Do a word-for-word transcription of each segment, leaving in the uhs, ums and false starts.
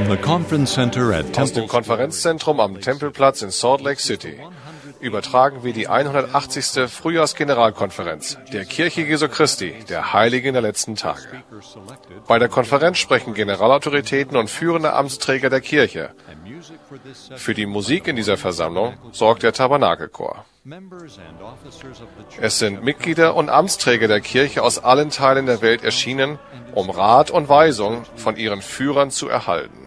from the conference center at Aus dem Konferenzzentrum am Tempelplatz in Salt Lake City übertragen wir die hundertachtzigste Frühjahrsgeneralkonferenz der Kirche Jesu Christi, der Heiligen der letzten Tage. Bei der Konferenz sprechen Generalautoritäten und führende Amtsträger der Kirche. Für die Musik in dieser Versammlung sorgt der Tabernakelchor. Es sind Mitglieder und Amtsträger der Kirche aus allen Teilen der Welt erschienen, um Rat und Weisung von ihren Führern zu erhalten.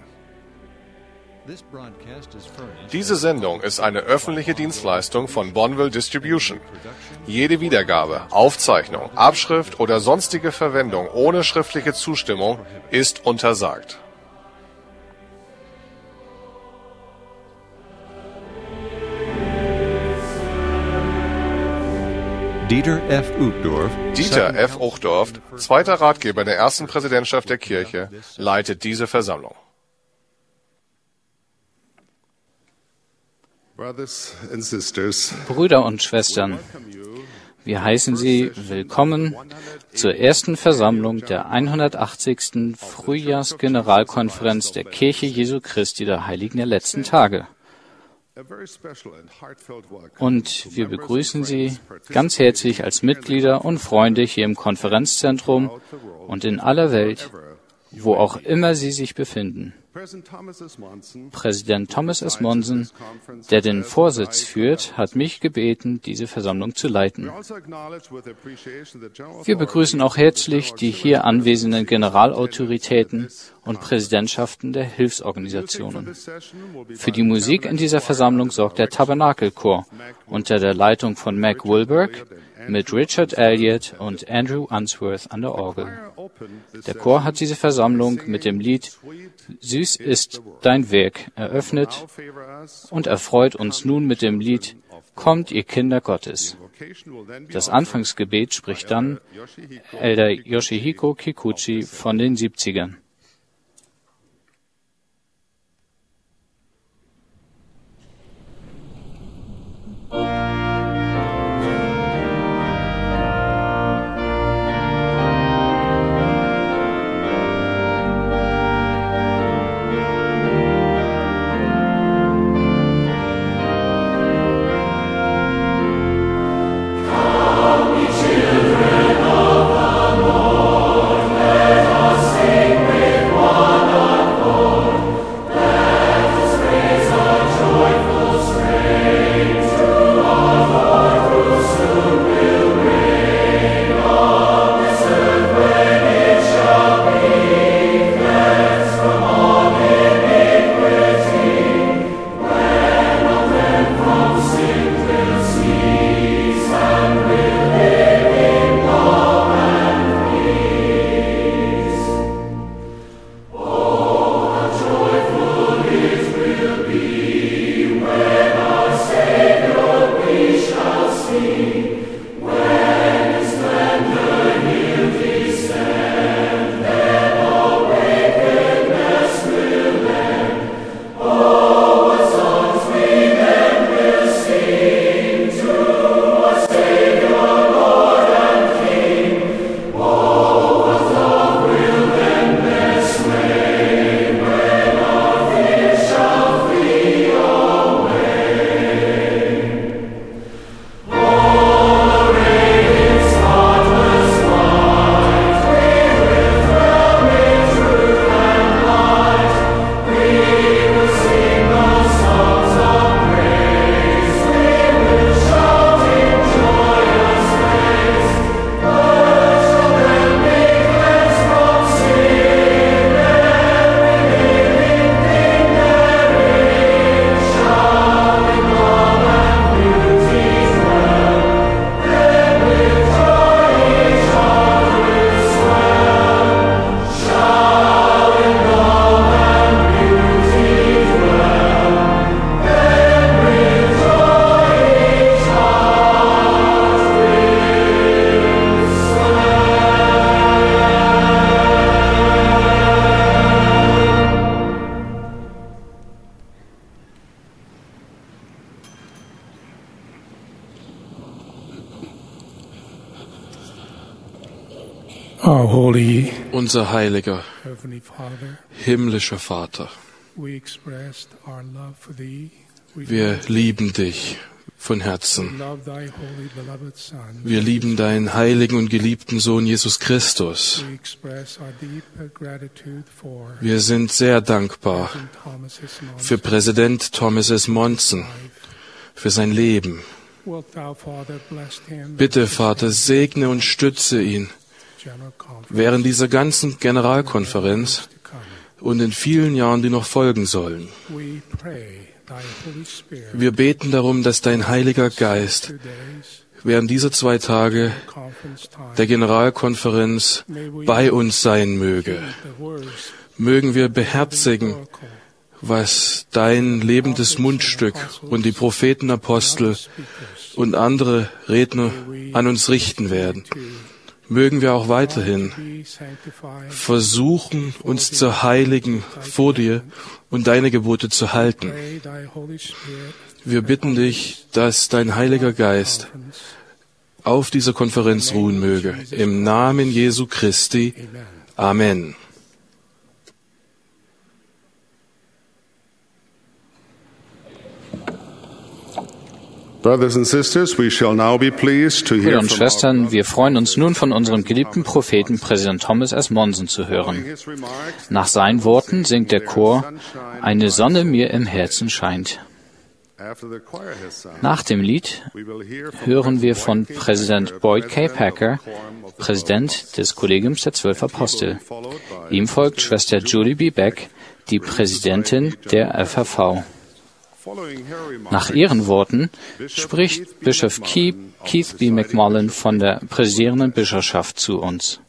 Diese Sendung ist eine öffentliche Dienstleistung von Bonneville Distribution. Jede Wiedergabe, Aufzeichnung, Abschrift oder sonstige Verwendung ohne schriftliche Zustimmung ist untersagt. Dieter F. Uchtdorf, Dieter F. Uchtdorf, zweiter Ratgeber der ersten Präsidentschaft der Kirche, leitet diese Versammlung. Brüder und Schwestern, wir heißen Sie willkommen zur ersten Versammlung der hundertachtzigsten Frühjahrsgeneralkonferenz der Kirche Jesu Christi der Heiligen der letzten Tage. Und wir begrüßen Sie ganz herzlich als Mitglieder und Freunde hier im Konferenzzentrum und in aller Welt, wo auch immer Sie sich befinden. Präsident Thomas S. Monson, der den Vorsitz führt, hat mich gebeten, diese Versammlung zu leiten. Wir begrüßen auch herzlich die hier anwesenden Generalautoritäten und Präsidentschaften der Hilfsorganisationen. Für die Musik in dieser Versammlung sorgt der Tabernakelchor unter der Leitung von Mac Wilberg mit Richard Elliott und Andrew Unsworth an der Orgel. Der Chor hat diese Versammlung mit dem Lied »Süß ist dein Werk« eröffnet und erfreut uns nun mit dem Lied »Kommt, ihr Kinder Gottes«. Das Anfangsgebet spricht dann Elder Yoshihiko Kikuchi von den siebzigern. Unser heiliger, himmlischer Vater, Wir lieben dich von Herzen. Wir lieben deinen heiligen und geliebten Sohn Jesus Christus. Wir sind sehr dankbar für Präsident Thomas S. Monson, für sein Leben. Bitte, Vater, segne und stütze ihn während dieser ganzen Generalkonferenz und in vielen Jahren, die noch folgen sollen. Wir beten darum, dass dein Heiliger Geist während dieser zwei Tage der Generalkonferenz bei uns sein möge. Mögen wir beherzigen, was dein lebendes Mundstück und die Propheten, Apostel und andere Redner an uns richten werden. Mögen wir auch weiterhin versuchen, uns zu heiligen vor dir und deine Gebote zu halten. Wir bitten dich, dass dein Heiliger Geist auf dieser Konferenz ruhen möge. Im Namen Jesu Christi. Amen. Brothers and sisters, we shall now be pleased to hear Brüder und from Schwestern, wir freuen uns nun von unserem geliebten Propheten Präsident Thomas S. Monson zu hören. Nach seinen Worten singt der Chor "Eine Sonne mir im Herzen scheint". Nach dem Lied hören wir von Präsident Boyd K. Packer, Präsident des Kollegiums der Zwölf Apostel. Ihm folgt Schwester Julie B. Beck, die Präsidentin der F H V. Nach ihren Worten spricht Bischof Keith B. McMullen von der präsidierenden Bischofschaft zu uns.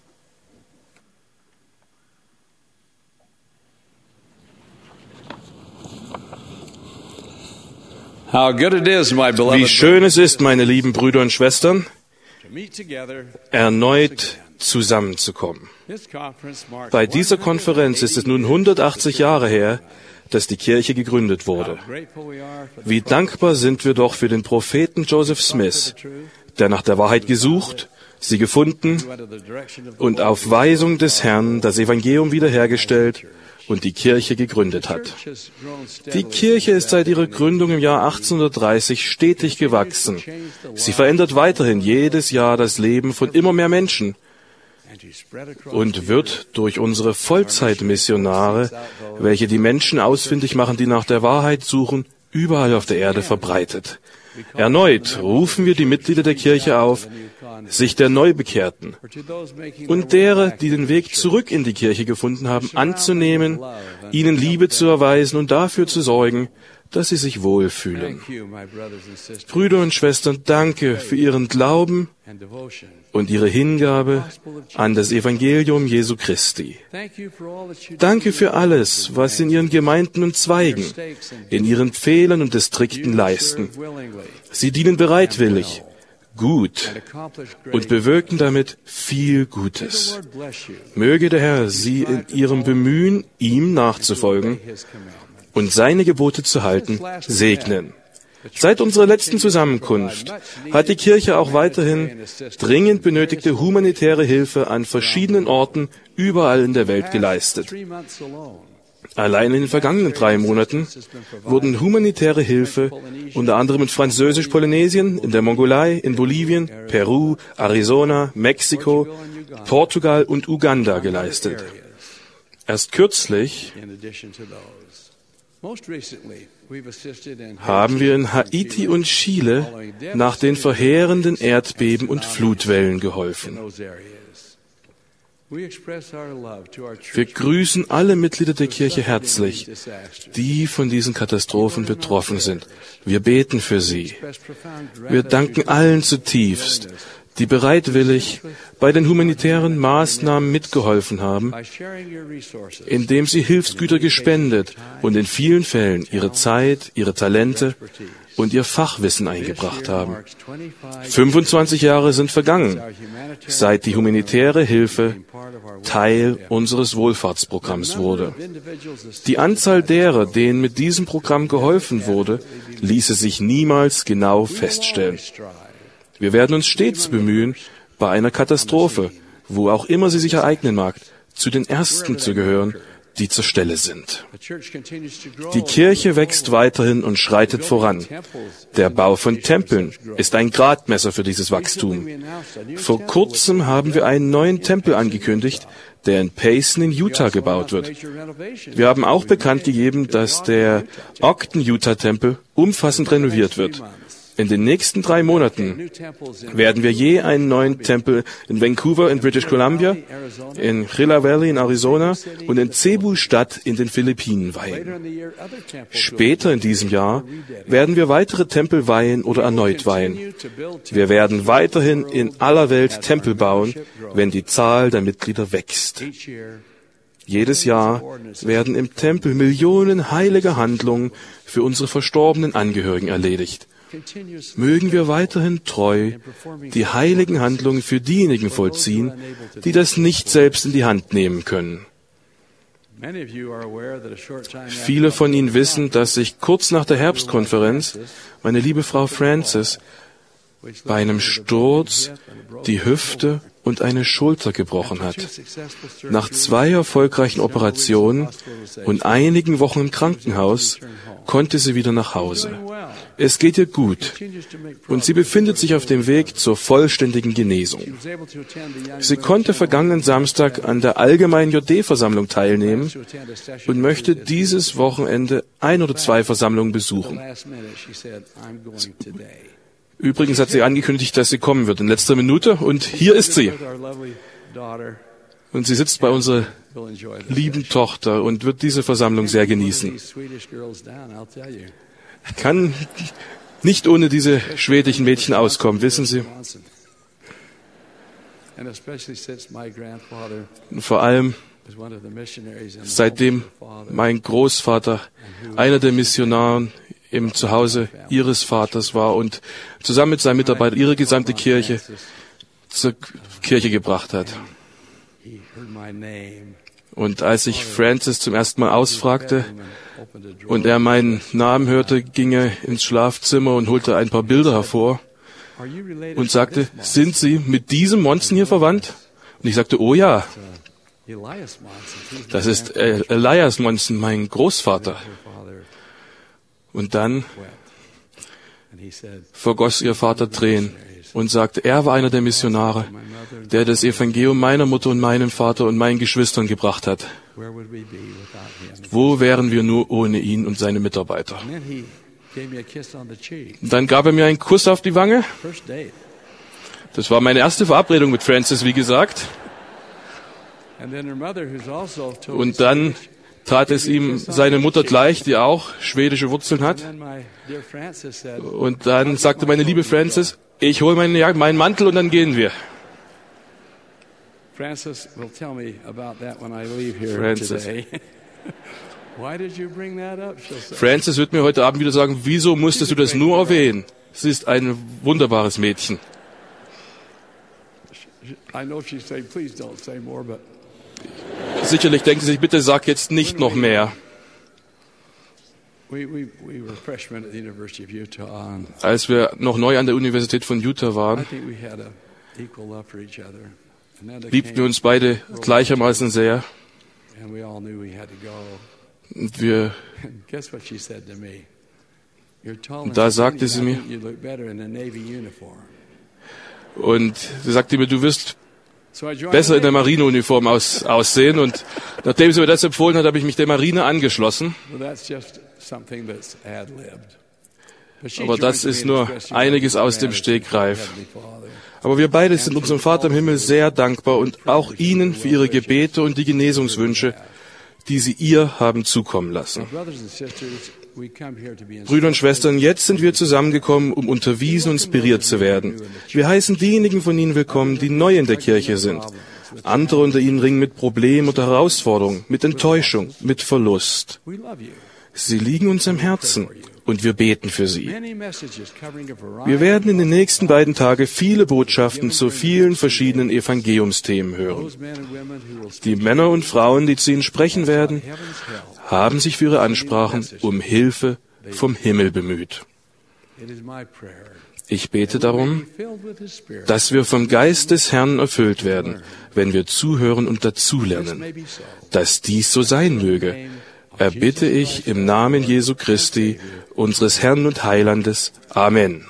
Wie schön es ist, meine lieben Brüder und Schwestern, erneut zusammenzukommen. Bei dieser Konferenz ist es nun hundertachtzig Jahre her, dass die Kirche gegründet wurde. Wie dankbar sind wir doch für den Propheten Joseph Smith, der nach der Wahrheit gesucht, sie gefunden und auf Weisung des Herrn das Evangelium wiederhergestellt und die Kirche gegründet hat. Die Kirche ist seit ihrer Gründung im Jahr achtzehnhundertdreißig stetig gewachsen. Sie verändert weiterhin jedes Jahr das Leben von immer mehr Menschen und wird durch unsere Vollzeitmissionare, welche die Menschen ausfindig machen, die nach der Wahrheit suchen, überall auf der Erde verbreitet. Erneut rufen wir die Mitglieder der Kirche auf, sich der Neubekehrten und derer, die den Weg zurück in die Kirche gefunden haben, anzunehmen, ihnen Liebe zu erweisen und dafür zu sorgen, dass sie sich wohlfühlen. Brüder und Schwestern, danke für Ihren Glauben und Ihre Hingabe an das Evangelium Jesu Christi. Danke für alles, was Sie in Ihren Gemeinden und Zweigen, in Ihren Pfählen und Distrikten leisten. Sie dienen bereitwillig, gut und bewirken damit viel Gutes. Möge der Herr Sie in Ihrem Bemühen, ihm nachzufolgen und seine Gebote zu halten, segnen. Seit unserer letzten Zusammenkunft hat die Kirche auch weiterhin dringend benötigte humanitäre Hilfe an verschiedenen Orten überall in der Welt geleistet. Allein in den vergangenen drei Monaten wurden humanitäre Hilfe unter anderem in Französisch-Polynesien, in der Mongolei, in Bolivien, Peru, Arizona, Mexiko, Portugal und Uganda geleistet. Erst kürzlich haben wir in Haiti und Chile nach den verheerenden Erdbeben und Flutwellen geholfen. Wir grüßen alle Mitglieder der Kirche herzlich, die von diesen Katastrophen betroffen sind. Wir beten für sie. Wir danken allen zutiefst, die bereitwillig bei den humanitären Maßnahmen mitgeholfen haben, indem sie Hilfsgüter gespendet und in vielen Fällen ihre Zeit, ihre Talente und ihr Fachwissen eingebracht haben. fünfundzwanzig Jahre sind vergangen, seit die humanitäre Hilfe Teil unseres Wohlfahrtsprogramms wurde. Die Anzahl derer, denen mit diesem Programm geholfen wurde, ließe sich niemals genau feststellen. Wir werden uns stets bemühen, bei einer Katastrophe, wo auch immer sie sich ereignen mag, zu den Ersten zu gehören, die zur Stelle sind. Die Kirche wächst weiterhin und schreitet voran. Der Bau von Tempeln ist ein Gradmesser für dieses Wachstum. Vor kurzem haben wir einen neuen Tempel angekündigt, der in Payson in Utah gebaut wird. Wir haben auch bekannt gegeben, dass der Ogden-Utah-Tempel umfassend renoviert wird. In den nächsten drei Monaten werden wir je einen neuen Tempel in Vancouver in British Columbia, in Gila Valley in Arizona und in Cebu-Stadt in den Philippinen weihen. Später in diesem Jahr werden wir weitere Tempel weihen oder erneut weihen. Wir werden weiterhin in aller Welt Tempel bauen, wenn die Zahl der Mitglieder wächst. Jedes Jahr werden im Tempel Millionen heiliger Handlungen für unsere verstorbenen Angehörigen erledigt. Mögen wir weiterhin treu die heiligen Handlungen für diejenigen vollziehen, die das nicht selbst in die Hand nehmen können. Viele von Ihnen wissen, dass sich kurz nach der Herbstkonferenz meine liebe Frau Frances bei einem Sturz die Hüfte und eine Schulter gebrochen hat. Nach zwei erfolgreichen Operationen und einigen Wochen im Krankenhaus konnte sie wieder nach Hause. Es geht ihr gut und sie befindet sich auf dem Weg zur vollständigen Genesung. Sie konnte vergangenen Samstag an der allgemeinen J D-Versammlung teilnehmen und möchte dieses Wochenende ein oder zwei Versammlungen besuchen. Übrigens hat sie angekündigt, dass sie kommen wird in letzter Minute und hier ist sie. Und sie sitzt bei unserer lieben Tochter und wird diese Versammlung sehr genießen. Ich kann nicht ohne diese schwedischen Mädchen auskommen, wissen Sie. Und vor allem, seitdem mein Großvater einer der Missionaren im Zuhause ihres Vaters war und zusammen mit seinen Mitarbeitern ihre gesamte Kirche zur Kirche gebracht hat. Und als ich Francis zum ersten Mal ausfragte und er meinen Namen hörte, ging er ins Schlafzimmer und holte ein paar Bilder hervor und sagte, sind Sie mit diesem Monson hier verwandt? Und ich sagte, oh ja, das ist Elias Monson, mein Großvater. Und dann vergoss ihr Vater Tränen und sagte, er war einer der Missionare, der das Evangelium meiner Mutter und meinem Vater und meinen Geschwistern gebracht hat. Wo wären wir nur ohne ihn und seine Mitarbeiter? Und dann gab er mir einen Kuss auf die Wange. Das war meine erste Verabredung mit Francis, wie gesagt. Und dann tat es ihm seine Mutter gleich, die auch schwedische Wurzeln hat. Und dann sagte meine liebe Francis, ich hole meine, meinen Mantel und dann gehen wir. Francis will tell me about that when I leave here Francis. today. Why did you bring that up? Francis wird mir heute Abend wieder sagen, wieso musstest du das nur erwähnen? Sie ist ein wunderbares Mädchen. I know she's saying, please don't say more, but Sicherlich denken Sie sich, bitte sag jetzt nicht noch mehr. Als wir noch neu an der Universität von Utah waren, liebten wir uns beide gleichermaßen sehr. Und wir, und da sagte sie mir, und sie sagte mir, du wirst besser in der Marineuniform aus, aussehen. Und nachdem sie mir das empfohlen hat, habe ich mich der Marine angeschlossen. Aber das ist nur einiges aus dem Stegreif. Aber wir beide sind unserem Vater im Himmel sehr dankbar und auch Ihnen für Ihre Gebete und die Genesungswünsche, die Sie ihr haben zukommen lassen. Brüder und Schwestern, jetzt sind wir zusammengekommen, um unterwiesen und inspiriert zu werden. Wir heißen diejenigen von Ihnen willkommen, die neu in der Kirche sind. Andere unter Ihnen ringen mit Problemen und Herausforderungen, mit Enttäuschung, mit Verlust. Sie liegen uns am Herzen und wir beten für Sie. Wir werden in den nächsten beiden Tagen viele Botschaften zu vielen verschiedenen Evangeliumsthemen hören. Die Männer und Frauen, die zu Ihnen sprechen werden, haben sich für ihre Ansprachen um Hilfe vom Himmel bemüht. Ich bete darum, dass wir vom Geist des Herrn erfüllt werden, wenn wir zuhören und dazulernen. Dass dies so sein möge, erbitte ich im Namen Jesu Christi, unseres Herrn und Heilandes. Amen.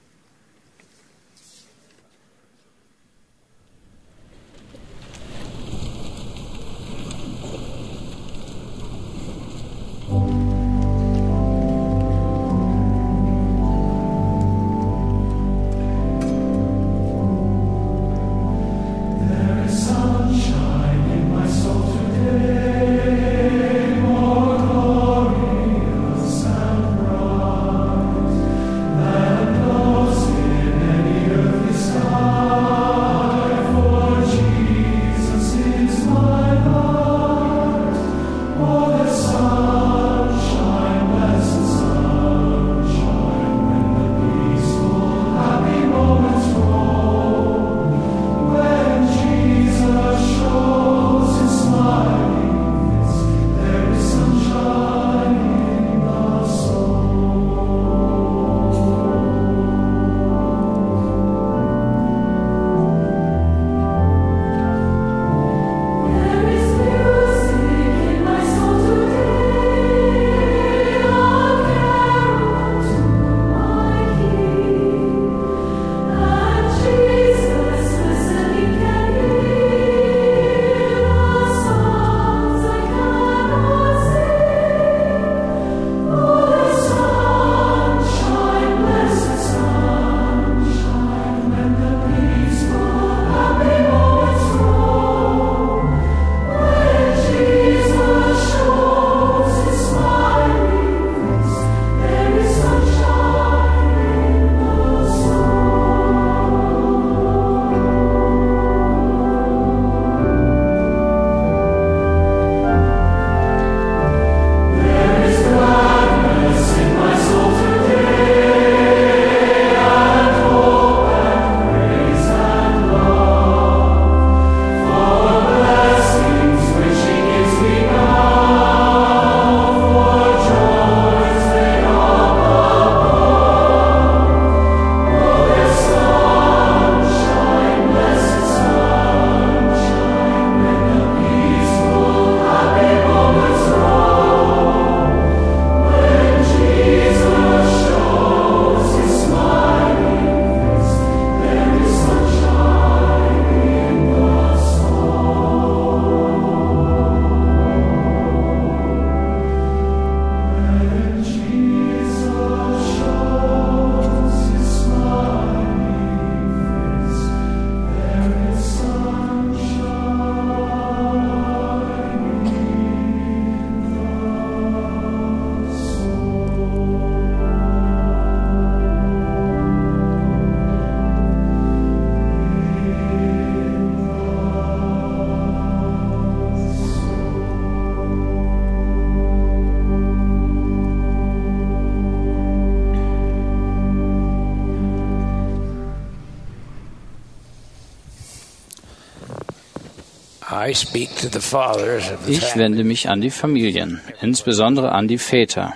Ich wende mich an die Familien, insbesondere an die Väter.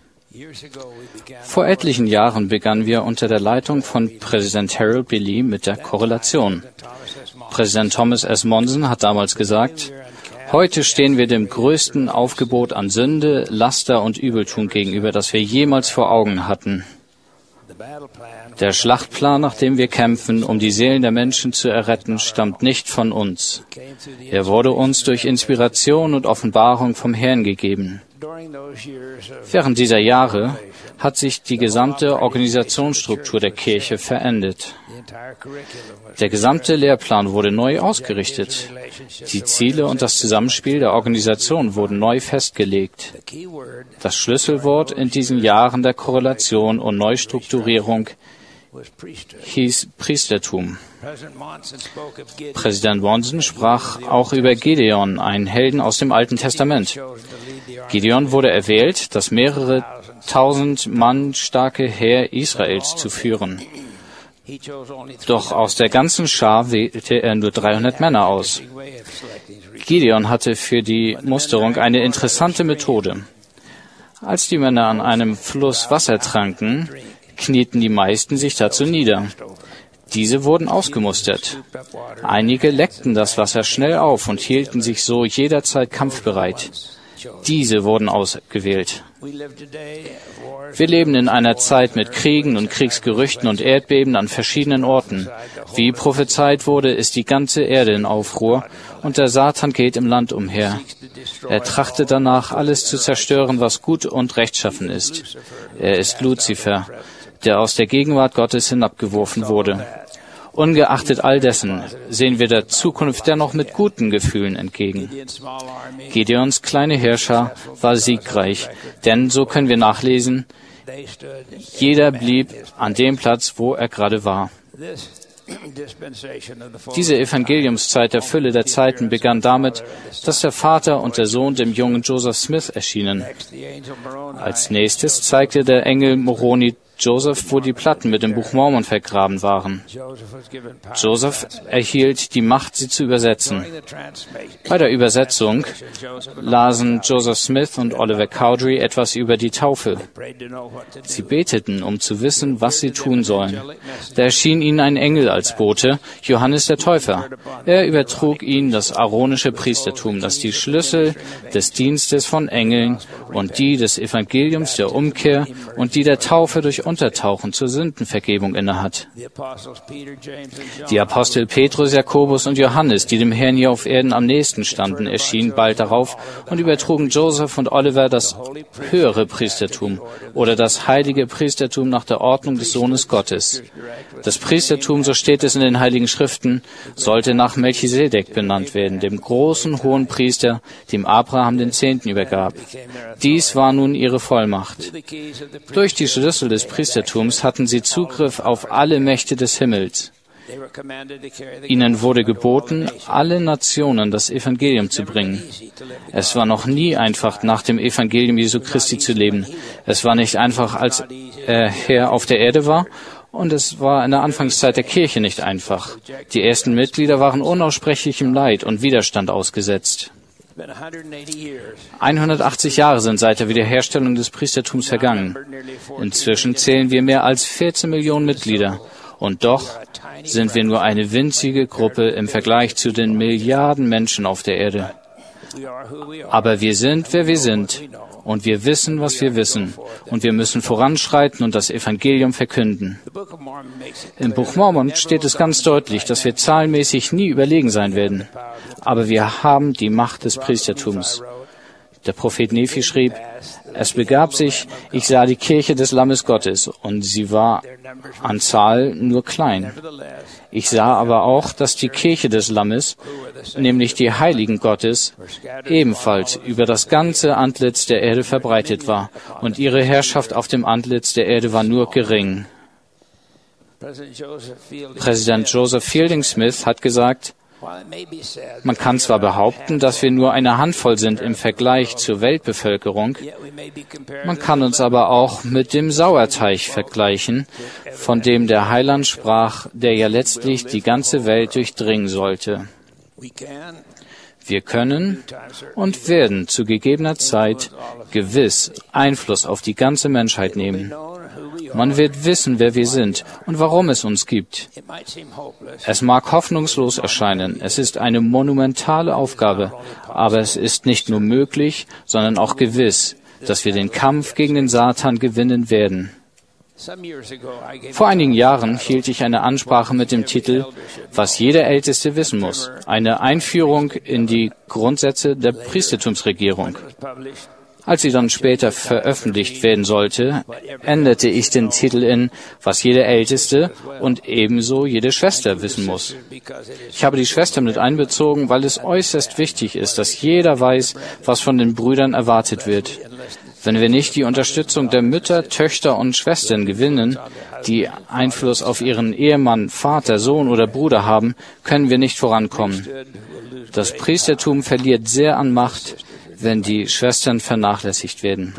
Vor etlichen Jahren begannen wir unter der Leitung von Präsident Harold B. Lee mit der Korrelation. Präsident Thomas S. Monson hat damals gesagt, heute stehen wir dem größten Aufgebot an Sünde, Laster und Übeltun gegenüber, das wir jemals vor Augen hatten. Der Schlachtplan, nach dem wir kämpfen, um die Seelen der Menschen zu erretten, stammt nicht von uns. Er wurde uns durch Inspiration und Offenbarung vom Herrn gegeben. Während dieser Jahre hat sich die gesamte Organisationsstruktur der Kirche verändert. Der gesamte Lehrplan wurde neu ausgerichtet. Die Ziele und das Zusammenspiel der Organisation wurden neu festgelegt. Das Schlüsselwort in diesen Jahren der Korrelation und Neustrukturierung hieß Priestertum. Präsident Monson sprach auch über Gideon, einen Helden aus dem Alten Testament. Gideon wurde erwählt, das mehrere tausend Mann starke Heer Israels zu führen. Doch aus der ganzen Schar wählte er nur dreihundert Männer aus. Gideon hatte für die Musterung eine interessante Methode. Als die Männer an einem Fluss Wasser tranken, knieten die meisten sich dazu nieder. Diese wurden ausgemustert. Einige leckten das Wasser schnell auf und hielten sich so jederzeit kampfbereit. Diese wurden ausgewählt. Wir leben in einer Zeit mit Kriegen und Kriegsgerüchten und Erdbeben an verschiedenen Orten. Wie prophezeit wurde, ist die ganze Erde in Aufruhr und der Satan geht im Land umher. Er trachtet danach, alles zu zerstören, was gut und rechtschaffen ist. Er ist Luzifer, der aus der Gegenwart Gottes hinabgeworfen wurde. Ungeachtet all dessen sehen wir der Zukunft dennoch mit guten Gefühlen entgegen. Gideons kleine Heerschar war siegreich, denn, so können wir nachlesen, jeder blieb an dem Platz, wo er gerade war. Diese Evangeliumszeit der Fülle der Zeiten begann damit, dass der Vater und der Sohn dem jungen Joseph Smith erschienen. Als nächstes zeigte der Engel Moroni Joseph, wo die Platten mit dem Buch Mormon vergraben waren. Joseph erhielt die Macht, sie zu übersetzen. Bei der Übersetzung lasen Joseph Smith und Oliver Cowdery etwas über die Taufe. Sie beteten, um zu wissen, was sie tun sollen. Da erschien ihnen ein Engel als Bote, Johannes der Täufer. Er übertrug ihnen das aaronische Priestertum, das die Schlüssel des Dienstes von Engeln und die des Evangeliums der Umkehr und die der Taufe durch Untertauchen zur Sündenvergebung innehat. Die Apostel Petrus, Jakobus und Johannes, die dem Herrn hier auf Erden am nächsten standen, erschienen bald darauf und übertrugen Joseph und Oliver das höhere Priestertum oder das heilige Priestertum nach der Ordnung des Sohnes Gottes. Das Priestertum, so steht es in den Heiligen Schriften, sollte nach Melchisedek benannt werden, dem großen hohen Priester, dem Abraham den Zehnten übergab. Dies war nun ihre Vollmacht. Durch die Schlüssel des Priestertums hatten sie Zugriff auf alle Mächte des Himmels. Ihnen wurde geboten, alle Nationen das Evangelium zu bringen. Es war noch nie einfach, nach dem Evangelium Jesu Christi zu leben. Es war nicht einfach, als er Herr auf der Erde war, und es war in der Anfangszeit der Kirche nicht einfach. Die ersten Mitglieder waren unaussprechlichem Leid und Widerstand ausgesetzt. hundertachtzig Jahre sind seit der Wiederherstellung des Priestertums vergangen. Inzwischen zählen wir mehr als vierzehn Millionen Mitglieder. Und doch sind wir nur eine winzige Gruppe im Vergleich zu den Milliarden Menschen auf der Erde. Aber wir sind, wer wir sind. Und wir wissen, was wir wissen. Und wir müssen voranschreiten und das Evangelium verkünden. Im Buch Mormon steht es ganz deutlich, dass wir zahlenmäßig nie überlegen sein werden. Aber wir haben die Macht des Priestertums. Der Prophet Nephi schrieb, es begab sich, ich sah die Kirche des Lammes Gottes, und sie war an Zahl nur klein. Ich sah aber auch, dass die Kirche des Lammes, nämlich die Heiligen Gottes, ebenfalls über das ganze Antlitz der Erde verbreitet war, und ihre Herrschaft auf dem Antlitz der Erde war nur gering. Präsident Joseph Fielding Smith hat gesagt, man kann zwar behaupten, dass wir nur eine Handvoll sind im Vergleich zur Weltbevölkerung, man kann uns aber auch mit dem Sauerteig vergleichen, von dem der Heiland sprach, der ja letztlich die ganze Welt durchdringen sollte. Wir können und werden zu gegebener Zeit gewiss Einfluss auf die ganze Menschheit nehmen. Man wird wissen, wer wir sind und warum es uns gibt. Es mag hoffnungslos erscheinen, es ist eine monumentale Aufgabe, aber es ist nicht nur möglich, sondern auch gewiss, dass wir den Kampf gegen den Satan gewinnen werden. Vor einigen Jahren hielt ich eine Ansprache mit dem Titel »Was jeder Älteste wissen muss«, eine Einführung in die Grundsätze der Priestertumsregierung. Als sie dann später veröffentlicht werden sollte, änderte ich den Titel in »Was jeder Älteste und ebenso jede Schwester wissen muss«. Ich habe die Schwester mit einbezogen, weil es äußerst wichtig ist, dass jeder weiß, was von den Brüdern erwartet wird. Wenn wir nicht die Unterstützung der Mütter, Töchter und Schwestern gewinnen, die Einfluss auf ihren Ehemann, Vater, Sohn oder Bruder haben, können wir nicht vorankommen. Das Priestertum verliert sehr an Macht, wenn die Schwestern vernachlässigt werden.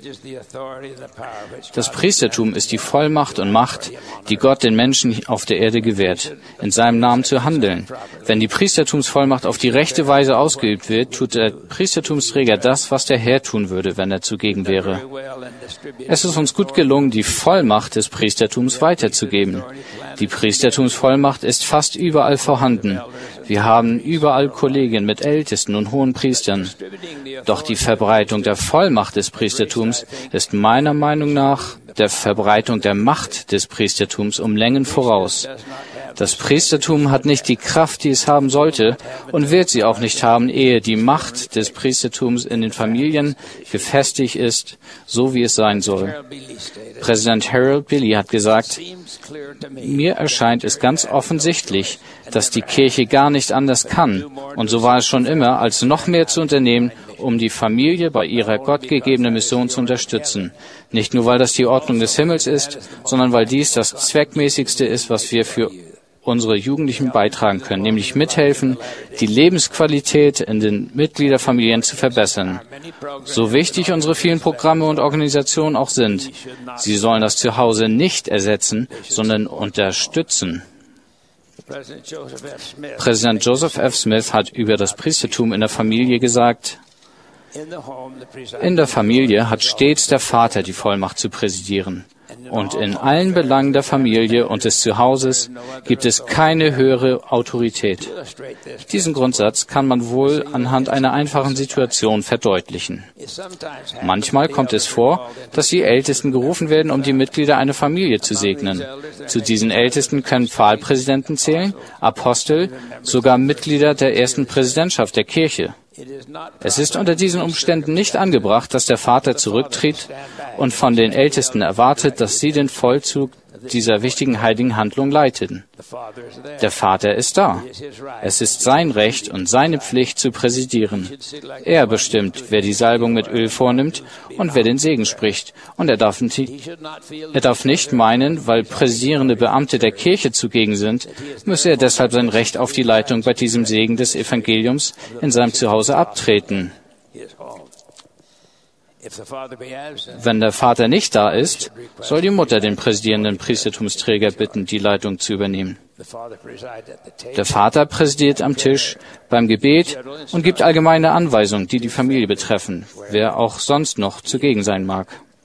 Das Priestertum ist die Vollmacht und Macht, die Gott den Menschen auf der Erde gewährt, in seinem Namen zu handeln. Wenn die Priestertumsvollmacht auf die rechte Weise ausgeübt wird, tut der Priestertumsträger das, was der Herr tun würde, wenn er zugegen wäre. Es ist uns gut gelungen, die Vollmacht des Priestertums weiterzugeben. Die Priestertumsvollmacht ist fast überall vorhanden. Wir haben überall Kollegien mit Ältesten und hohen Priestern. Doch die Verbreitung der Vollmacht des Priestertums ist meiner Meinung nach der Verbreitung der Macht des Priestertums um Längen voraus. Das Priestertum hat nicht die Kraft, die es haben sollte, und wird sie auch nicht haben, ehe die Macht des Priestertums in den Familien gefestigt ist, so wie es sein soll. Präsident Harold Billy hat gesagt, mir erscheint es ganz offensichtlich, dass die Kirche gar nicht anders kann, und so war es schon immer, als noch mehr zu unternehmen, um die Familie bei ihrer gottgegebenen Mission zu unterstützen. Nicht nur, weil das die Ordnung des Himmels ist, sondern weil dies das Zweckmäßigste ist, was wir für unsere Jugendlichen beitragen können, nämlich mithelfen, die Lebensqualität in den Mitgliederfamilien zu verbessern. So wichtig unsere vielen Programme und Organisationen auch sind, sie sollen das Zuhause nicht ersetzen, sondern unterstützen. Präsident Joseph F. Smith hat über das Priestertum in der Familie gesagt, in der Familie hat stets der Vater die Vollmacht zu präsidieren. Und in allen Belangen der Familie und des Zuhauses gibt es keine höhere Autorität. Diesen Grundsatz kann man wohl anhand einer einfachen Situation verdeutlichen. Manchmal kommt es vor, dass die Ältesten gerufen werden, um die Mitglieder einer Familie zu segnen. Zu diesen Ältesten können Pfahlpräsidenten zählen, Apostel, sogar Mitglieder der ersten Präsidentschaft der Kirche. Es ist unter diesen Umständen nicht angebracht, dass der Vater zurücktritt und von den Ältesten erwartet, dass sie den Vollzug dieser wichtigen heiligen Handlung leiten. Der Vater ist da. Es ist sein Recht und seine Pflicht zu präsidieren. Er bestimmt, wer die Salbung mit Öl vornimmt und wer den Segen spricht. Und er darf, nicht, er darf nicht meinen, weil präsidierende Beamte der Kirche zugegen sind, müsse er deshalb sein Recht auf die Leitung bei diesem Segen des Evangeliums in seinem Zuhause abtreten. Wenn der Vater nicht da ist, soll die Mutter den präsidierenden Priestertumsträger bitten, die Leitung zu übernehmen. Der Vater präsidiert am Tisch beim Gebet und gibt allgemeine Anweisungen, die die Familie betreffen, wer auch sonst noch zugegen sein mag.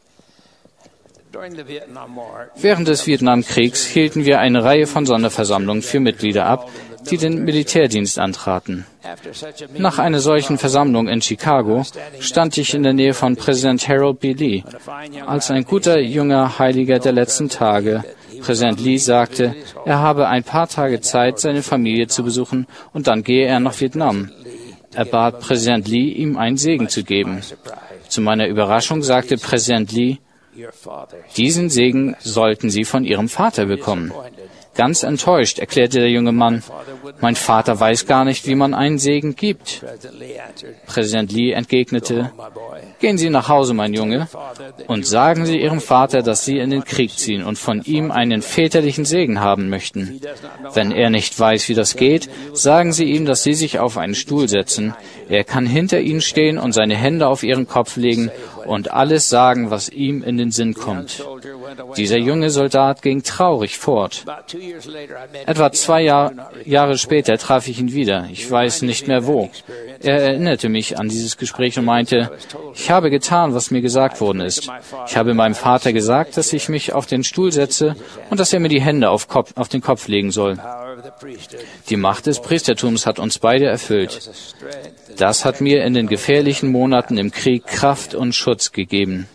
Während des Vietnamkriegs hielten wir eine Reihe von Sonderversammlungen für Mitglieder ab, die den Militärdienst antraten. Nach einer solchen Versammlung in Chicago stand ich in der Nähe von Präsident Harold B. Lee, als ein guter junger Heiliger der letzten Tage. Präsident Lee sagte, er habe ein paar Tage Zeit, seine Familie zu besuchen, und dann gehe er nach Vietnam. Er bat Präsident Lee, ihm einen Segen zu geben. Zu meiner Überraschung sagte Präsident Lee, diesen Segen sollten Sie von Ihrem Vater bekommen. Ganz enttäuscht erklärte der junge Mann, mein Vater weiß gar nicht, wie man einen Segen gibt. Präsident Lee entgegnete, gehen Sie nach Hause, mein Junge, und sagen Sie Ihrem Vater, dass Sie in den Krieg ziehen und von ihm einen väterlichen Segen haben möchten. Wenn er nicht weiß, wie das geht, sagen Sie ihm, dass Sie sich auf einen Stuhl setzen. Er kann hinter Ihnen stehen und seine Hände auf Ihren Kopf legen und alles sagen, was ihm in den Sinn kommt. Dieser junge Soldat ging traurig fort. Etwa zwei Jahr, Jahre später traf ich ihn wieder. Ich weiß nicht mehr wo. Er erinnerte mich an dieses Gespräch und meinte, ich habe getan, was mir gesagt worden ist. Ich habe meinem Vater gesagt, dass ich mich auf den Stuhl setze und dass er mir die Hände auf, Kopf, auf den Kopf legen soll. Die Macht des Priestertums hat uns beide erfüllt. Das hat mir in den gefährlichen Monaten im Krieg Kraft und Schutz gegeben.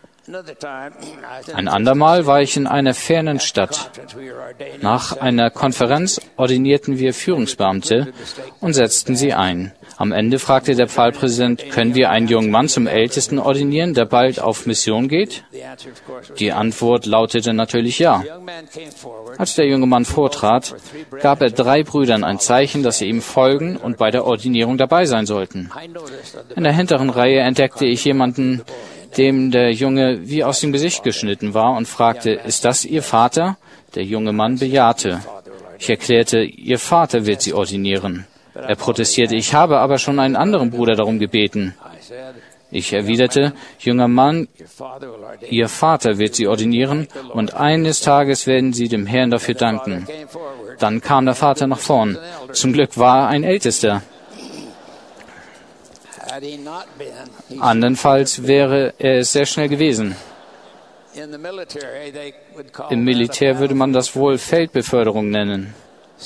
Ein andermal war ich in einer fernen Stadt. Nach einer Konferenz ordinierten wir Führungsbeamte und setzten sie ein. Am Ende fragte der Pfahlpräsident, können wir einen jungen Mann zum Ältesten ordinieren, der bald auf Mission geht? Die Antwort lautete natürlich ja. Als der junge Mann vortrat, gab er drei Brüdern ein Zeichen, dass sie ihm folgen und bei der Ordinierung dabei sein sollten. In der hinteren Reihe entdeckte ich jemanden, dem der Junge wie aus dem Gesicht geschnitten war, und fragte, ist das Ihr Vater? Der junge Mann bejahte. Ich erklärte, Ihr Vater wird Sie ordinieren. Er protestierte, ich habe aber schon einen anderen Bruder darum gebeten. Ich erwiderte, junger Mann, Ihr Vater wird Sie ordinieren und eines Tages werden Sie dem Herrn dafür danken. Dann kam der Vater nach vorn. Zum Glück war er ein Ältester. Andernfalls wäre er es sehr schnell gewesen. Im Militär würde man das wohl Feldbeförderung nennen.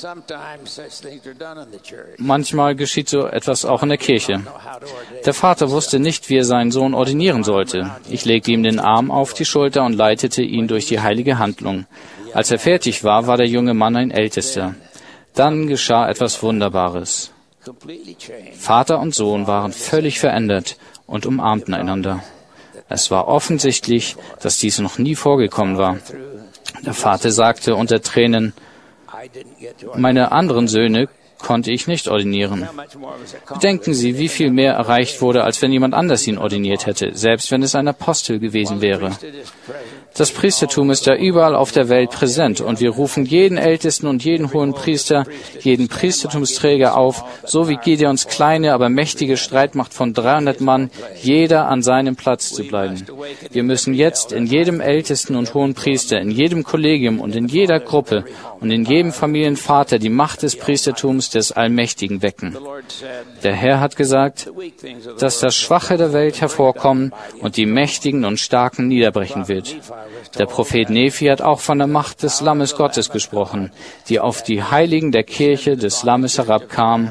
Manchmal geschieht so etwas auch in der Kirche. Der Vater wusste nicht, wie er seinen Sohn ordinieren sollte. Ich legte ihm den Arm auf die Schulter und leitete ihn durch die heilige Handlung. Als er fertig war, war der junge Mann ein Ältester. Dann geschah etwas Wunderbares. Vater und Sohn waren völlig verändert und umarmten einander. Es war offensichtlich, dass dies noch nie vorgekommen war. Der Vater sagte unter Tränen, meine anderen Söhne konnte ich nicht ordinieren. Bedenken Sie, wie viel mehr erreicht wurde, als wenn jemand anders ihn ordiniert hätte, selbst wenn es ein Apostel gewesen wäre. Das Priestertum ist ja überall auf der Welt präsent und wir rufen jeden Ältesten und jeden hohen Priester, jeden Priestertumsträger auf, so wie Gideons kleine, aber mächtige Streitmacht von dreihundert Mann, jeder an seinem Platz zu bleiben. Wir müssen jetzt in jedem Ältesten und hohen Priester, in jedem Kollegium und in jeder Gruppe und in jedem Familienvater die Macht des Priestertums des Allmächtigen wecken. Der Herr hat gesagt, dass das Schwache der Welt hervorkommen und die Mächtigen und Starken niederbrechen wird. Der Prophet Nephi hat auch von der Macht des Lammes Gottes gesprochen, die auf die Heiligen der Kirche des Lammes herabkam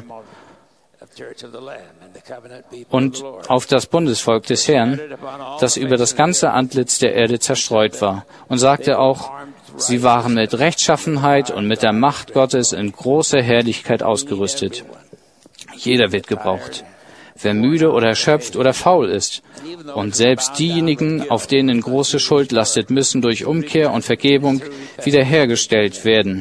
und auf das Bundesvolk des Herrn, das über das ganze Antlitz der Erde zerstreut war, und sagte auch, sie waren mit Rechtschaffenheit und mit der Macht Gottes in großer Herrlichkeit ausgerüstet. Jeder wird gebraucht. Wer müde oder erschöpft oder faul ist. Und selbst diejenigen, auf denen große Schuld lastet, müssen durch Umkehr und Vergebung wiederhergestellt werden.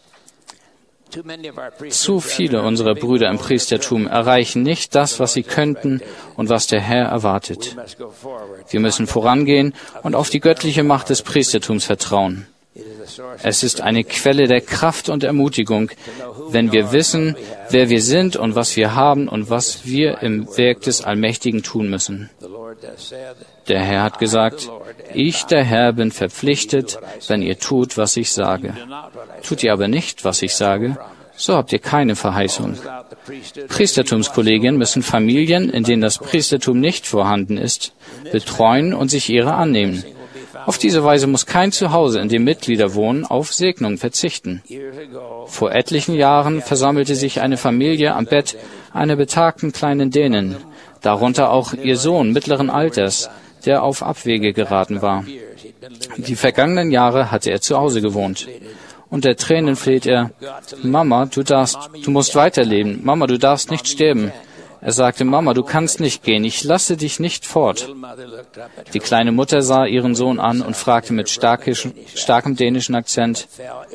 Zu viele unserer Brüder im Priestertum erreichen nicht das, was sie könnten und was der Herr erwartet. Wir müssen vorangehen und auf die göttliche Macht des Priestertums vertrauen. Es ist eine Quelle der Kraft und Ermutigung, wenn wir wissen, wer wir sind und was wir haben und was wir im Werk des Allmächtigen tun müssen. Der Herr hat gesagt, ich, der Herr, bin verpflichtet, wenn ihr tut, was ich sage. Tut ihr aber nicht, was ich sage, so habt ihr keine Verheißung. Priestertumskollegien müssen Familien, in denen das Priestertum nicht vorhanden ist, betreuen und sich ihrer annehmen. Auf diese Weise muss kein Zuhause, in dem Mitglieder wohnen, auf Segnung verzichten. Vor etlichen Jahren versammelte sich eine Familie am Bett einer betagten kleinen Dänin, darunter auch ihr Sohn mittleren Alters, der auf Abwege geraten war. Die vergangenen Jahre hatte er zu Hause gewohnt. Unter Tränen fleht er, Mama, du darfst, du musst weiterleben. Mama, du darfst nicht sterben. Er sagte, Mama, du kannst nicht gehen, ich lasse dich nicht fort. Die kleine Mutter sah ihren Sohn an und fragte mit starkisch, starkem dänischen Akzent,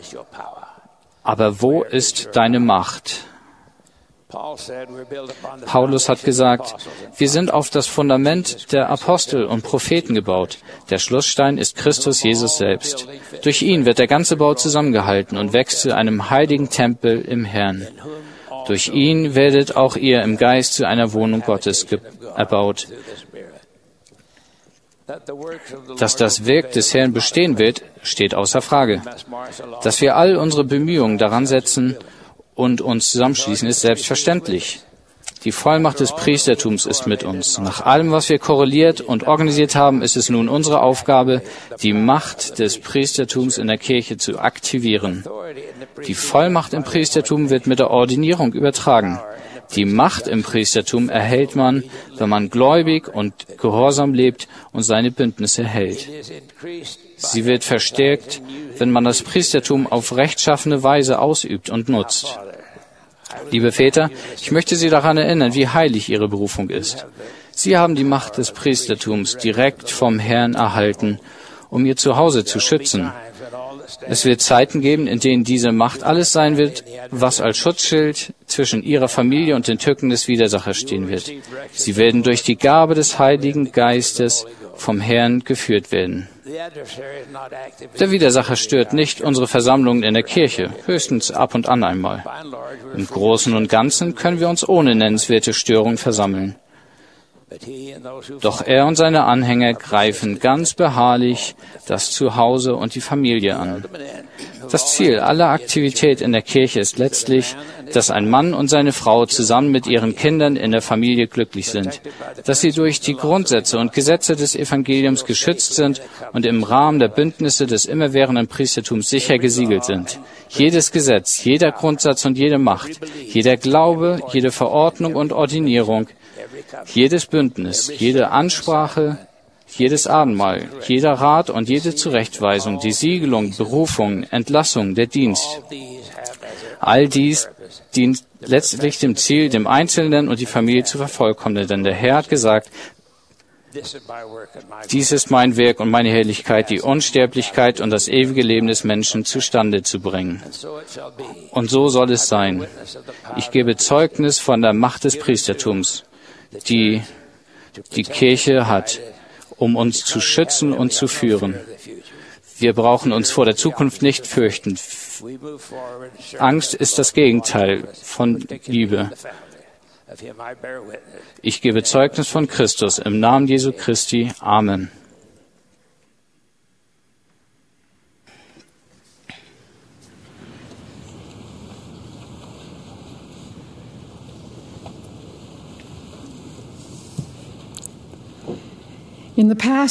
aber wo ist deine Macht? Paulus hat gesagt, wir sind auf das Fundament der Apostel und Propheten gebaut. Der Schlussstein ist Christus Jesus selbst. Durch ihn wird der ganze Bau zusammengehalten und wächst zu einem heiligen Tempel im Herrn. Durch ihn werdet auch ihr im Geist zu einer Wohnung Gottes erbaut. Dass das Werk des Herrn bestehen wird, steht außer Frage. Dass wir all unsere Bemühungen daran setzen und uns zusammenschließen, ist selbstverständlich. Die Vollmacht des Priestertums ist mit uns. Nach allem, was wir korreliert und organisiert haben, ist es nun unsere Aufgabe, die Macht des Priestertums in der Kirche zu aktivieren. Die Vollmacht im Priestertum wird mit der Ordinierung übertragen. Die Macht im Priestertum erhält man, wenn man gläubig und gehorsam lebt und seine Bündnisse hält. Sie wird verstärkt, wenn man das Priestertum auf rechtschaffene Weise ausübt und nutzt. Liebe Väter, ich möchte Sie daran erinnern, wie heilig Ihre Berufung ist. Sie haben die Macht des Priestertums direkt vom Herrn erhalten, um Ihr Zuhause zu schützen. Es wird Zeiten geben, in denen diese Macht alles sein wird, was als Schutzschild zwischen Ihrer Familie und den Tücken des Widersachers stehen wird. Sie werden durch die Gabe des Heiligen Geistes vom Herrn geführt werden. Der Widersacher stört nicht unsere Versammlungen in der Kirche, höchstens ab und an einmal. Im Großen und Ganzen können wir uns ohne nennenswerte Störung versammeln. Doch er und seine Anhänger greifen ganz beharrlich das Zuhause und die Familie an. Das Ziel aller Aktivität in der Kirche ist letztlich, dass ein Mann und seine Frau zusammen mit ihren Kindern in der Familie glücklich sind, dass sie durch die Grundsätze und Gesetze des Evangeliums geschützt sind und im Rahmen der Bündnisse des immerwährenden Priestertums sicher gesiegelt sind. Jedes Gesetz, jeder Grundsatz und jede Macht, jeder Glaube, jede Verordnung und Ordinierung, jedes Bündnis, jede Ansprache, jedes Abendmahl, jeder Rat und jede Zurechtweisung, die Siegelung, Berufung, Entlassung, der Dienst. All dies dient letztlich dem Ziel, dem Einzelnen und die Familie zu vervollkommnen. Denn der Herr hat gesagt, dies ist mein Werk und meine Herrlichkeit, die Unsterblichkeit und das ewige Leben des Menschen zustande zu bringen. Und so soll es sein. Ich gebe Zeugnis von der Macht des Priestertums, die die Kirche hat, um uns zu schützen und zu führen. Wir brauchen uns vor der Zukunft nicht fürchten. Angst ist das Gegenteil von Liebe. Ich gebe Zeugnis von Christus im Namen Jesu Christi. Amen. Im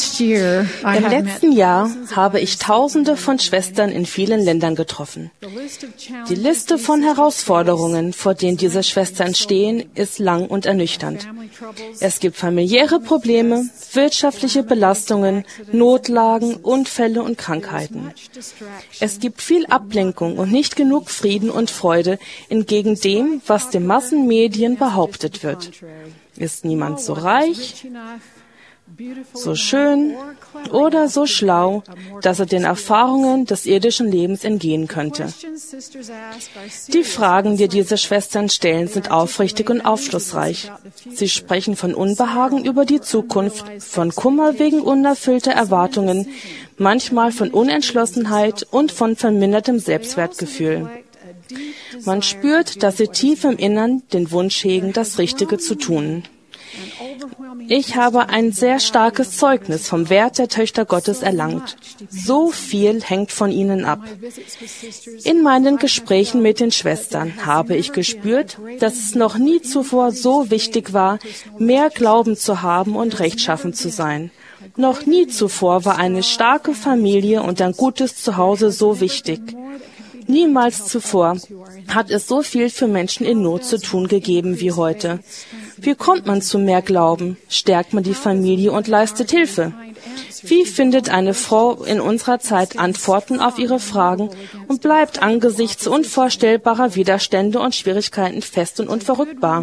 letzten Jahr habe ich Tausende von Schwestern in vielen Ländern getroffen. Die Liste von Herausforderungen, vor denen diese Schwestern stehen, ist lang und ernüchternd. Es gibt familiäre Probleme, wirtschaftliche Belastungen, Notlagen, Unfälle und Krankheiten. Es gibt viel Ablenkung und nicht genug Frieden und Freude entgegen dem, was den Massenmedien behauptet wird. Ist niemand so reich, so schön oder so schlau, dass er den Erfahrungen des irdischen Lebens entgehen könnte? Die Fragen, die diese Schwestern stellen, sind aufrichtig und aufschlussreich. Sie sprechen von Unbehagen über die Zukunft, von Kummer wegen unerfüllter Erwartungen, manchmal von Unentschlossenheit und von vermindertem Selbstwertgefühl. Man spürt, dass sie tief im Innern den Wunsch hegen, das Richtige zu tun. Ich habe ein sehr starkes Zeugnis vom Wert der Töchter Gottes erlangt. So viel hängt von ihnen ab. In meinen Gesprächen mit den Schwestern habe ich gespürt, dass es noch nie zuvor so wichtig war, mehr Glauben zu haben und rechtschaffen zu sein. Noch nie zuvor war eine starke Familie und ein gutes Zuhause so wichtig. Niemals zuvor hat es so viel für Menschen in Not zu tun gegeben wie heute. Wie kommt man zu mehr Glauben? Stärkt man die Familie und leistet Hilfe? Wie findet eine Frau in unserer Zeit Antworten auf ihre Fragen und bleibt angesichts unvorstellbarer Widerstände und Schwierigkeiten fest und unverrückbar?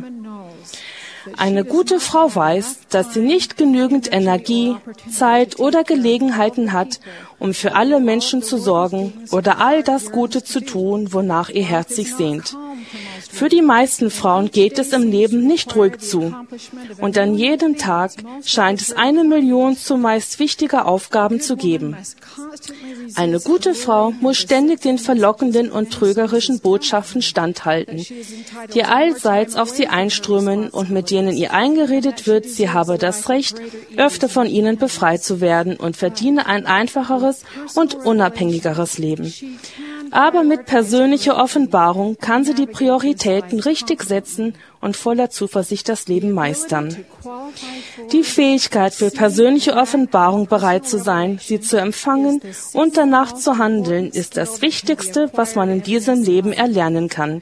Eine gute Frau weiß, dass sie nicht genügend Energie, Zeit oder Gelegenheiten hat, um für alle Menschen zu sorgen oder all das Gute zu tun, wonach ihr Herz sich sehnt. Für die meisten Frauen geht es im Leben nicht ruhig zu. Und an jedem Tag scheint es eine Million zumeist wichtiger Aufgaben zu geben. Eine gute Frau muss ständig den verlockenden und trügerischen Botschaften standhalten, die allseits auf sie einströmen und mit denen ihr eingeredet wird, sie habe das Recht, öfter von ihnen befreit zu werden und verdiene ein einfacheres und unabhängigeres Leben. Aber mit persönlicher Offenbarung kann sie die Prioritäten richtig setzen und voller Zuversicht das Leben meistern. Die Fähigkeit für persönliche Offenbarung bereit zu sein, sie zu empfangen und danach zu handeln, ist das Wichtigste, was man in diesem Leben erlernen kann.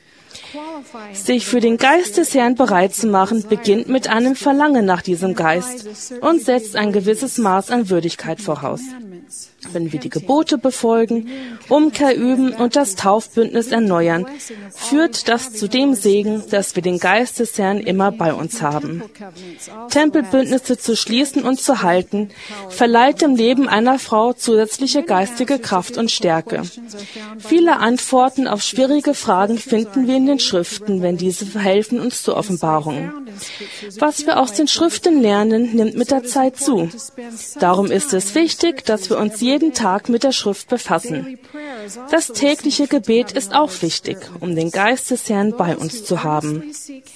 Sich für den Geist des Herrn bereit zu machen, beginnt mit einem Verlangen nach diesem Geist und setzt ein gewisses Maß an Würdigkeit voraus. Wenn wir die Gebote befolgen, Umkehr üben und das Taufbündnis erneuern, führt das zu dem Segen, dass wir den Geist des Herrn immer bei uns haben. Tempelbündnisse zu schließen und zu halten, verleiht dem Leben einer Frau zusätzliche geistige Kraft und Stärke. Viele Antworten auf schwierige Fragen finden wir in den Schriften, wenn diese helfen uns zur Offenbarung. Was wir aus den Schriften lernen, nimmt mit der Zeit zu. Darum ist es wichtig, dass wir uns jeden Tag mit der Schrift befassen. Das tägliche Gebet ist auch wichtig, um den Geist des Herrn bei uns zu haben.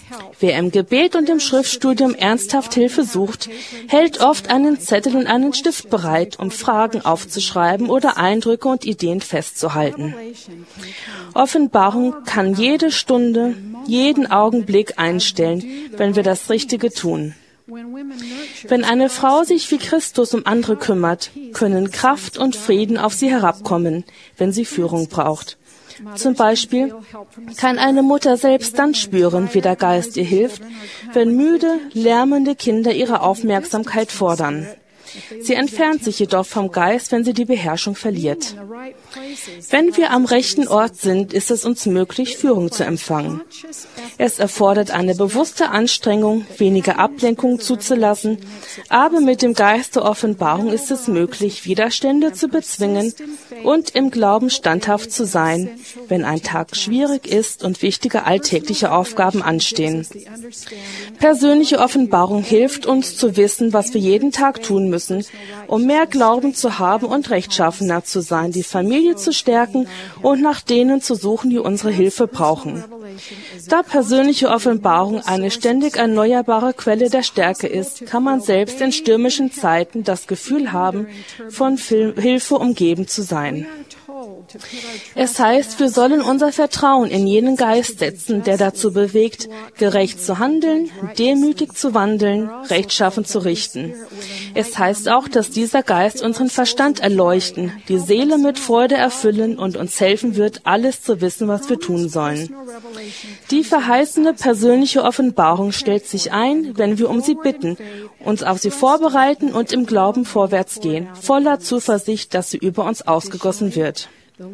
Wer im Gebet und im Schriftstudium ernsthaft Hilfe sucht, hält oft einen Zettel und einen Stift bereit, um Fragen aufzuschreiben oder Eindrücke und Ideen festzuhalten. Offenbarung kann jede Stunde, jeden Augenblick einstellen, wenn wir das Richtige tun. Wenn eine Frau sich wie Christus um andere kümmert, können Kraft und Frieden auf sie herabkommen, wenn sie Führung braucht. Zum Beispiel kann eine Mutter selbst dann spüren, wie der Geist ihr hilft, wenn müde, lärmende Kinder ihre Aufmerksamkeit fordern. Sie entfernt sich jedoch vom Geist, wenn sie die Beherrschung verliert. Wenn wir am rechten Ort sind, ist es uns möglich, Führung zu empfangen. Es erfordert eine bewusste Anstrengung, weniger Ablenkung zuzulassen, aber mit dem Geist der Offenbarung ist es möglich, Widerstände zu bezwingen und im Glauben standhaft zu sein, wenn ein Tag schwierig ist und wichtige alltägliche Aufgaben anstehen. Persönliche Offenbarung hilft uns zu wissen, was wir jeden Tag tun müssen, um mehr Glauben zu haben und rechtschaffener zu sein, die Familie zu stärken und nach denen zu suchen, die unsere Hilfe brauchen. Da persönliche Offenbarung eine ständig erneuerbare Quelle der Stärke ist, kann man selbst in stürmischen Zeiten das Gefühl haben, von Hilfe umgeben zu sein. Es heißt, wir sollen unser Vertrauen in jenen Geist setzen, der dazu bewegt, gerecht zu handeln, demütig zu wandeln, rechtschaffen zu richten. Es heißt auch, dass dieser Geist unseren Verstand erleuchten, die Seele mit Freude erfüllen und uns helfen wird, alles zu wissen, was wir tun sollen. Die verheißene persönliche Offenbarung stellt sich ein, wenn wir um sie bitten, uns auf sie vorbereiten und im Glauben vorwärts gehen, voller Zuversicht, dass sie über uns ausgegossen wird.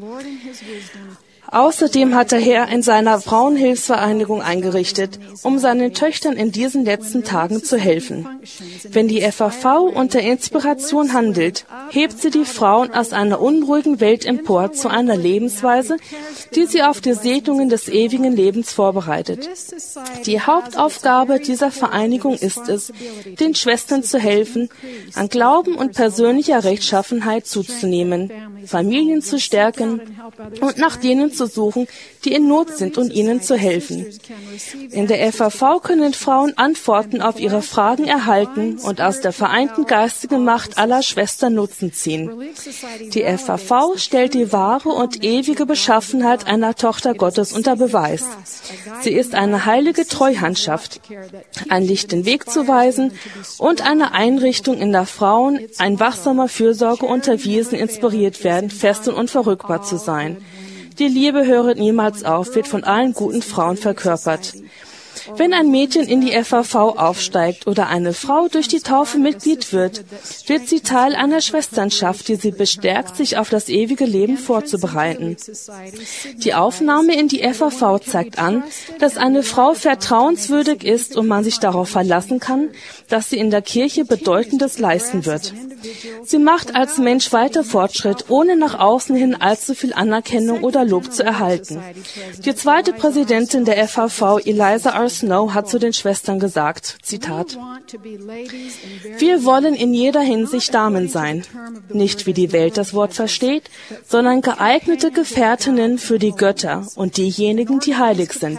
Außerdem hat der Herr in seiner Frauenhilfsvereinigung eingerichtet, um seinen Töchtern in diesen letzten Tagen zu helfen. Wenn die F A V unter Inspiration handelt, hebt sie die Frauen aus einer unruhigen Welt empor zu einer Lebensweise, die sie auf die Segnungen des ewigen Lebens vorbereitet. Die Hauptaufgabe dieser Vereinigung ist es, den Schwestern zu helfen, an Glauben und persönlicher Rechtschaffenheit zuzunehmen, Familien zu stärken und nach denen zu suchen, die in Not sind und ihnen zu helfen. In der F A V können Frauen Antworten auf ihre Fragen erhalten und aus der vereinten geistigen Macht aller Schwestern Nutzen ziehen. Die F A V stellt die wahre und ewige Beschaffenheit einer Tochter Gottes unter Beweis. Sie ist eine heilige Treuhandschaft, ein Licht den Weg zu weisen und eine Einrichtung, in der Frauen ein wachsamer Fürsorge unterwiesen, inspiriert werden, fest und unverrückbar zu sein. Die Liebe höret niemals auf, wird von allen guten Frauen verkörpert. Wenn ein Mädchen in die F A V aufsteigt oder eine Frau durch die Taufe Mitglied wird, wird sie Teil einer Schwesternschaft, die sie bestärkt, sich auf das ewige Leben vorzubereiten. Die Aufnahme in die F A V zeigt an, dass eine Frau vertrauenswürdig ist und man sich darauf verlassen kann, dass sie in der Kirche Bedeutendes leisten wird. Sie macht als Mensch weiter Fortschritt, ohne nach außen hin allzu viel Anerkennung oder Lob zu erhalten. Die zweite Präsidentin der F A V, Eliza R. Snow, hat zu den Schwestern gesagt, Zitat, wir wollen in jeder Hinsicht Damen sein, nicht wie die Welt das Wort versteht, sondern geeignete Gefährtinnen für die Götter und diejenigen, die heilig sind.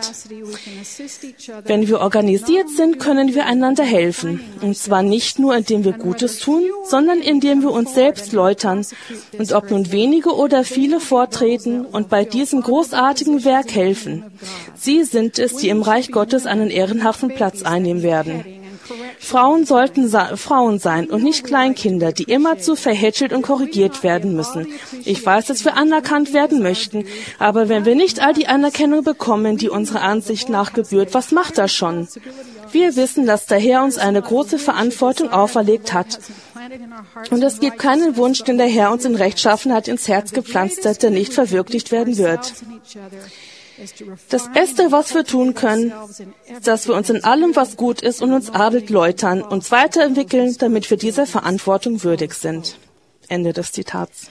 Wenn wir organisiert sind, können wir einander helfen, und zwar nicht nur, indem wir Gutes tun, sondern indem wir uns selbst läutern, und ob nun wenige oder viele vortreten und bei diesem großartigen Werk helfen. Sie sind es, die im Reich Gottes einen ehrenhaften Platz einnehmen werden. Frauen sollten sa- Frauen sein und nicht Kleinkinder, die immerzu verhätschelt und korrigiert werden müssen. Ich weiß, dass wir anerkannt werden möchten, aber wenn wir nicht all die Anerkennung bekommen, die unserer Ansicht nach gebührt, was macht das schon? Wir wissen, dass der Herr uns eine große Verantwortung auferlegt hat. Und es gibt keinen Wunsch, den der Herr uns in Rechtschaffenheit ins Herz gepflanzt hat, der nicht verwirklicht werden wird. Das Beste, was wir tun können, ist, dass wir uns in allem, was gut ist, und uns adelt läutern, uns weiterentwickeln, damit wir dieser Verantwortung würdig sind. Ende des Zitats.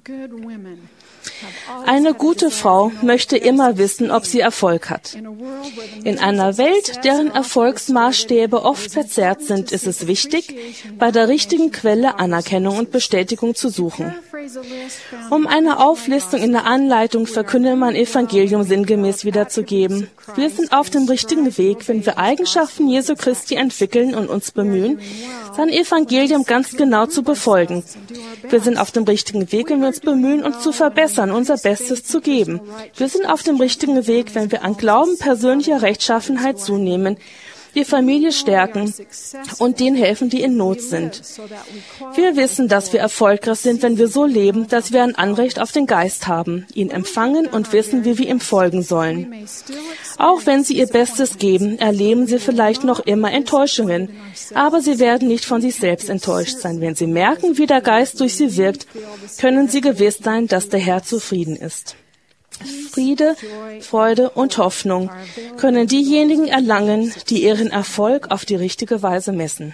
Eine gute Frau möchte immer wissen, ob sie Erfolg hat. In einer Welt, deren Erfolgsmaßstäbe oft verzerrt sind, ist es wichtig, bei der richtigen Quelle Anerkennung und Bestätigung zu suchen. Um eine Auflistung in der Anleitung verkünde man Evangelium sinngemäß wiederzugeben. Wir sind auf dem richtigen Weg, wenn wir Eigenschaften Jesu Christi entwickeln und uns bemühen, sein Evangelium ganz genau zu befolgen. Wir sind auf dem richtigen Weg, wenn wir uns bemühen, uns zu verbessern, unser Bestes zu geben. Wir sind auf dem richtigen Weg, wenn wir an Glauben, persönlicher Rechtschaffenheit zunehmen, die Familie stärken und denen helfen, die in Not sind. Wir wissen, dass wir erfolgreich sind, wenn wir so leben, dass wir ein Anrecht auf den Geist haben, ihn empfangen und wissen, wie wir ihm folgen sollen. Auch wenn sie ihr Bestes geben, erleben sie vielleicht noch immer Enttäuschungen, aber sie werden nicht von sich selbst enttäuscht sein. Wenn sie merken, wie der Geist durch sie wirkt, können sie gewiss sein, dass der Herr zufrieden ist. Friede, Freude und Hoffnung können diejenigen erlangen, die ihren Erfolg auf die richtige Weise messen.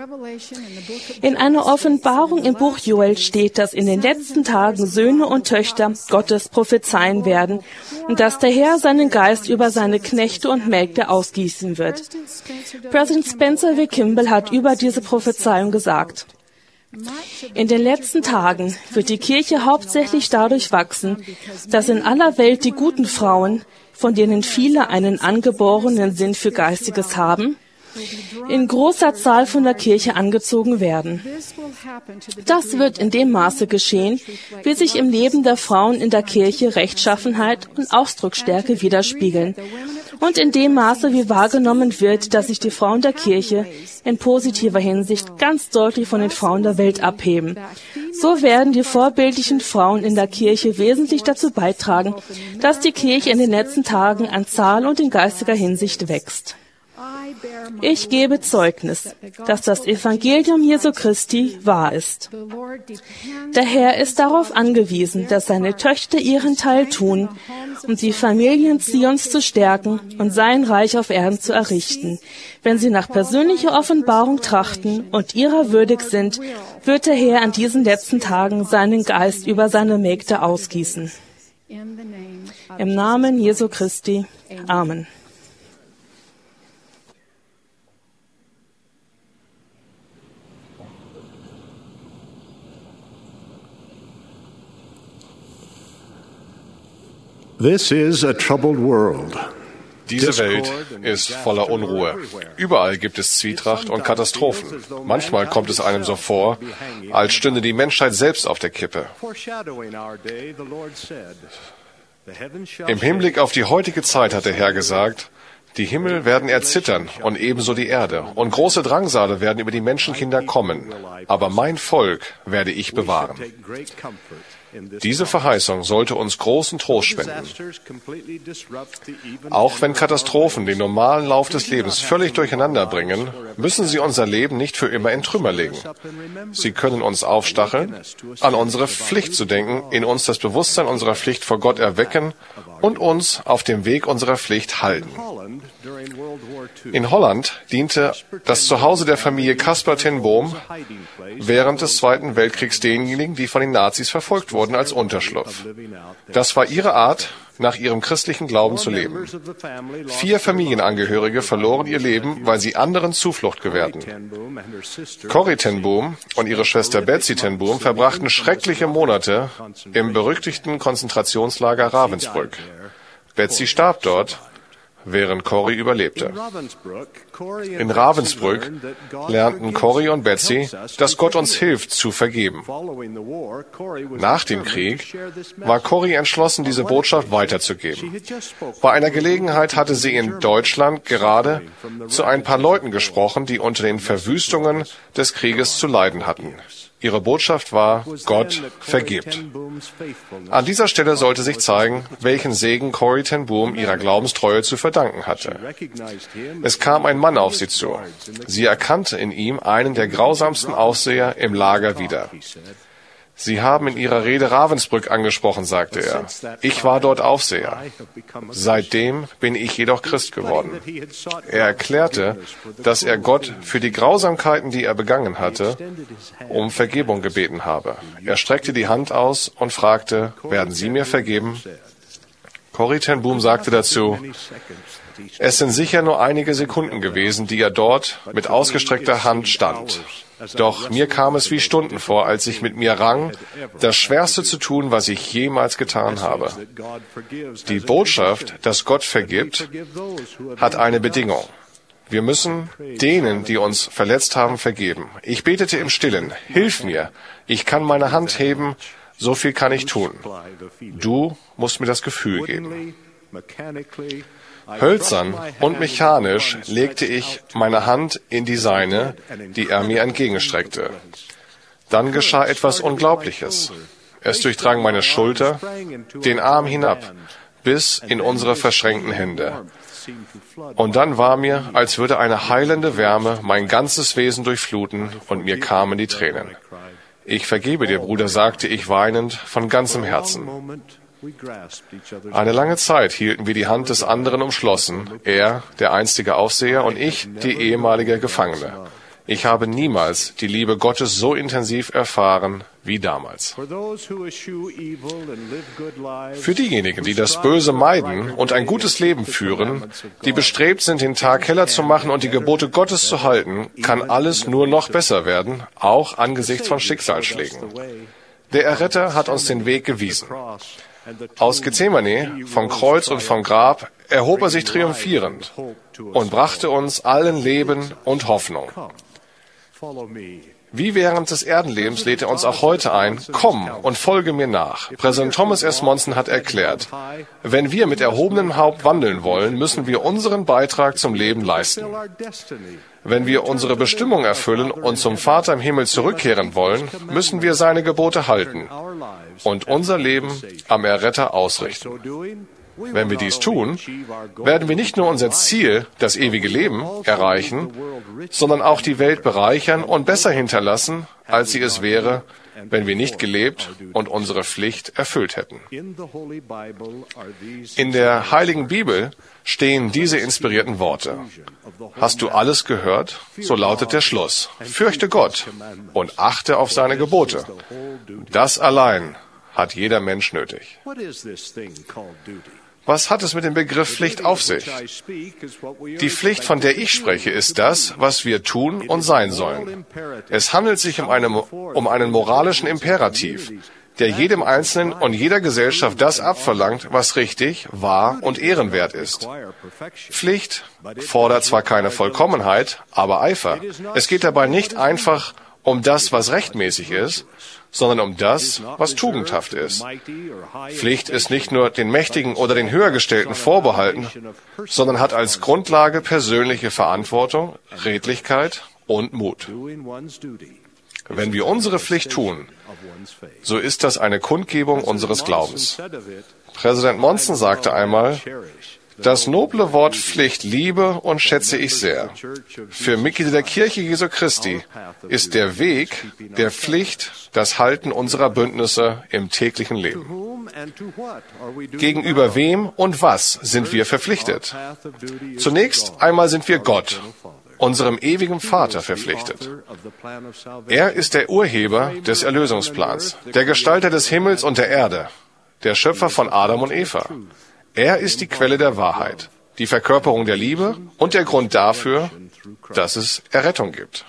In einer Offenbarung im Buch Joel steht, dass in den letzten Tagen Söhne und Töchter Gottes prophezeien werden und dass der Herr seinen Geist über seine Knechte und Mägde ausgießen wird. Präsident Spencer W. Kimball hat über diese Prophezeiung gesagt: In den letzten Tagen wird die Kirche hauptsächlich dadurch wachsen, dass in aller Welt die guten Frauen, von denen viele einen angeborenen Sinn für Geistiges haben, in großer Zahl von der Kirche angezogen werden. Das wird in dem Maße geschehen, wie sich im Leben der Frauen in der Kirche Rechtschaffenheit und Ausdrucksstärke widerspiegeln und in dem Maße, wie wahrgenommen wird, dass sich die Frauen der Kirche in positiver Hinsicht ganz deutlich von den Frauen der Welt abheben. So werden die vorbildlichen Frauen in der Kirche wesentlich dazu beitragen, dass die Kirche in den letzten Tagen an Zahl und in geistiger Hinsicht wächst. Ich gebe Zeugnis, dass das Evangelium Jesu Christi wahr ist. Der Herr ist darauf angewiesen, dass seine Töchter ihren Teil tun, um die Familien Zions zu stärken und sein Reich auf Erden zu errichten. Wenn sie nach persönlicher Offenbarung trachten und ihrer würdig sind, wird der Herr an diesen letzten Tagen seinen Geist über seine Mägde ausgießen. Im Namen Jesu Christi. Amen. This is a troubled world. Diese Welt ist voller Unruhe. Überall gibt es Zwietracht und Katastrophen. Manchmal kommt es einem so vor, als stünde die Menschheit selbst auf der Kippe. Im Hinblick auf die heutige Zeit hat der Herr gesagt, die Himmel werden erzittern und ebenso die Erde. Und große Drangsale werden über die Menschenkinder kommen. Aber mein Volk werde ich bewahren. Diese Verheißung sollte uns großen Trost spenden. Auch wenn Katastrophen den normalen Lauf des Lebens völlig durcheinander bringen, müssen sie unser Leben nicht für immer in Trümmer legen. Sie können uns aufstacheln, an unsere Pflicht zu denken, in uns das Bewusstsein unserer Pflicht vor Gott erwecken und uns auf dem Weg unserer Pflicht halten. In Holland diente das Zuhause der Familie Caspar ten Boom während des Zweiten Weltkriegs denjenigen, die von den Nazis verfolgt wurden, als Unterschlupf. Das war ihre Art, nach ihrem christlichen Glauben zu leben. Vier Familienangehörige verloren ihr Leben, weil sie anderen Zuflucht gewährten. Corrie ten Boom und ihre Schwester Betsy ten Boom verbrachten schreckliche Monate im berüchtigten Konzentrationslager Ravensbrück. Betsy starb dort, während Corrie überlebte. In Ravensbrück lernten Corrie und Betsy, dass Gott uns hilft, zu vergeben. Nach dem Krieg war Corrie entschlossen, diese Botschaft weiterzugeben. Bei einer Gelegenheit hatte sie in Deutschland gerade zu ein paar Leuten gesprochen, die unter den Verwüstungen des Krieges zu leiden hatten. Ihre Botschaft war, Gott vergibt. An dieser Stelle sollte sich zeigen, welchen Segen Corrie ten Boom ihrer Glaubenstreue zu verdanken hatte. Es kam ein Mann auf sie zu. Sie erkannte in ihm einen der grausamsten Aufseher im Lager wieder. Sie haben in Ihrer Rede Ravensbrück angesprochen, sagte er. Ich war dort Aufseher. Seitdem bin ich jedoch Christ geworden. Er erklärte, dass er Gott für die Grausamkeiten, die er begangen hatte, um Vergebung gebeten habe. Er streckte die Hand aus und fragte, werden Sie mir vergeben? Corrie ten Boom sagte dazu, es sind sicher nur einige Sekunden gewesen, die er dort mit ausgestreckter Hand stand. Doch mir kam es wie Stunden vor, als ich mit mir rang, das Schwerste zu tun, was ich jemals getan habe. Die Botschaft, dass Gott vergibt, hat eine Bedingung. Wir müssen denen, die uns verletzt haben, vergeben. Ich betete im Stillen, hilf mir, ich kann meine Hand heben, so viel kann ich tun. Du musst mir das Gefühl geben. Hölzern und mechanisch legte ich meine Hand in die seine, die er mir entgegenstreckte. Dann geschah etwas Unglaubliches. Es durchdrang meine Schulter, den Arm hinab, bis in unsere verschränkten Hände. Und dann war mir, als würde eine heilende Wärme mein ganzes Wesen durchfluten und mir kamen die Tränen. Ich vergebe dir, Bruder, sagte ich weinend von ganzem Herzen. Eine lange Zeit hielten wir die Hand des anderen umschlossen, er, der einstige Aufseher, und ich, die ehemalige Gefangene. Ich habe niemals die Liebe Gottes so intensiv erfahren wie damals. Für diejenigen, die das Böse meiden und ein gutes Leben führen, die bestrebt sind, den Tag heller zu machen und die Gebote Gottes zu halten, kann alles nur noch besser werden, auch angesichts von Schicksalsschlägen. Der Erretter hat uns den Weg gewiesen. Aus Gethsemane, vom Kreuz und vom Grab, erhob er sich triumphierend und brachte uns allen Leben und Hoffnung. Wie während des Erdenlebens lädt er uns auch heute ein, komm und folge mir nach. Präsident Thomas S. Monson hat erklärt, wenn wir mit erhobenem Haupt wandeln wollen, müssen wir unseren Beitrag zum Leben leisten. Wenn wir unsere Bestimmung erfüllen und zum Vater im Himmel zurückkehren wollen, müssen wir seine Gebote halten und unser Leben am Erretter ausrichten. Wenn wir dies tun, werden wir nicht nur unser Ziel, das ewige Leben, erreichen, sondern auch die Welt bereichern und besser hinterlassen, als sie es wäre, wenn wir nicht gelebt und unsere Pflicht erfüllt hätten. In der Heiligen Bibel stehen diese inspirierten Worte. Hast du alles gehört? So lautet der Schluss. Fürchte Gott und achte auf seine Gebote. Das allein hat jeder Mensch nötig. Was hat es mit dem Begriff Pflicht auf sich? Die Pflicht, von der ich spreche, ist das, was wir tun und sein sollen. Es handelt sich um, eine, um einen moralischen Imperativ, der jedem Einzelnen und jeder Gesellschaft das abverlangt, was richtig, wahr und ehrenwert ist. Pflicht fordert zwar keine Vollkommenheit, aber Eifer. Es geht dabei nicht einfach um das, was rechtmäßig ist, sondern um das, was tugendhaft ist. Pflicht ist nicht nur den Mächtigen oder den Höhergestellten vorbehalten, sondern hat als Grundlage persönliche Verantwortung, Redlichkeit und Mut. Wenn wir unsere Pflicht tun, so ist das eine Kundgebung unseres Glaubens. Präsident Monson sagte einmal, das noble Wort Pflicht liebe und schätze ich sehr. Für Mitglieder der Kirche Jesu Christi ist der Weg der Pflicht das Halten unserer Bündnisse im täglichen Leben. Gegenüber wem und was sind wir verpflichtet? Zunächst einmal sind wir Gott, unserem ewigen Vater, verpflichtet. Er ist der Urheber des Erlösungsplans, der Gestalter des Himmels und der Erde, der Schöpfer von Adam und Eva. Er ist die Quelle der Wahrheit, die Verkörperung der Liebe und der Grund dafür, dass es Errettung gibt.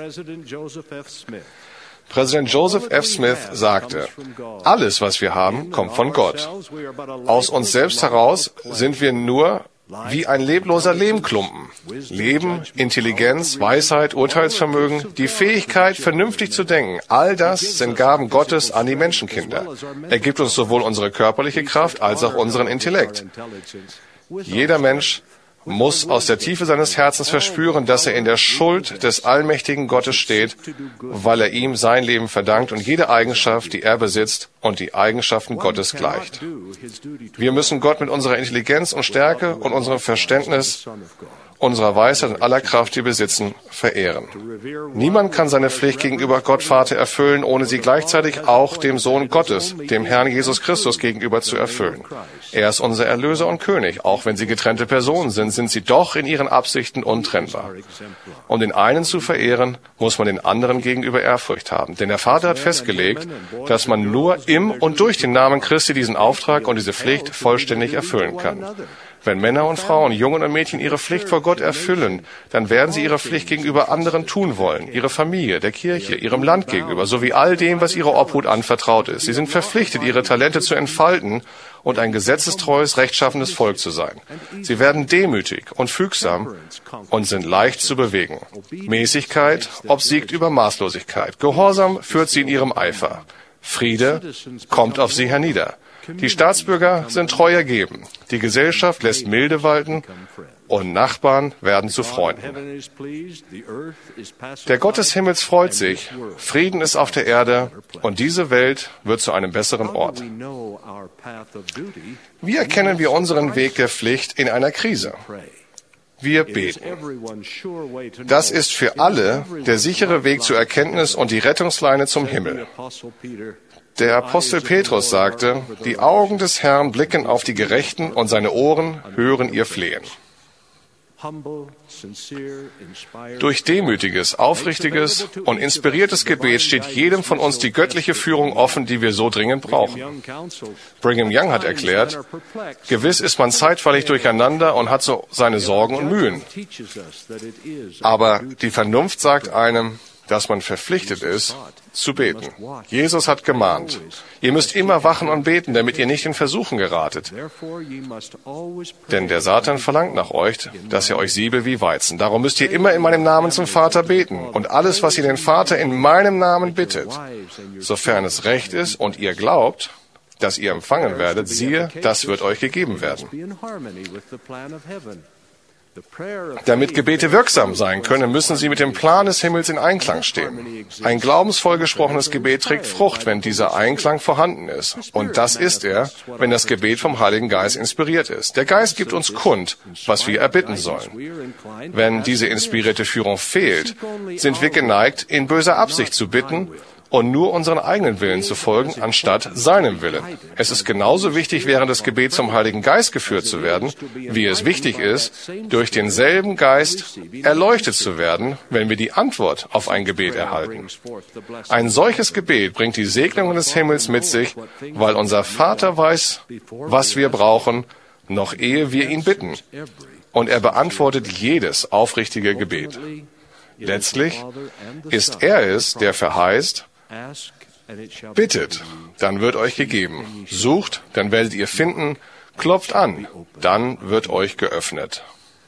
Präsident Joseph F. Smith sagte, alles, was wir haben, kommt von Gott. Aus uns selbst heraus sind wir nur wie ein lebloser Lehmklumpen. Leben, Intelligenz, Weisheit, Urteilsvermögen, die Fähigkeit, vernünftig zu denken, all das sind Gaben Gottes an die Menschenkinder. Er gibt uns sowohl unsere körperliche Kraft als auch unseren Intellekt. Jeder Mensch muss aus der Tiefe seines Herzens verspüren, dass er in der Schuld des allmächtigen Gottes steht, weil er ihm sein Leben verdankt und jede Eigenschaft, die er besitzt, und die Eigenschaften Gottes gleicht. Wir müssen Gott mit unserer Intelligenz und Stärke und unserem Verständnis, unserer Weisheit und aller Kraft, die wir besitzen, verehren. Niemand kann seine Pflicht gegenüber Gott Vater erfüllen, ohne sie gleichzeitig auch dem Sohn Gottes, dem Herrn Jesus Christus, gegenüber zu erfüllen. Er ist unser Erlöser und König. Auch wenn sie getrennte Personen sind, sind sie doch in ihren Absichten untrennbar. Um den einen zu verehren, muss man den anderen gegenüber Ehrfurcht haben. Denn der Vater hat festgelegt, dass man nur im und durch den Namen Christi diesen Auftrag und diese Pflicht vollständig erfüllen kann. Wenn Männer und Frauen, Jungen und Mädchen ihre Pflicht vor Gott erfüllen, dann werden sie ihre Pflicht gegenüber anderen tun wollen, ihrer Familie, der Kirche, ihrem Land gegenüber, sowie all dem, was ihrer Obhut anvertraut ist. Sie sind verpflichtet, ihre Talente zu entfalten und ein gesetzestreues, rechtschaffenes Volk zu sein. Sie werden demütig und fügsam und sind leicht zu bewegen. Mäßigkeit obsiegt über Maßlosigkeit. Gehorsam führt sie in ihrem Eifer. Friede kommt auf sie hernieder. Die Staatsbürger sind treu ergeben. Die Gesellschaft lässt Milde walten und Nachbarn werden zu Freunden. Der Gott des Himmels freut sich. Frieden ist auf der Erde und diese Welt wird zu einem besseren Ort. Wie erkennen wir unseren Weg der Pflicht in einer Krise? Wir beten. Das ist für alle der sichere Weg zur Erkenntnis und die Rettungsleine zum Himmel. Der Apostel Petrus sagte, die Augen des Herrn blicken auf die Gerechten und seine Ohren hören ihr Flehen. Durch demütiges, aufrichtiges und inspiriertes Gebet steht jedem von uns die göttliche Führung offen, die wir so dringend brauchen. Brigham Young hat erklärt, gewiss ist man zeitweilig durcheinander und hat so seine Sorgen und Mühen. Aber die Vernunft sagt einem, dass man verpflichtet ist, zu beten. Jesus hat gemahnt, ihr müsst immer wachen und beten, damit ihr nicht in Versuchen geratet. Denn der Satan verlangt nach euch, dass er euch siebe wie Weizen. Darum müsst ihr immer in meinem Namen zum Vater beten. Und alles, was ihr den Vater in meinem Namen bittet, sofern es recht ist und ihr glaubt, dass ihr empfangen werdet, siehe, das wird euch gegeben werden. Damit Gebete wirksam sein können, müssen sie mit dem Plan des Himmels in Einklang stehen. Ein glaubensvoll gesprochenes Gebet trägt Frucht, wenn dieser Einklang vorhanden ist. Und das ist er, wenn das Gebet vom Heiligen Geist inspiriert ist. Der Geist gibt uns kund, was wir erbitten sollen. Wenn diese inspirierte Führung fehlt, sind wir geneigt, in böser Absicht zu bitten und nur unseren eigenen Willen zu folgen, anstatt seinem Willen. Es ist genauso wichtig, während des Gebets zum Heiligen Geist geführt zu werden, wie es wichtig ist, durch denselben Geist erleuchtet zu werden, wenn wir die Antwort auf ein Gebet erhalten. Ein solches Gebet bringt die Segnungen des Himmels mit sich, weil unser Vater weiß, was wir brauchen, noch ehe wir ihn bitten. Und er beantwortet jedes aufrichtige Gebet. Letztlich ist er es, der verheißt, bittet, dann wird euch gegeben. Sucht, dann werdet ihr finden. Klopft an, dann wird euch geöffnet.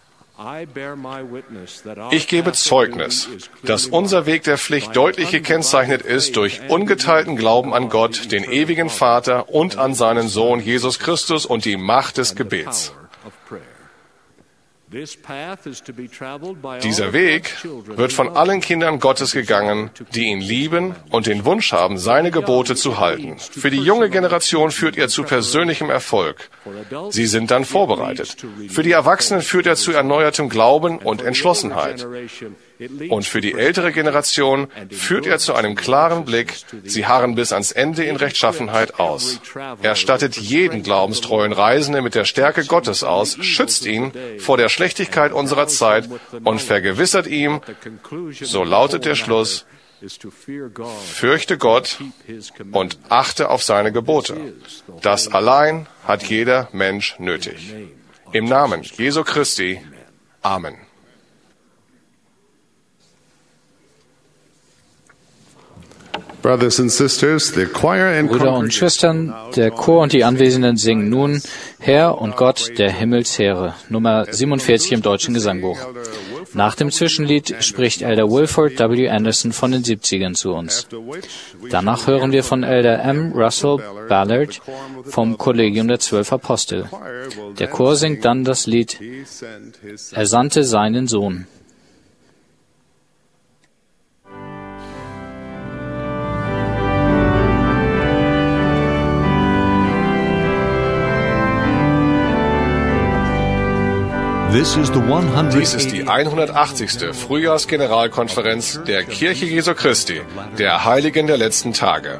Ich gebe Zeugnis, dass unser Weg der Pflicht deutlich gekennzeichnet ist durch ungeteilten Glauben an Gott, den ewigen Vater und an seinen Sohn Jesus Christus und die Macht des Gebets. Dieser Weg wird von allen Kindern Gottes gegangen, die ihn lieben und den Wunsch haben, seine Gebote zu halten. Für die junge Generation führt er zu persönlichem Erfolg. Sie sind dann vorbereitet. Für die Erwachsenen führt er zu erneuertem Glauben und Entschlossenheit. Und für die ältere Generation führt er zu einem klaren Blick, sie harren bis ans Ende in Rechtschaffenheit aus. Er stattet jeden glaubenstreuen Reisenden mit der Stärke Gottes aus, schützt ihn vor der Schlechtigkeit unserer Zeit und vergewissert ihm, so lautet der Schluss, fürchte Gott und achte auf seine Gebote. Das allein hat jeder Mensch nötig. Im Namen Jesu Christi. Amen. Brüder und Schwestern, der Chor und die Anwesenden singen nun Herr und Gott der Himmelsheere, Nummer siebenundvierzig im Deutschen Gesangbuch. Nach dem Zwischenlied spricht Elder Wilford W. Anderson von den siebzigern zu uns. Danach hören wir von Elder M. Russell Ballard vom Kollegium der Zwölf Apostel. Der Chor singt dann das Lied Er sandte seinen Sohn. This is the Dies ist die hundertachtzigste Frühjahrsgeneralkonferenz der Kirche Jesu Christi, der Heiligen der letzten Tage.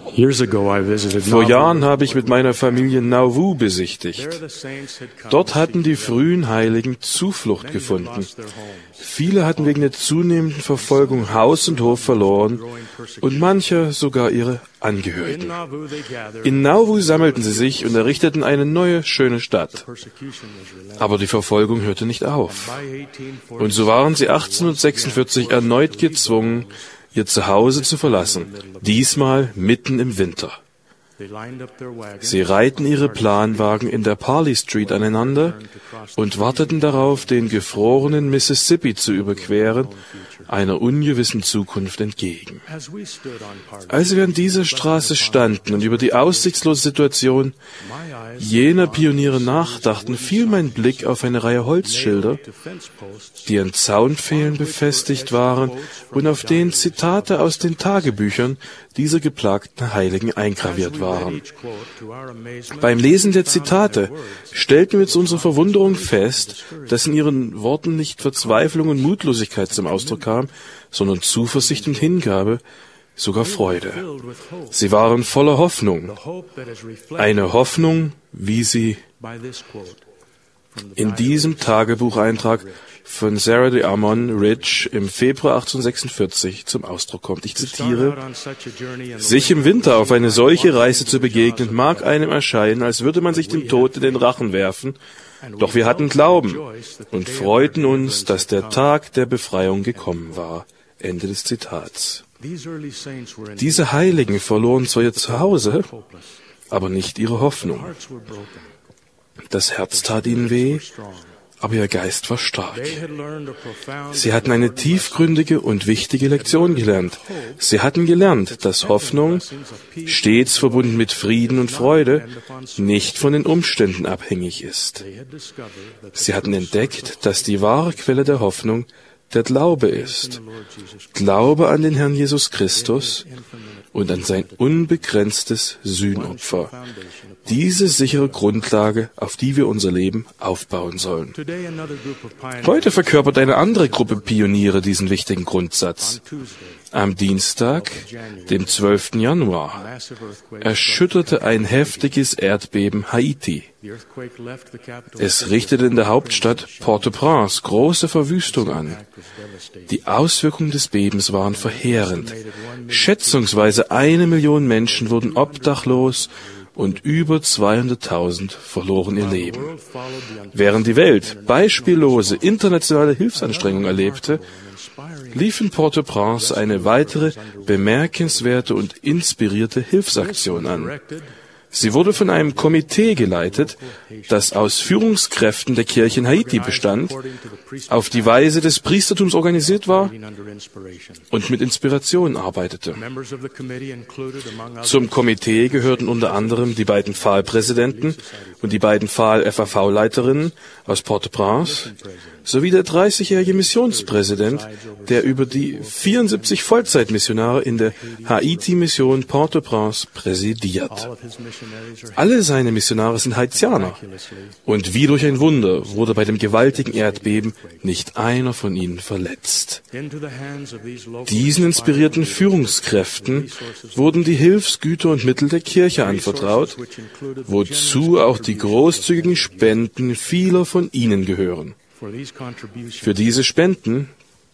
Vor Jahren habe ich mit meiner Familie Nauvoo besichtigt. Dort hatten die frühen Heiligen Zuflucht gefunden. Viele hatten wegen der zunehmenden Verfolgung Haus und Hof verloren und manche sogar ihre Angehörigen. In Nauvoo sammelten sie sich und errichteten eine neue, schöne Stadt. Aber die Verfolgung hörte nicht auf. Und so waren sie achtzehnhundertsechsundvierzig erneut gezwungen, ihr Zuhause zu verlassen, diesmal mitten im Winter. Sie reihten ihre Planwagen in der Parley Street aneinander und warteten darauf, den gefrorenen Mississippi zu überqueren, einer ungewissen Zukunft entgegen. Als wir an dieser Straße standen und über die aussichtslose Situation jener Pioniere nachdachten, fiel mein Blick auf eine Reihe Holzschilder, die an Zaunpfählen befestigt waren und auf denen Zitate aus den Tagebüchern dieser geplagten Heiligen eingraviert waren. Beim Lesen der Zitate stellten wir zu unserer Verwunderung fest, dass in ihren Worten nicht Verzweiflung und Mutlosigkeit zum Ausdruck kam, sondern Zuversicht und Hingabe, sogar Freude. Sie waren voller Hoffnung. Eine Hoffnung, wie sie in diesem Tagebucheintrag von Sarah de Amon Ridge im Februar achtzehnhundertsechsundvierzig zum Ausdruck kommt. Ich zitiere: Sich im Winter auf eine solche Reise zu begegnen, mag einem erscheinen, als würde man sich dem Tod in den Rachen werfen, doch wir hatten Glauben und freuten uns, dass der Tag der Befreiung gekommen war. Ende des Zitats. Diese Heiligen verloren zwar ihr Zuhause, aber nicht ihre Hoffnung. Das Herz tat ihnen weh, aber ihr Geist war stark. Sie hatten eine tiefgründige und wichtige Lektion gelernt. Sie hatten gelernt, dass Hoffnung, stets verbunden mit Frieden und Freude, nicht von den Umständen abhängig ist. Sie hatten entdeckt, dass die wahre Quelle der Hoffnung der Glaube ist. Glaube an den Herrn Jesus Christus und an sein unbegrenztes Sühnopfer. Diese sichere Grundlage, auf die wir unser Leben aufbauen sollen. Heute verkörpert eine andere Gruppe Pioniere diesen wichtigen Grundsatz. Am Dienstag, dem zwölften Januar, erschütterte ein heftiges Erdbeben Haiti. Es richtete in der Hauptstadt Port-au-Prince große Verwüstung an. Die Auswirkungen des Bebens waren verheerend. Schätzungsweise eine Million Menschen wurden obdachlos und über zweihunderttausend verloren ihr Leben. Während die Welt beispiellose internationale Hilfsanstrengungen erlebte, lief in Port-au-Prince eine weitere bemerkenswerte und inspirierte Hilfsaktion an. Sie wurde von einem Komitee geleitet, das aus Führungskräften der Kirche in Haiti bestand, auf die Weise des Priestertums organisiert war und mit Inspiration arbeitete. Zum Komitee gehörten unter anderem die beiden Pfahlpräsidenten und die beiden Pfahl-F A V-Leiterinnen aus Port-au-Prince sowie der dreißigjährige Missionspräsident, der über die vierundsiebzig Vollzeitmissionare in der Haiti-Mission Port-au-Prince präsidiert. Alle seine Missionare sind Haitianer. Und wie durch ein Wunder wurde bei dem gewaltigen Erdbeben nicht einer von ihnen verletzt. Diesen inspirierten Führungskräften wurden die Hilfsgüter und Mittel der Kirche anvertraut, wozu auch die großzügigen Spenden vieler von ihnen gehören. Für diese Spenden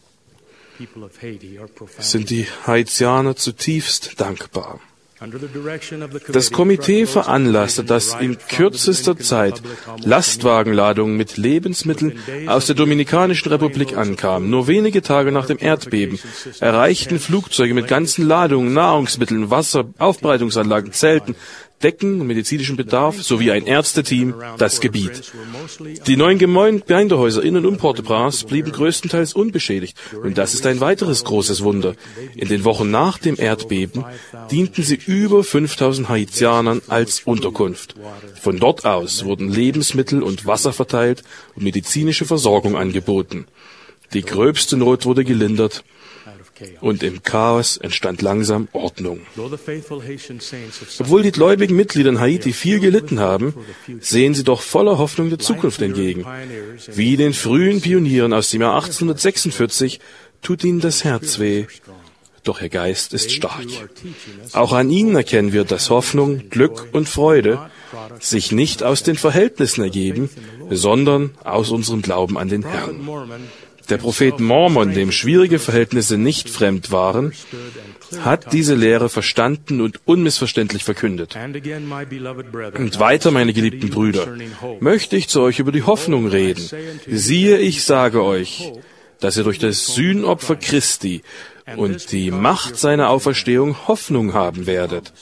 sind die Haitianer zutiefst dankbar. Das Komitee veranlasste, dass in kürzester Zeit Lastwagenladungen mit Lebensmitteln aus der Dominikanischen Republik ankamen. Nur wenige Tage nach dem Erdbeben erreichten Flugzeuge mit ganzen Ladungen, Nahrungsmitteln, Wasser, Aufbereitungsanlagen, Zelten, Decken und medizinischem Bedarf sowie ein Ärzteteam das Gebiet. Die neuen Gemeindehäuser in und um Port-au-Prince blieben größtenteils unbeschädigt. Und das ist ein weiteres großes Wunder. In den Wochen nach dem Erdbeben dienten sie über fünftausend Haitianern als Unterkunft. Von dort aus wurden Lebensmittel und Wasser verteilt und medizinische Versorgung angeboten. Die gröbste Not wurde gelindert. Und im Chaos entstand langsam Ordnung. Obwohl die gläubigen Mitglieder in Haiti viel gelitten haben, sehen sie doch voller Hoffnung der Zukunft entgegen. Wie den frühen Pionieren aus dem Jahr achtzehnhundertsechsundvierzig tut ihnen das Herz weh, doch Ihr Geist ist stark. Auch an Ihnen erkennen wir, dass Hoffnung, Glück und Freude sich nicht aus den Verhältnissen ergeben, sondern aus unserem Glauben an den Herrn. Der Prophet Mormon, dem schwierige Verhältnisse nicht fremd waren, hat diese Lehre verstanden und unmissverständlich verkündet. Und weiter, meine geliebten Brüder, möchte ich zu euch über die Hoffnung reden. Siehe, ich sage euch, dass ihr durch das Sühnopfer Christi und die Macht seiner Auferstehung Hoffnung haben werdet.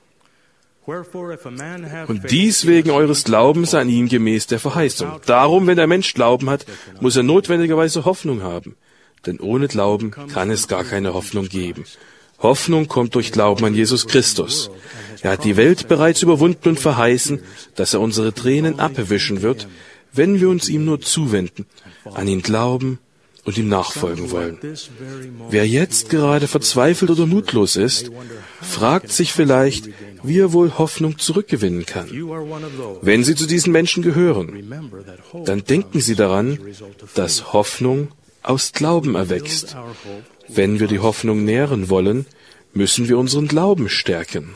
Und dies wegen eures Glaubens an ihn gemäß der Verheißung. Darum, wenn der Mensch Glauben hat, muss er notwendigerweise Hoffnung haben. Denn ohne Glauben kann es gar keine Hoffnung geben. Hoffnung kommt durch Glauben an Jesus Christus. Er hat die Welt bereits überwunden und verheißen, dass er unsere Tränen abwischen wird, wenn wir uns ihm nur zuwenden, an ihn glauben und ihm nachfolgen wollen. Wer jetzt gerade verzweifelt oder mutlos ist, fragt sich vielleicht, wie er wohl Hoffnung zurückgewinnen kann. Wenn Sie zu diesen Menschen gehören, dann denken Sie daran, dass Hoffnung aus Glauben erwächst. Wenn wir die Hoffnung nähren wollen, müssen wir unseren Glauben stärken.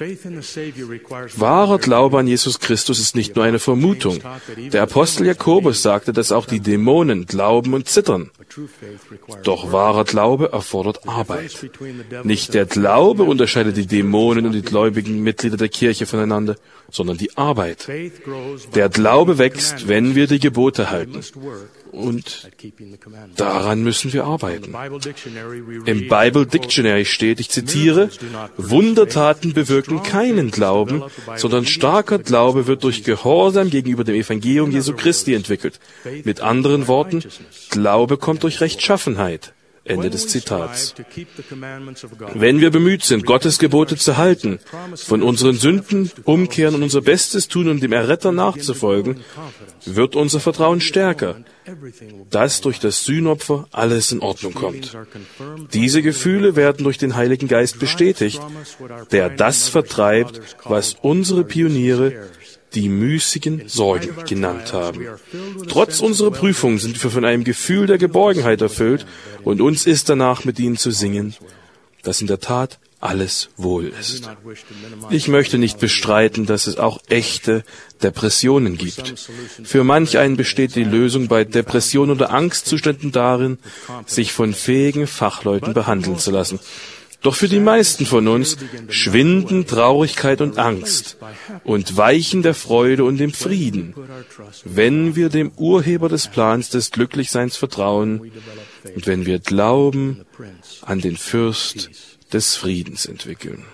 Wahrer Glaube an Jesus Christus ist nicht nur eine Vermutung. Der Apostel Jakobus sagte, dass auch die Dämonen glauben und zittern. Doch wahrer Glaube erfordert Arbeit. Nicht der Glaube unterscheidet die Dämonen und die gläubigen Mitglieder der Kirche voneinander, sondern die Arbeit. Der Glaube wächst, wenn wir die Gebote halten. Und daran müssen wir arbeiten. Im Bible Dictionary steht, ich zitiere, Wundertaten bewirken keinen Glauben, sondern starker Glaube wird durch Gehorsam gegenüber dem Evangelium Jesu Christi entwickelt. Mit anderen Worten, Glaube kommt durch Rechtschaffenheit. Ende des Zitats. Wenn wir bemüht sind, Gottes Gebote zu halten, von unseren Sünden umkehren und unser Bestes tun, um dem Erretter nachzufolgen, wird unser Vertrauen stärker, dass durch das Sühnopfer alles in Ordnung kommt. Diese Gefühle werden durch den Heiligen Geist bestätigt, der das vertreibt, was unsere Pioniere die müßigen Sorgen genannt haben. Trotz unserer Prüfungen sind wir von einem Gefühl der Geborgenheit erfüllt und uns ist danach mit ihnen zu singen, dass in der Tat alles wohl ist. Ich möchte nicht bestreiten, dass es auch echte Depressionen gibt. Für manch einen besteht die Lösung bei Depressionen oder Angstzuständen darin, sich von fähigen Fachleuten behandeln zu lassen. Doch für die meisten von uns schwinden Traurigkeit und Angst und weichen der Freude und dem Frieden, wenn wir dem Urheber des Plans des Glücklichseins vertrauen und wenn wir Glauben an den Fürst des Friedens entwickeln.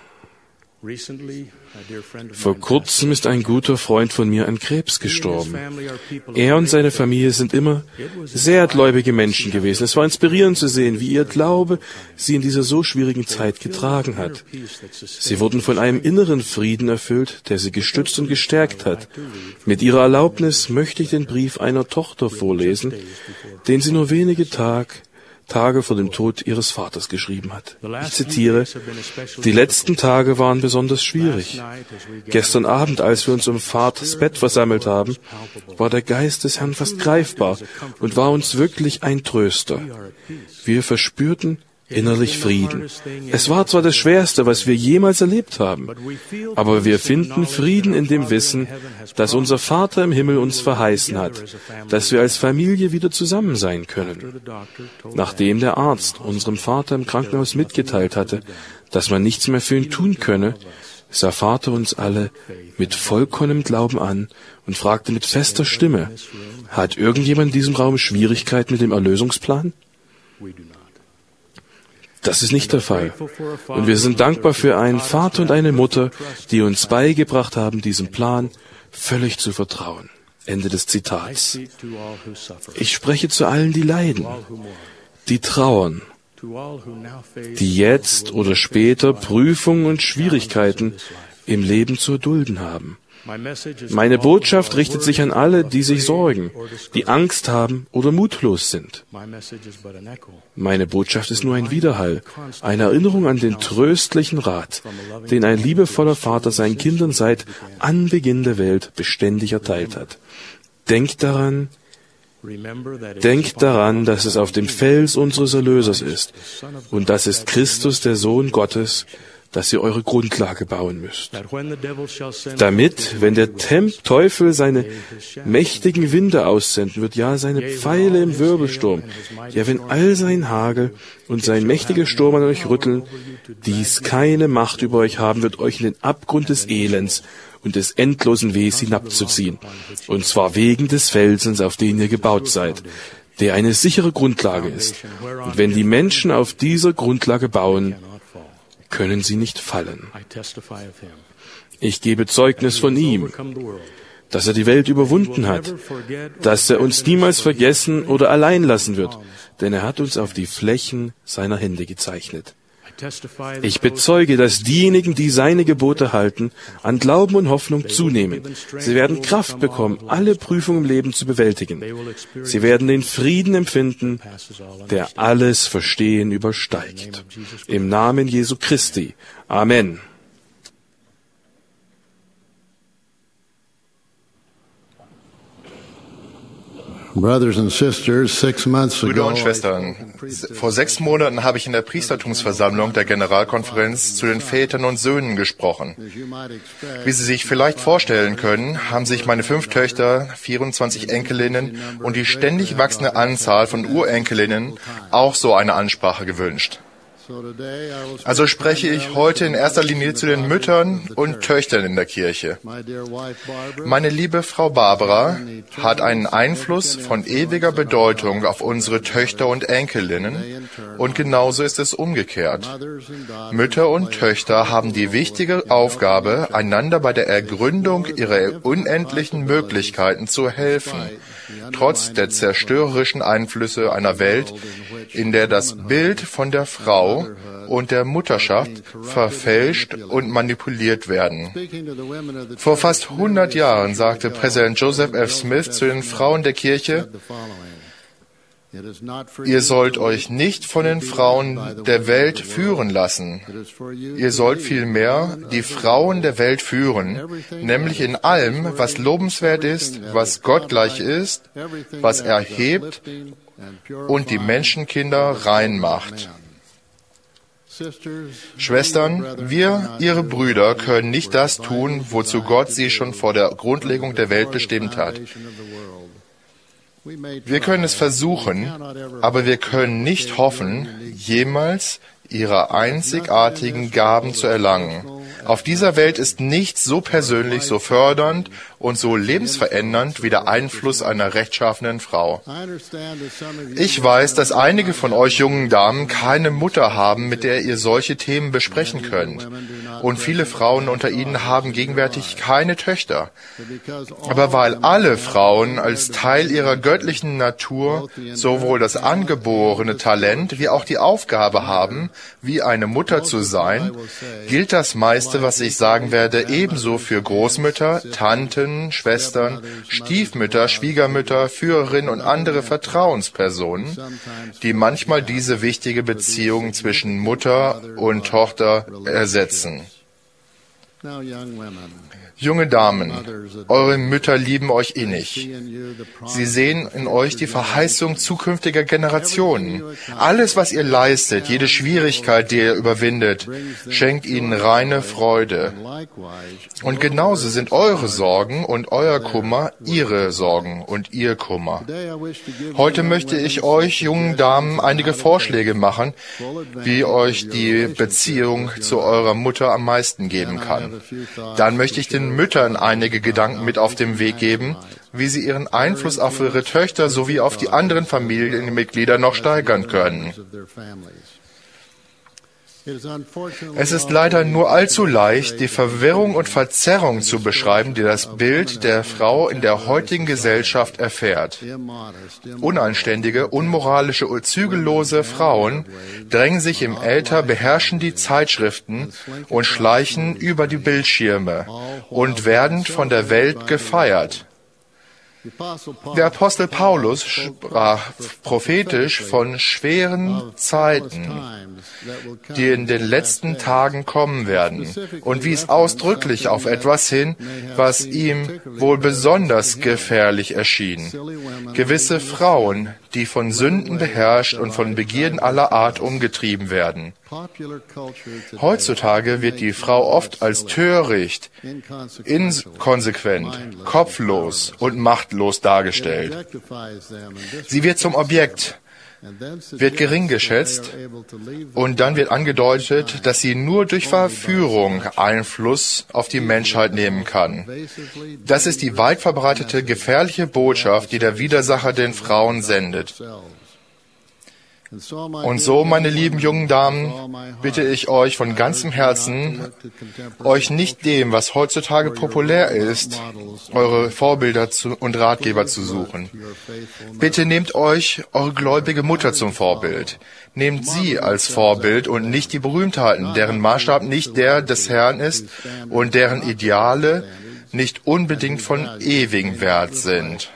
Vor kurzem ist ein guter Freund von mir an Krebs gestorben. Er und seine Familie sind immer sehr gläubige Menschen gewesen. Es war inspirierend zu sehen, wie ihr Glaube sie in dieser so schwierigen Zeit getragen hat. Sie wurden von einem inneren Frieden erfüllt, der sie gestützt und gestärkt hat. Mit Ihrer Erlaubnis möchte ich den Brief einer Tochter vorlesen, den sie nur wenige Tage Tage vor dem Tod ihres Vaters geschrieben hat. Ich zitiere, die letzten Tage waren besonders schwierig. Gestern Abend, als wir uns um Vaters Bett versammelt haben, war der Geist des Herrn fast greifbar und war uns wirklich ein Tröster. Wir verspürten innerlich Frieden. Es war zwar das Schwerste, was wir jemals erlebt haben, aber wir finden Frieden in dem Wissen, dass unser Vater im Himmel uns verheißen hat, dass wir als Familie wieder zusammen sein können. Nachdem der Arzt unserem Vater im Krankenhaus mitgeteilt hatte, dass man nichts mehr für ihn tun könne, sah Vater uns alle mit vollkommenem Glauben an und fragte mit fester Stimme, hat irgendjemand in diesem Raum Schwierigkeiten mit dem Erlösungsplan? Das ist nicht der Fall. Und wir sind dankbar für einen Vater und eine Mutter, die uns beigebracht haben, diesem Plan völlig zu vertrauen. Ende des Zitats. Ich spreche zu allen, die leiden, die trauern, die jetzt oder später Prüfungen und Schwierigkeiten im Leben zu erdulden haben. Meine Botschaft richtet sich an alle, die sich sorgen, die Angst haben oder mutlos sind. Meine Botschaft ist nur ein Widerhall, eine Erinnerung an den tröstlichen Rat, den ein liebevoller Vater seinen Kindern seit Anbeginn der Welt beständig erteilt hat. Denkt daran, Denkt daran, dass es auf dem Fels unseres Erlösers ist, und das ist Christus, der Sohn Gottes, dass ihr eure Grundlage bauen müsst. Damit, wenn der Temp Teufel seine mächtigen Winde aussenden wird, ja seine Pfeile im Wirbelsturm, ja wenn all sein Hagel und sein mächtiger Sturm an euch rütteln, dies keine Macht über euch haben wird, euch in den Abgrund des Elends und des endlosen Wehs hinabzuziehen, und zwar wegen des Felsens, auf den ihr gebaut seid, der eine sichere Grundlage ist. Und wenn die Menschen auf dieser Grundlage bauen, können sie nicht fallen. Ich gebe Zeugnis von ihm, dass er die Welt überwunden hat, dass er uns niemals vergessen oder allein lassen wird, denn er hat uns auf die Flächen seiner Hände gezeichnet. Ich bezeuge, dass diejenigen, die seine Gebote halten, an Glauben und Hoffnung zunehmen. Sie werden Kraft bekommen, alle Prüfungen im Leben zu bewältigen. Sie werden den Frieden empfinden, der alles Verstehen übersteigt. Im Namen Jesu Christi. Amen. Brüder und Schwestern, vor sechs Monaten habe ich in der Priestertumsversammlung der Generalkonferenz zu den Vätern und Söhnen gesprochen. Wie Sie sich vielleicht vorstellen können, haben sich meine fünf Töchter, vierundzwanzig Enkelinnen und die ständig wachsende Anzahl von Urenkelinnen auch so eine Ansprache gewünscht. Also spreche ich heute in erster Linie zu den Müttern und Töchtern in der Kirche. Meine liebe Frau Barbara hat einen Einfluss von ewiger Bedeutung auf unsere Töchter und Enkelinnen, und genauso ist es umgekehrt. Mütter und Töchter haben die wichtige Aufgabe, einander bei der Ergründung ihrer unendlichen Möglichkeiten zu helfen, trotz der zerstörerischen Einflüsse einer Welt, in der das Bild von der Frau und der Mutterschaft verfälscht und manipuliert werden. Vor fast hundert Jahren sagte Präsident Joseph F. Smith zu den Frauen der Kirche: Ihr sollt euch nicht von den Frauen der Welt führen lassen. Ihr sollt vielmehr die Frauen der Welt führen, nämlich in allem, was lobenswert ist, was gottgleich ist, was erhebt und die Menschenkinder rein macht. Schwestern, wir, Ihre Brüder, können nicht das tun, wozu Gott sie schon vor der Grundlegung der Welt bestimmt hat. Wir können es versuchen, aber wir können nicht hoffen, jemals ihre einzigartigen Gaben zu erlangen. Auf dieser Welt ist nichts so persönlich, so fördernd und so lebensverändernd wie der Einfluss einer rechtschaffenen Frau. Ich weiß, dass einige von euch jungen Damen keine Mutter haben, mit der ihr solche Themen besprechen könnt. Und viele Frauen unter ihnen haben gegenwärtig keine Töchter. Aber weil alle Frauen als Teil ihrer göttlichen Natur sowohl das angeborene Talent wie auch die Aufgabe haben, wie eine Mutter zu sein, gilt das meiste, was ich sagen werde, ebenso für Großmütter, Tanten, Schwestern, Stiefmütter, Schwiegermütter, Führerinnen und andere Vertrauenspersonen, die manchmal diese wichtige Beziehung zwischen Mutter und Tochter ersetzen. Junge Damen, eure Mütter lieben euch innig. Sie sehen in euch die Verheißung zukünftiger Generationen. Alles, was ihr leistet, jede Schwierigkeit, die ihr überwindet, schenkt ihnen reine Freude. Und genauso sind eure Sorgen und euer Kummer ihre Sorgen und ihr Kummer. Heute möchte ich euch, jungen Damen, einige Vorschläge machen, wie euch die Beziehung zu eurer Mutter am meisten geben kann. Dann möchte ich den Müttern einige Gedanken mit auf den Weg geben, wie sie ihren Einfluss auf ihre Töchter sowie auf die anderen Familienmitglieder noch steigern können. Es ist leider nur allzu leicht, die Verwirrung und Verzerrung zu beschreiben, die das Bild der Frau in der heutigen Gesellschaft erfährt. Unanständige, unmoralische und zügellose Frauen drängen sich im Äther, beherrschen die Zeitschriften und schleichen über die Bildschirme und werden von der Welt gefeiert. Der Apostel Paulus sprach prophetisch von schweren Zeiten, die in den letzten Tagen kommen werden, und wies ausdrücklich auf etwas hin, was ihm wohl besonders gefährlich erschien. Gewisse Frauen, die von Sünden beherrscht und von Begierden aller Art umgetrieben werden. Heutzutage wird die Frau oft als töricht, inkonsequent, kopflos und machtlos dargestellt. Sie wird zum Objekt, wird gering geschätzt, und dann wird angedeutet, dass sie nur durch Verführung Einfluss auf die Menschheit nehmen kann. Das ist die weit verbreitete gefährliche Botschaft, die der Widersacher den Frauen sendet. Und so, meine lieben jungen Damen, bitte ich euch von ganzem Herzen, euch nicht dem, was heutzutage populär ist, eure Vorbilder zu, und Ratgeber zu suchen. Bitte nehmt euch eure gläubige Mutter zum Vorbild. Nehmt sie als Vorbild und nicht die Berühmtheiten, deren Maßstab nicht der des Herrn ist und deren Ideale nicht unbedingt von ewigem Wert sind.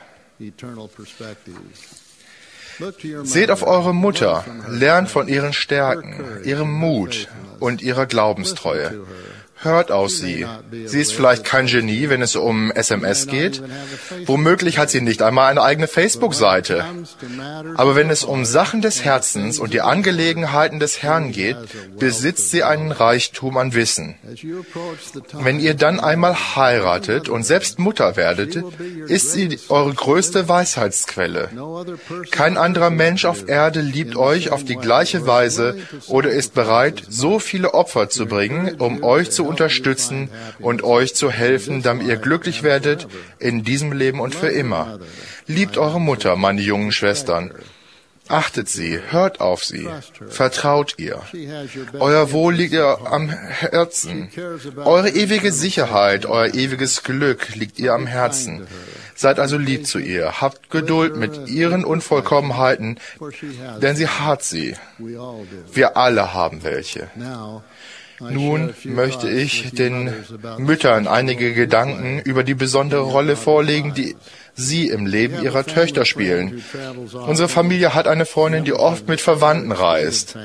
Seht auf eure Mutter, lernt von ihren Stärken, ihrem Mut und ihrer Glaubenstreue. Hört auf sie. Sie ist vielleicht kein Genie, wenn es um S M S geht. Womöglich hat sie nicht einmal eine eigene Facebook-Seite. Aber wenn es um Sachen des Herzens und die Angelegenheiten des Herrn geht, besitzt sie einen Reichtum an Wissen. Wenn ihr dann einmal heiratet und selbst Mutter werdet, ist sie eure größte Weisheitsquelle. Kein anderer Mensch auf Erde liebt euch auf die gleiche Weise oder ist bereit, so viele Opfer zu bringen, um euch zu unterstützen und euch zu helfen, damit ihr glücklich werdet in diesem Leben und für immer. Liebt eure Mutter, meine jungen Schwestern. Achtet sie, hört auf sie, vertraut ihr. Euer Wohl liegt ihr am Herzen. Eure ewige Sicherheit, euer ewiges Glück liegt ihr am Herzen. Seid also lieb zu ihr, habt Geduld mit ihren Unvollkommenheiten, denn sie hat sie. Wir alle haben welche. Nun möchte ich den Müttern einige Gedanken über die besondere Rolle vorlegen, die sie im Leben ihrer Töchter spielen. Unsere Familie hat eine Freundin, die oft mit Verwandten reist.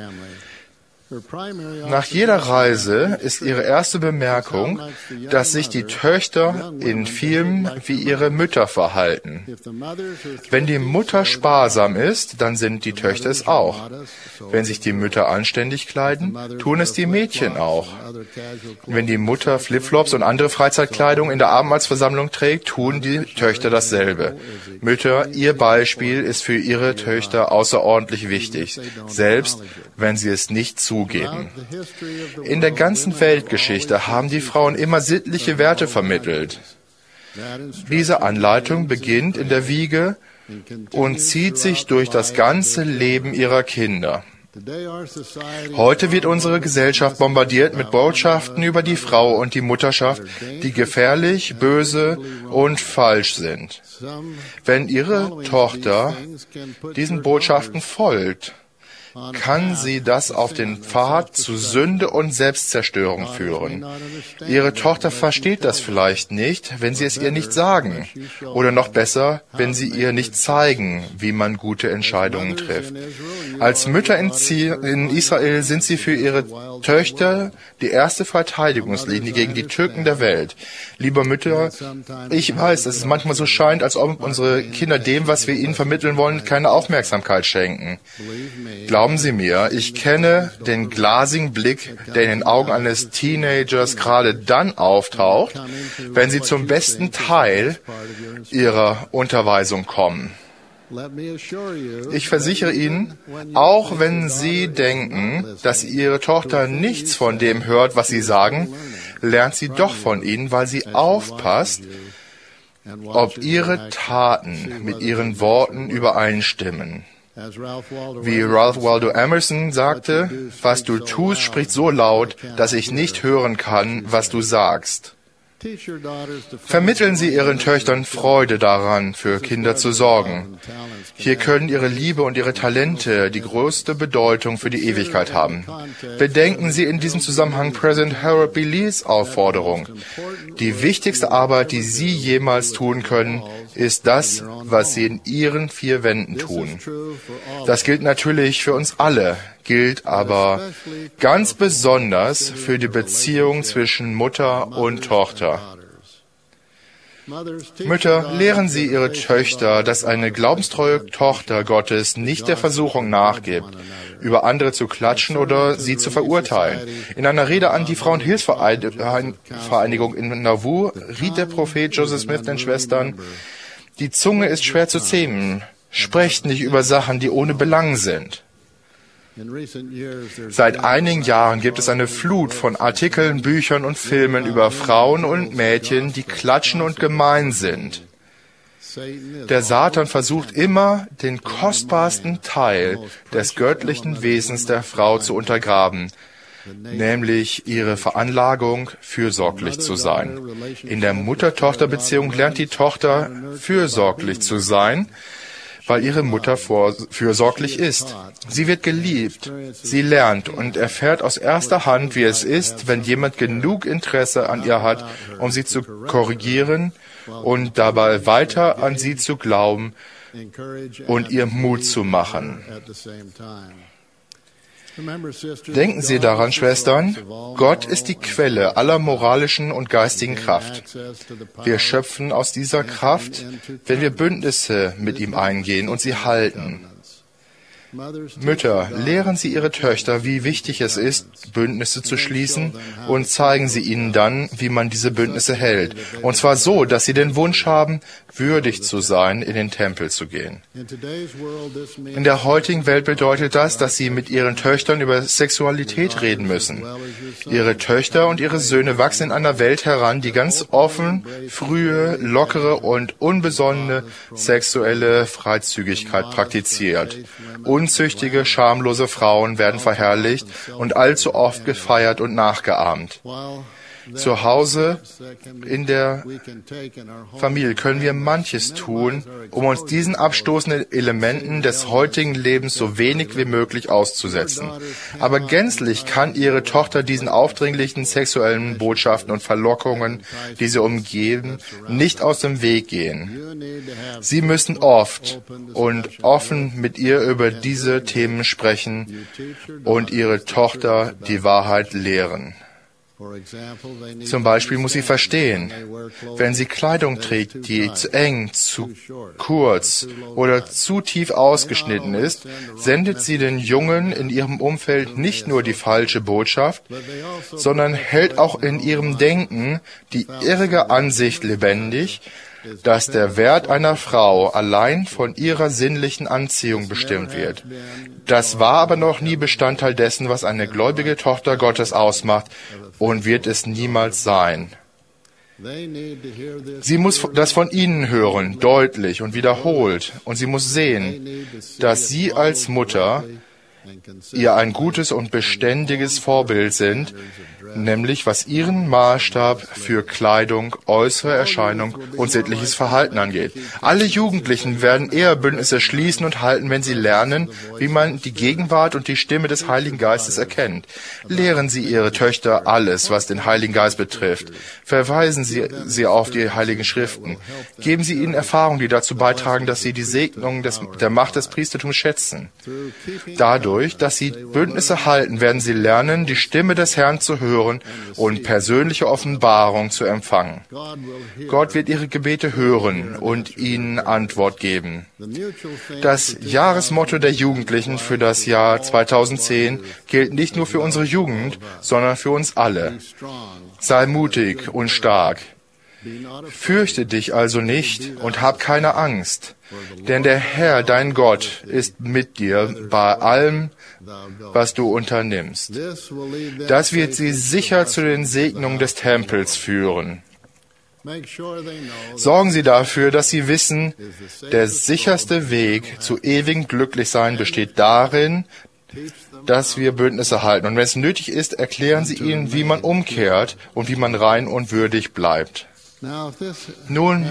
Nach jeder Reise ist ihre erste Bemerkung, dass sich die Töchter in vielem wie ihre Mütter verhalten. Wenn die Mutter sparsam ist, dann sind die Töchter es auch. Wenn sich die Mütter anständig kleiden, tun es die Mädchen auch. Wenn die Mutter Flipflops und andere Freizeitkleidung in der Abendmahlsversammlung trägt, tun die Töchter dasselbe. Mütter, ihr Beispiel ist für ihre Töchter außerordentlich wichtig, selbst wenn sie es nicht zugeben. In der ganzen Weltgeschichte haben die Frauen immer sittliche Werte vermittelt. Diese Anleitung beginnt in der Wiege und zieht sich durch das ganze Leben ihrer Kinder. Heute wird unsere Gesellschaft bombardiert mit Botschaften über die Frau und die Mutterschaft, die gefährlich, böse und falsch sind. Wenn Ihre Tochter diesen Botschaften folgt, kann sie das auf den Pfad zu Sünde und Selbstzerstörung führen. Ihre Tochter versteht das vielleicht nicht, wenn Sie es ihr nicht sagen. Oder noch besser, wenn Sie ihr nicht zeigen, wie man gute Entscheidungen trifft. Als Mütter in Israel sind Sie für Ihre Töchter die erste Verteidigungslinie gegen die Türken der Welt. Liebe Mütter, ich weiß, dass es manchmal so scheint, als ob unsere Kinder dem, was wir ihnen vermitteln wollen, keine Aufmerksamkeit schenken. Glauben Sie mir, ich kenne den glasigen Blick, der in den Augen eines Teenagers gerade dann auftaucht, wenn sie zum besten Teil ihrer Unterweisung kommen. Ich versichere Ihnen, auch wenn Sie denken, dass Ihre Tochter nichts von dem hört, was Sie sagen, lernt sie doch von Ihnen, weil sie aufpasst, ob Ihre Taten mit Ihren Worten übereinstimmen. Wie Ralph Waldo Emerson sagte, was du tust, spricht so laut, dass ich nicht hören kann, was du sagst. Vermitteln Sie Ihren Töchtern Freude daran, für Kinder zu sorgen. Hier können Ihre Liebe und Ihre Talente die größte Bedeutung für die Ewigkeit haben. Bedenken Sie in diesem Zusammenhang Präsident Harold B. Lees Aufforderung. Die wichtigste Arbeit, die Sie jemals tun können, ist das, was sie in ihren vier Wänden tun. Das gilt natürlich für uns alle, gilt aber ganz besonders für die Beziehung zwischen Mutter und Tochter. Mütter, lehren Sie Ihre Töchter, dass eine glaubenstreue Tochter Gottes nicht der Versuchung nachgibt, über andere zu klatschen oder sie zu verurteilen. In einer Rede an die Frauenhilfsvereinigung in Nauvoo riet der Prophet Joseph Smith den Schwestern: Die Zunge ist schwer zu zähmen. Sprecht nicht über Sachen, die ohne Belang sind. Seit einigen Jahren gibt es eine Flut von Artikeln, Büchern und Filmen über Frauen und Mädchen, die klatschen und gemein sind. Der Satan versucht immer, den kostbarsten Teil des göttlichen Wesens der Frau zu untergraben, nämlich ihre Veranlagung, fürsorglich zu sein. In der Mutter-Tochter-Beziehung lernt die Tochter, fürsorglich zu sein, weil ihre Mutter vor, fürsorglich ist. Sie wird geliebt, sie lernt und erfährt aus erster Hand, wie es ist, wenn jemand genug Interesse an ihr hat, um sie zu korrigieren und dabei weiter an sie zu glauben und ihr Mut zu machen. Denken Sie daran, Schwestern, Gott ist die Quelle aller moralischen und geistigen Kraft. Wir schöpfen aus dieser Kraft, wenn wir Bündnisse mit ihm eingehen und sie halten. Mütter, lehren Sie Ihre Töchter, wie wichtig es ist, Bündnisse zu schließen, und zeigen Sie ihnen dann, wie man diese Bündnisse hält. Und zwar so, dass sie den Wunsch haben, würdig zu sein, in den Tempel zu gehen. In der heutigen Welt bedeutet das, dass Sie mit Ihren Töchtern über Sexualität reden müssen. Ihre Töchter und Ihre Söhne wachsen in einer Welt heran, die ganz offen, frühe, lockere und unbesonnene sexuelle Freizügigkeit praktiziert. Unzüchtige, schamlose Frauen werden verherrlicht und allzu oft gefeiert und nachgeahmt. Zu Hause, in der Familie, können wir manches tun, um uns diesen abstoßenden Elementen des heutigen Lebens so wenig wie möglich auszusetzen. Aber gänzlich kann Ihre Tochter diesen aufdringlichen sexuellen Botschaften und Verlockungen, die sie umgeben, nicht aus dem Weg gehen. Sie müssen oft und offen mit ihr über diese Themen sprechen und Ihre Tochter die Wahrheit lehren. Zum Beispiel muss sie verstehen, wenn sie Kleidung trägt, die zu eng, zu kurz oder zu tief ausgeschnitten ist, sendet sie den Jungen in ihrem Umfeld nicht nur die falsche Botschaft, sondern hält auch in ihrem Denken die irrige Ansicht lebendig, dass der Wert einer Frau allein von ihrer sinnlichen Anziehung bestimmt wird. Das war aber noch nie Bestandteil dessen, was eine gläubige Tochter Gottes ausmacht, und wird es niemals sein. Sie muss das von Ihnen hören, deutlich und wiederholt, und sie muss sehen, dass Sie als Mutter ihr ein gutes und beständiges Vorbild sind, nämlich was ihren Maßstab für Kleidung, äußere Erscheinung und sittliches Verhalten angeht. Alle Jugendlichen werden eher Bündnisse schließen und halten, wenn sie lernen, wie man die Gegenwart und die Stimme des Heiligen Geistes erkennt. Lehren Sie Ihre Töchter alles, was den Heiligen Geist betrifft. Verweisen Sie sie auf die Heiligen Schriften. Geben Sie ihnen Erfahrungen, die dazu beitragen, dass sie die Segnung des, der Macht des Priestertums schätzen. Dadurch, dass sie Bündnisse halten, werden sie lernen, die Stimme des Herrn zu hören und persönliche Offenbarung zu empfangen. Gott wird ihre Gebete hören und ihnen Antwort geben. Das Jahresmotto der Jugendlichen für das Jahr zweitausendzehn gilt nicht nur für unsere Jugend, sondern für uns alle. Sei mutig und stark. Fürchte dich also nicht und hab keine Angst, denn der Herr, dein Gott, ist mit dir bei allem, was du unternimmst. Das wird sie sicher zu den Segnungen des Tempels führen. Sorgen Sie dafür, dass Sie wissen, der sicherste Weg zu ewigem Glücklichsein besteht darin, dass wir Bündnisse halten. Und wenn es nötig ist, erklären Sie ihnen, wie man umkehrt und wie man rein und würdig bleibt. Nun,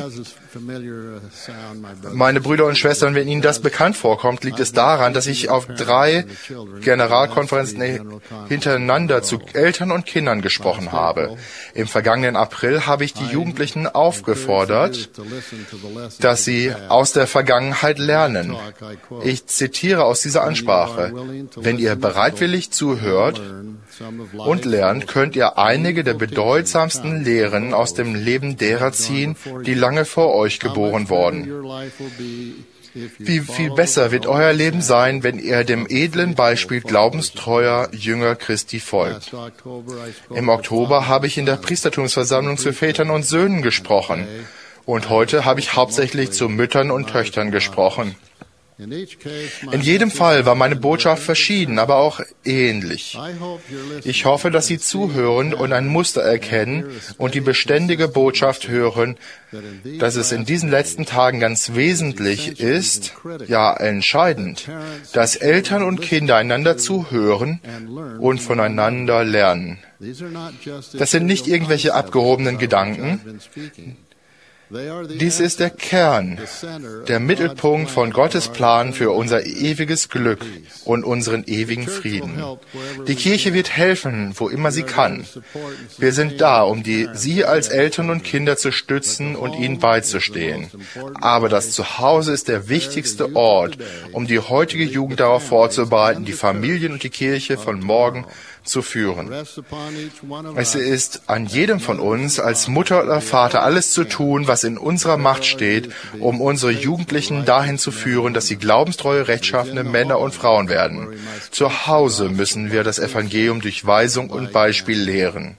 meine Brüder und Schwestern, wenn Ihnen das bekannt vorkommt, liegt es daran, dass ich auf drei Generalkonferenzen hintereinander zu Eltern und Kindern gesprochen habe. Im vergangenen April habe ich die Jugendlichen aufgefordert, dass sie aus der Vergangenheit lernen. Ich zitiere aus dieser Ansprache: Wenn ihr bereitwillig zuhört und lernt, könnt ihr einige der bedeutsamsten Lehren aus dem Leben derer ziehen, die lange vor euch geboren wurden. Wie viel besser wird euer Leben sein, wenn ihr dem edlen Beispiel glaubenstreuer Jünger Christi folgt. Im Oktober habe ich in der Priestertumsversammlung zu Vätern und Söhnen gesprochen. Und heute habe ich hauptsächlich zu Müttern und Töchtern gesprochen. In jedem Fall war meine Botschaft verschieden, aber auch ähnlich. Ich hoffe, dass Sie zuhören und ein Muster erkennen und die beständige Botschaft hören, dass es in diesen letzten Tagen ganz wesentlich ist, ja entscheidend, dass Eltern und Kinder einander zuhören und voneinander lernen. Das sind nicht irgendwelche abgehobenen Gedanken. Dies ist der Kern, der Mittelpunkt von Gottes Plan für unser ewiges Glück und unseren ewigen Frieden. Die Kirche wird helfen, wo immer sie kann. Wir sind da, um die, Sie als Eltern und Kinder zu stützen und ihnen beizustehen. Aber das Zuhause ist der wichtigste Ort, um die heutige Jugend darauf vorzubereiten, die Familien und die Kirche von morgen zu führen. Es ist an jedem von uns als Mutter oder Vater alles zu tun, was in unserer Macht steht, um unsere Jugendlichen dahin zu führen, dass sie glaubenstreue, rechtschaffene Männer und Frauen werden. Zu Hause müssen wir das Evangelium durch Weisung und Beispiel lehren.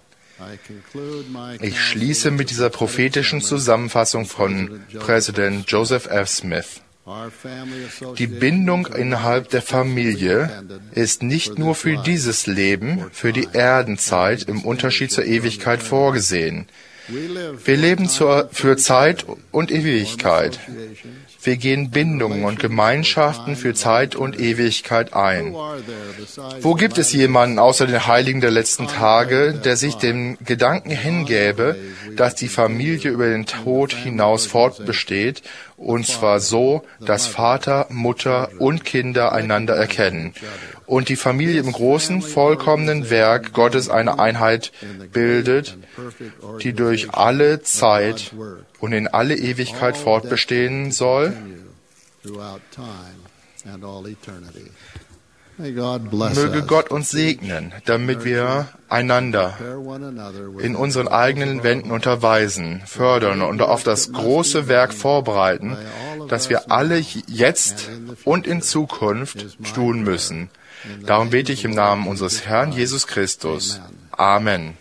Ich schließe mit dieser prophetischen Zusammenfassung von Präsident Joseph F. Smith. Die Bindung innerhalb der Familie ist nicht nur für dieses Leben, für die Erdenzeit im Unterschied zur Ewigkeit vorgesehen. Wir leben zur, für Zeit und Ewigkeit. Wir gehen Bindungen und Gemeinschaften für Zeit und Ewigkeit ein. Wo gibt es jemanden außer den Heiligen der letzten Tage, der sich dem Gedanken hingäbe, dass die Familie über den Tod hinaus fortbesteht, und zwar so, dass Vater, Mutter und Kinder einander erkennen und die Familie im großen, vollkommenen Werk Gottes eine Einheit bildet, die durch alle Zeit und in alle Ewigkeit fortbestehen soll? Möge Gott uns segnen, damit wir einander in unseren eigenen Wänden unterweisen, fördern und auf das große Werk vorbereiten, das wir alle jetzt und in Zukunft tun müssen. Darum bete ich im Namen unseres Herrn Jesus Christus. Amen.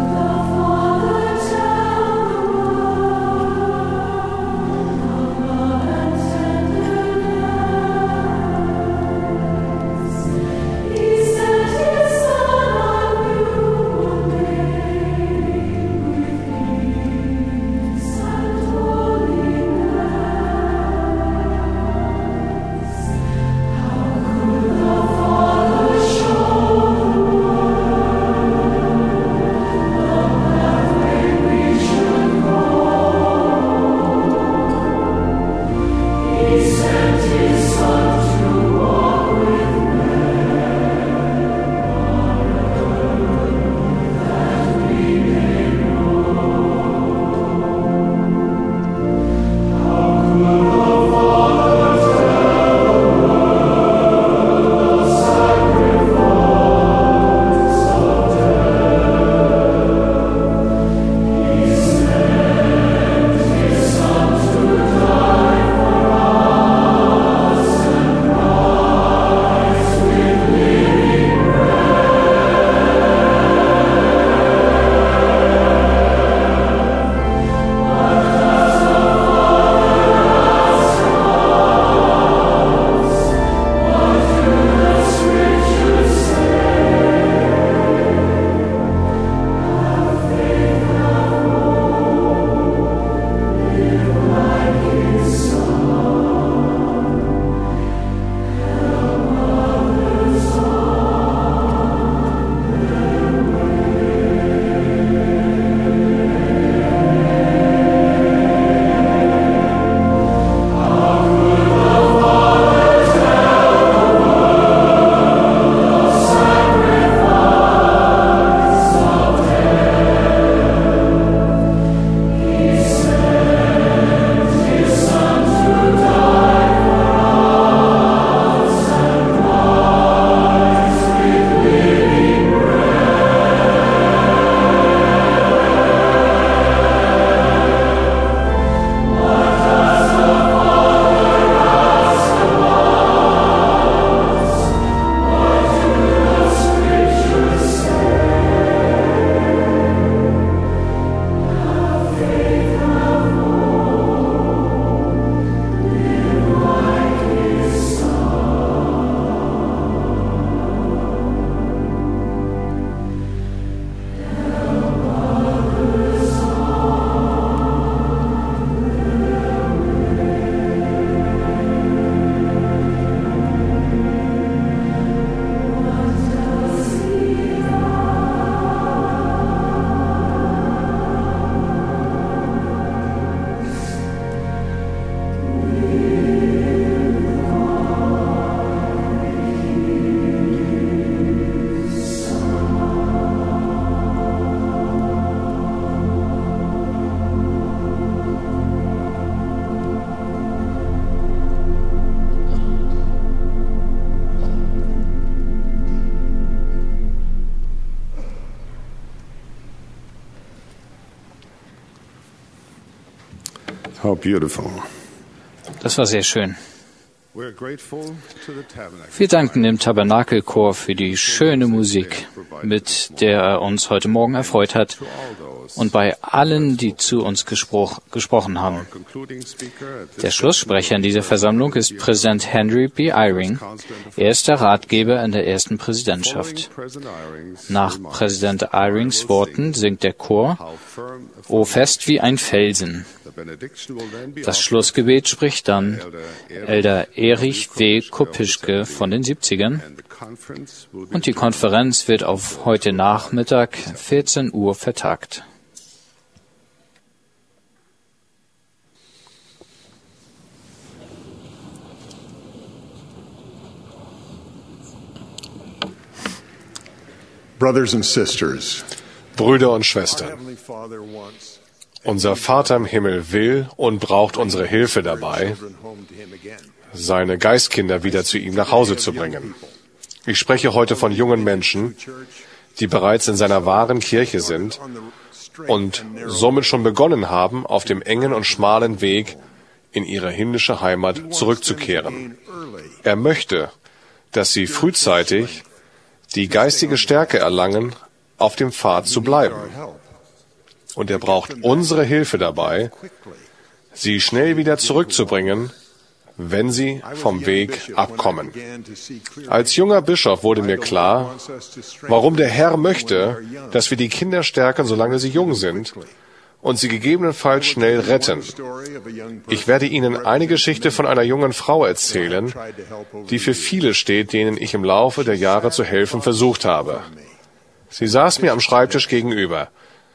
Father, How beautiful. Das war sehr schön. Wir danken dem Tabernakelchor für die schöne Musik, mit der er uns heute Morgen erfreut hat, und bei allen, die zu uns gespro- gesprochen haben. Der Schlusssprecher in dieser Versammlung ist Präsident Henry B. Eyring. Er ist der Ratgeber in der ersten Präsidentschaft. Nach Präsident Eyrings Worten singt der Chor: O fest wie ein Felsen. Das Schlussgebet spricht dann Elder Erich W. Kopischke von den siebzigern, und die Konferenz wird auf heute Nachmittag vierzehn Uhr vertagt. Brothers and sisters, Brüder und Schwestern, unser Vater im Himmel will und braucht unsere Hilfe dabei, seine Geistkinder wieder zu ihm nach Hause zu bringen. Ich spreche heute von jungen Menschen, die bereits in seiner wahren Kirche sind und somit schon begonnen haben, auf dem engen und schmalen Weg in ihre himmlische Heimat zurückzukehren. Er möchte, dass sie frühzeitig die geistige Stärke erlangen, auf dem Pfad zu bleiben. Und er braucht unsere Hilfe dabei, sie schnell wieder zurückzubringen, wenn sie vom Weg abkommen. Als junger Bischof wurde mir klar, warum der Herr möchte, dass wir die Kinder stärken, solange sie jung sind, und sie gegebenenfalls schnell retten. Ich werde Ihnen eine Geschichte von einer jungen Frau erzählen, die für viele steht, denen ich im Laufe der Jahre zu helfen versucht habe. Sie saß mir am Schreibtisch gegenüber.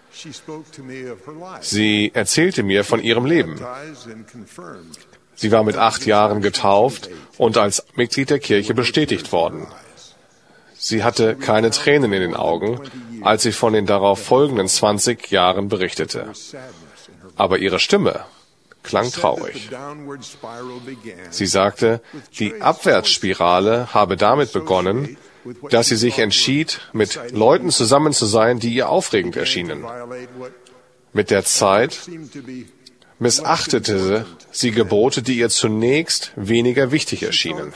Sie erzählte mir von ihrem Leben. Sie war mit acht Jahren getauft und als Mitglied der Kirche bestätigt worden. Sie hatte keine Tränen in den Augen, als sie von den darauf folgenden zwanzig Jahren berichtete. Aber ihre Stimme klang traurig. Sie sagte, die Abwärtsspirale habe damit begonnen, dass sie sich entschied, mit Leuten zusammen zu sein, die ihr aufregend erschienen. Mit der Zeit missachtete sie Gebote, die ihr zunächst weniger wichtig erschienen.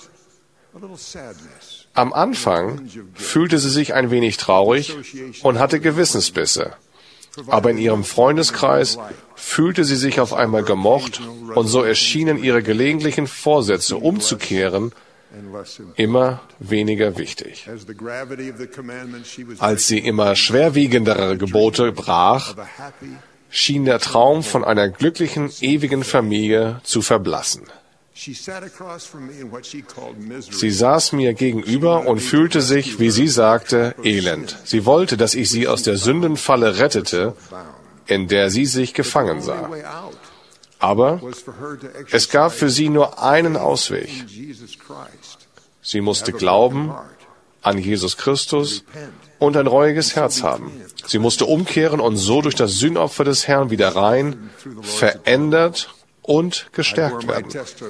Am Anfang fühlte sie sich ein wenig traurig und hatte Gewissensbisse. Aber in ihrem Freundeskreis fühlte sie sich auf einmal gemocht, und so erschienen ihre gelegentlichen Vorsätze umzukehren immer weniger wichtig. Als sie immer schwerwiegendere Gebote brach, schien der Traum von einer glücklichen, ewigen Familie zu verblassen. Sie saß mir gegenüber und fühlte sich, wie sie sagte, elend. Sie wollte, dass ich sie aus der Sündenfalle rettete, in der sie sich gefangen sah. Aber es gab für sie nur einen Ausweg. Sie musste glauben an Jesus Christus und ein reuiges Herz haben. Sie musste umkehren und so durch das Sühnopfer des Herrn wieder rein, verändert und gestärkt werden.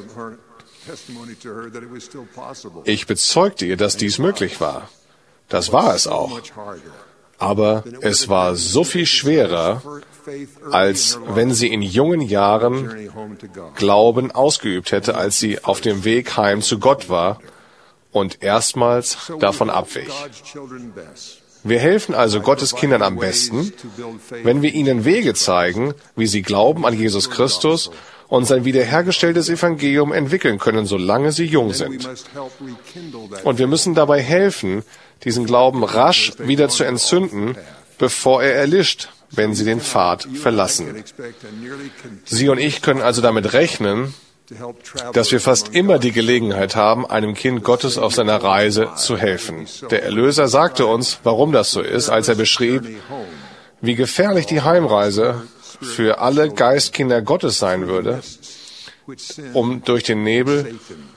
Ich bezeugte ihr, dass dies möglich war. Das war es auch. Aber es war so viel schwerer, als wenn sie in jungen Jahren Glauben ausgeübt hätte, als sie auf dem Weg heim zu Gott war und erstmals davon abwich. Wir helfen also Gottes Kindern am besten, wenn wir ihnen Wege zeigen, wie sie Glauben an Jesus Christus und sein wiederhergestelltes Evangelium entwickeln können, solange sie jung sind. Und wir müssen dabei helfen, diesen Glauben rasch wieder zu entzünden, bevor er erlischt, wenn sie den Pfad verlassen. Sie und ich können also damit rechnen, dass wir fast immer die Gelegenheit haben, einem Kind Gottes auf seiner Reise zu helfen. Der Erlöser sagte uns, warum das so ist, als er beschrieb, wie gefährlich die Heimreise für alle Geistkinder Gottes sein würde, um durch den Nebel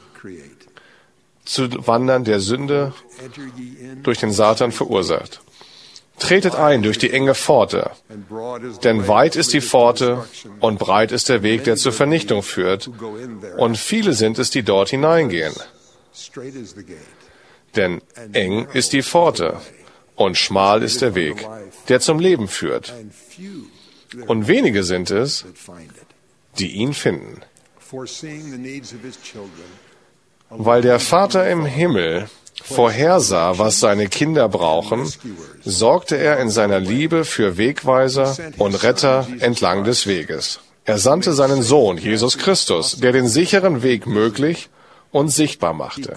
zu wandern, der Sünde durch den Satan verursacht. Tretet ein durch die enge Pforte, denn weit ist die Pforte und breit ist der Weg, der zur Vernichtung führt, und viele sind es, die dort hineingehen. Denn eng ist die Pforte und schmal ist der Weg, der zum Leben führt. Und wenige sind es, die ihn finden. Weil der Vater im Himmel vorhersah, was seine Kinder brauchen, sorgte er in seiner Liebe für Wegweiser und Retter entlang des Weges. Er sandte seinen Sohn, Jesus Christus, der den sicheren Weg möglich und sichtbar machte.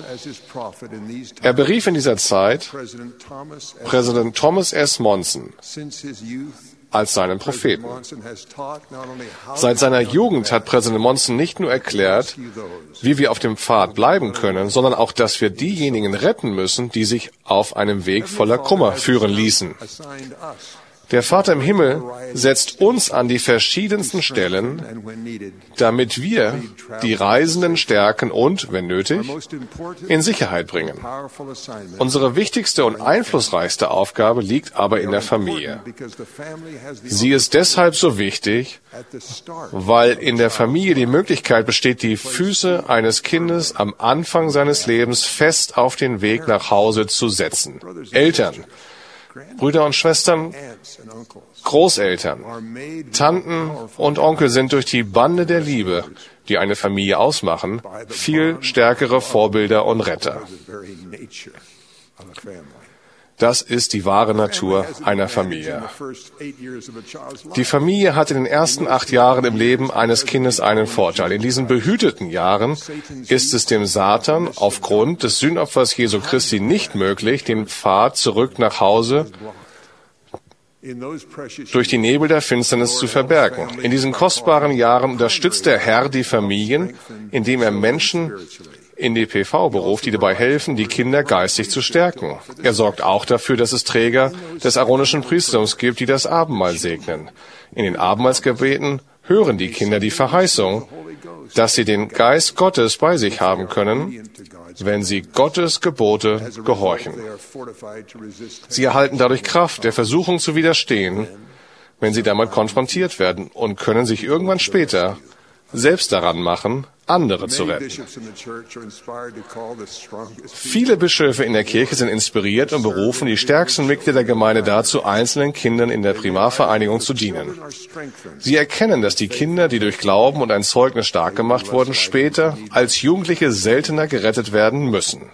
Er berief in dieser Zeit Präsident Thomas S. Monson als seinen Propheten. Seit seiner Jugend hat Präsident Monson nicht nur erklärt, wie wir auf dem Pfad bleiben können, sondern auch, dass wir diejenigen retten müssen, die sich auf einem Weg voller Kummer führen ließen. Der Vater im Himmel setzt uns an die verschiedensten Stellen, damit wir die Reisenden stärken und, wenn nötig, in Sicherheit bringen. Unsere wichtigste und einflussreichste Aufgabe liegt aber in der Familie. Sie ist deshalb so wichtig, weil in der Familie die Möglichkeit besteht, die Füße eines Kindes am Anfang seines Lebens fest auf den Weg nach Hause zu setzen. Eltern, Brüder und Schwestern, Großeltern, Tanten und Onkel sind durch die Bande der Liebe, die eine Familie ausmachen, viel stärkere Vorbilder und Retter. Das ist die wahre Natur einer Familie. Die Familie hat in den ersten acht Jahren im Leben eines Kindes einen Vorteil. In diesen behüteten Jahren ist es dem Satan aufgrund des Sühnopfers Jesu Christi nicht möglich, den Pfad zurück nach Hause durch die Nebel der Finsternis zu verbergen. In diesen kostbaren Jahren unterstützt der Herr die Familien, indem er Menschen in die P V beruft, die dabei helfen, die Kinder geistig zu stärken. Er sorgt auch dafür, dass es Träger des aaronischen Priestertums gibt, die das Abendmahl segnen. In den Abendmahlsgebeten hören die Kinder die Verheißung, dass sie den Geist Gottes bei sich haben können, wenn sie Gottes Gebote gehorchen. Sie erhalten dadurch Kraft, der Versuchung zu widerstehen, wenn sie damit konfrontiert werden, und können sich irgendwann später selbst daran machen, andere zu retten. Viele Bischöfe in der Kirche sind inspiriert und berufen die stärksten Mitglieder der Gemeinde dazu, einzelnen Kindern in der Primarvereinigung zu dienen. Sie erkennen, dass die Kinder, die durch Glauben und ein Zeugnis stark gemacht wurden, später als Jugendliche seltener gerettet werden müssen.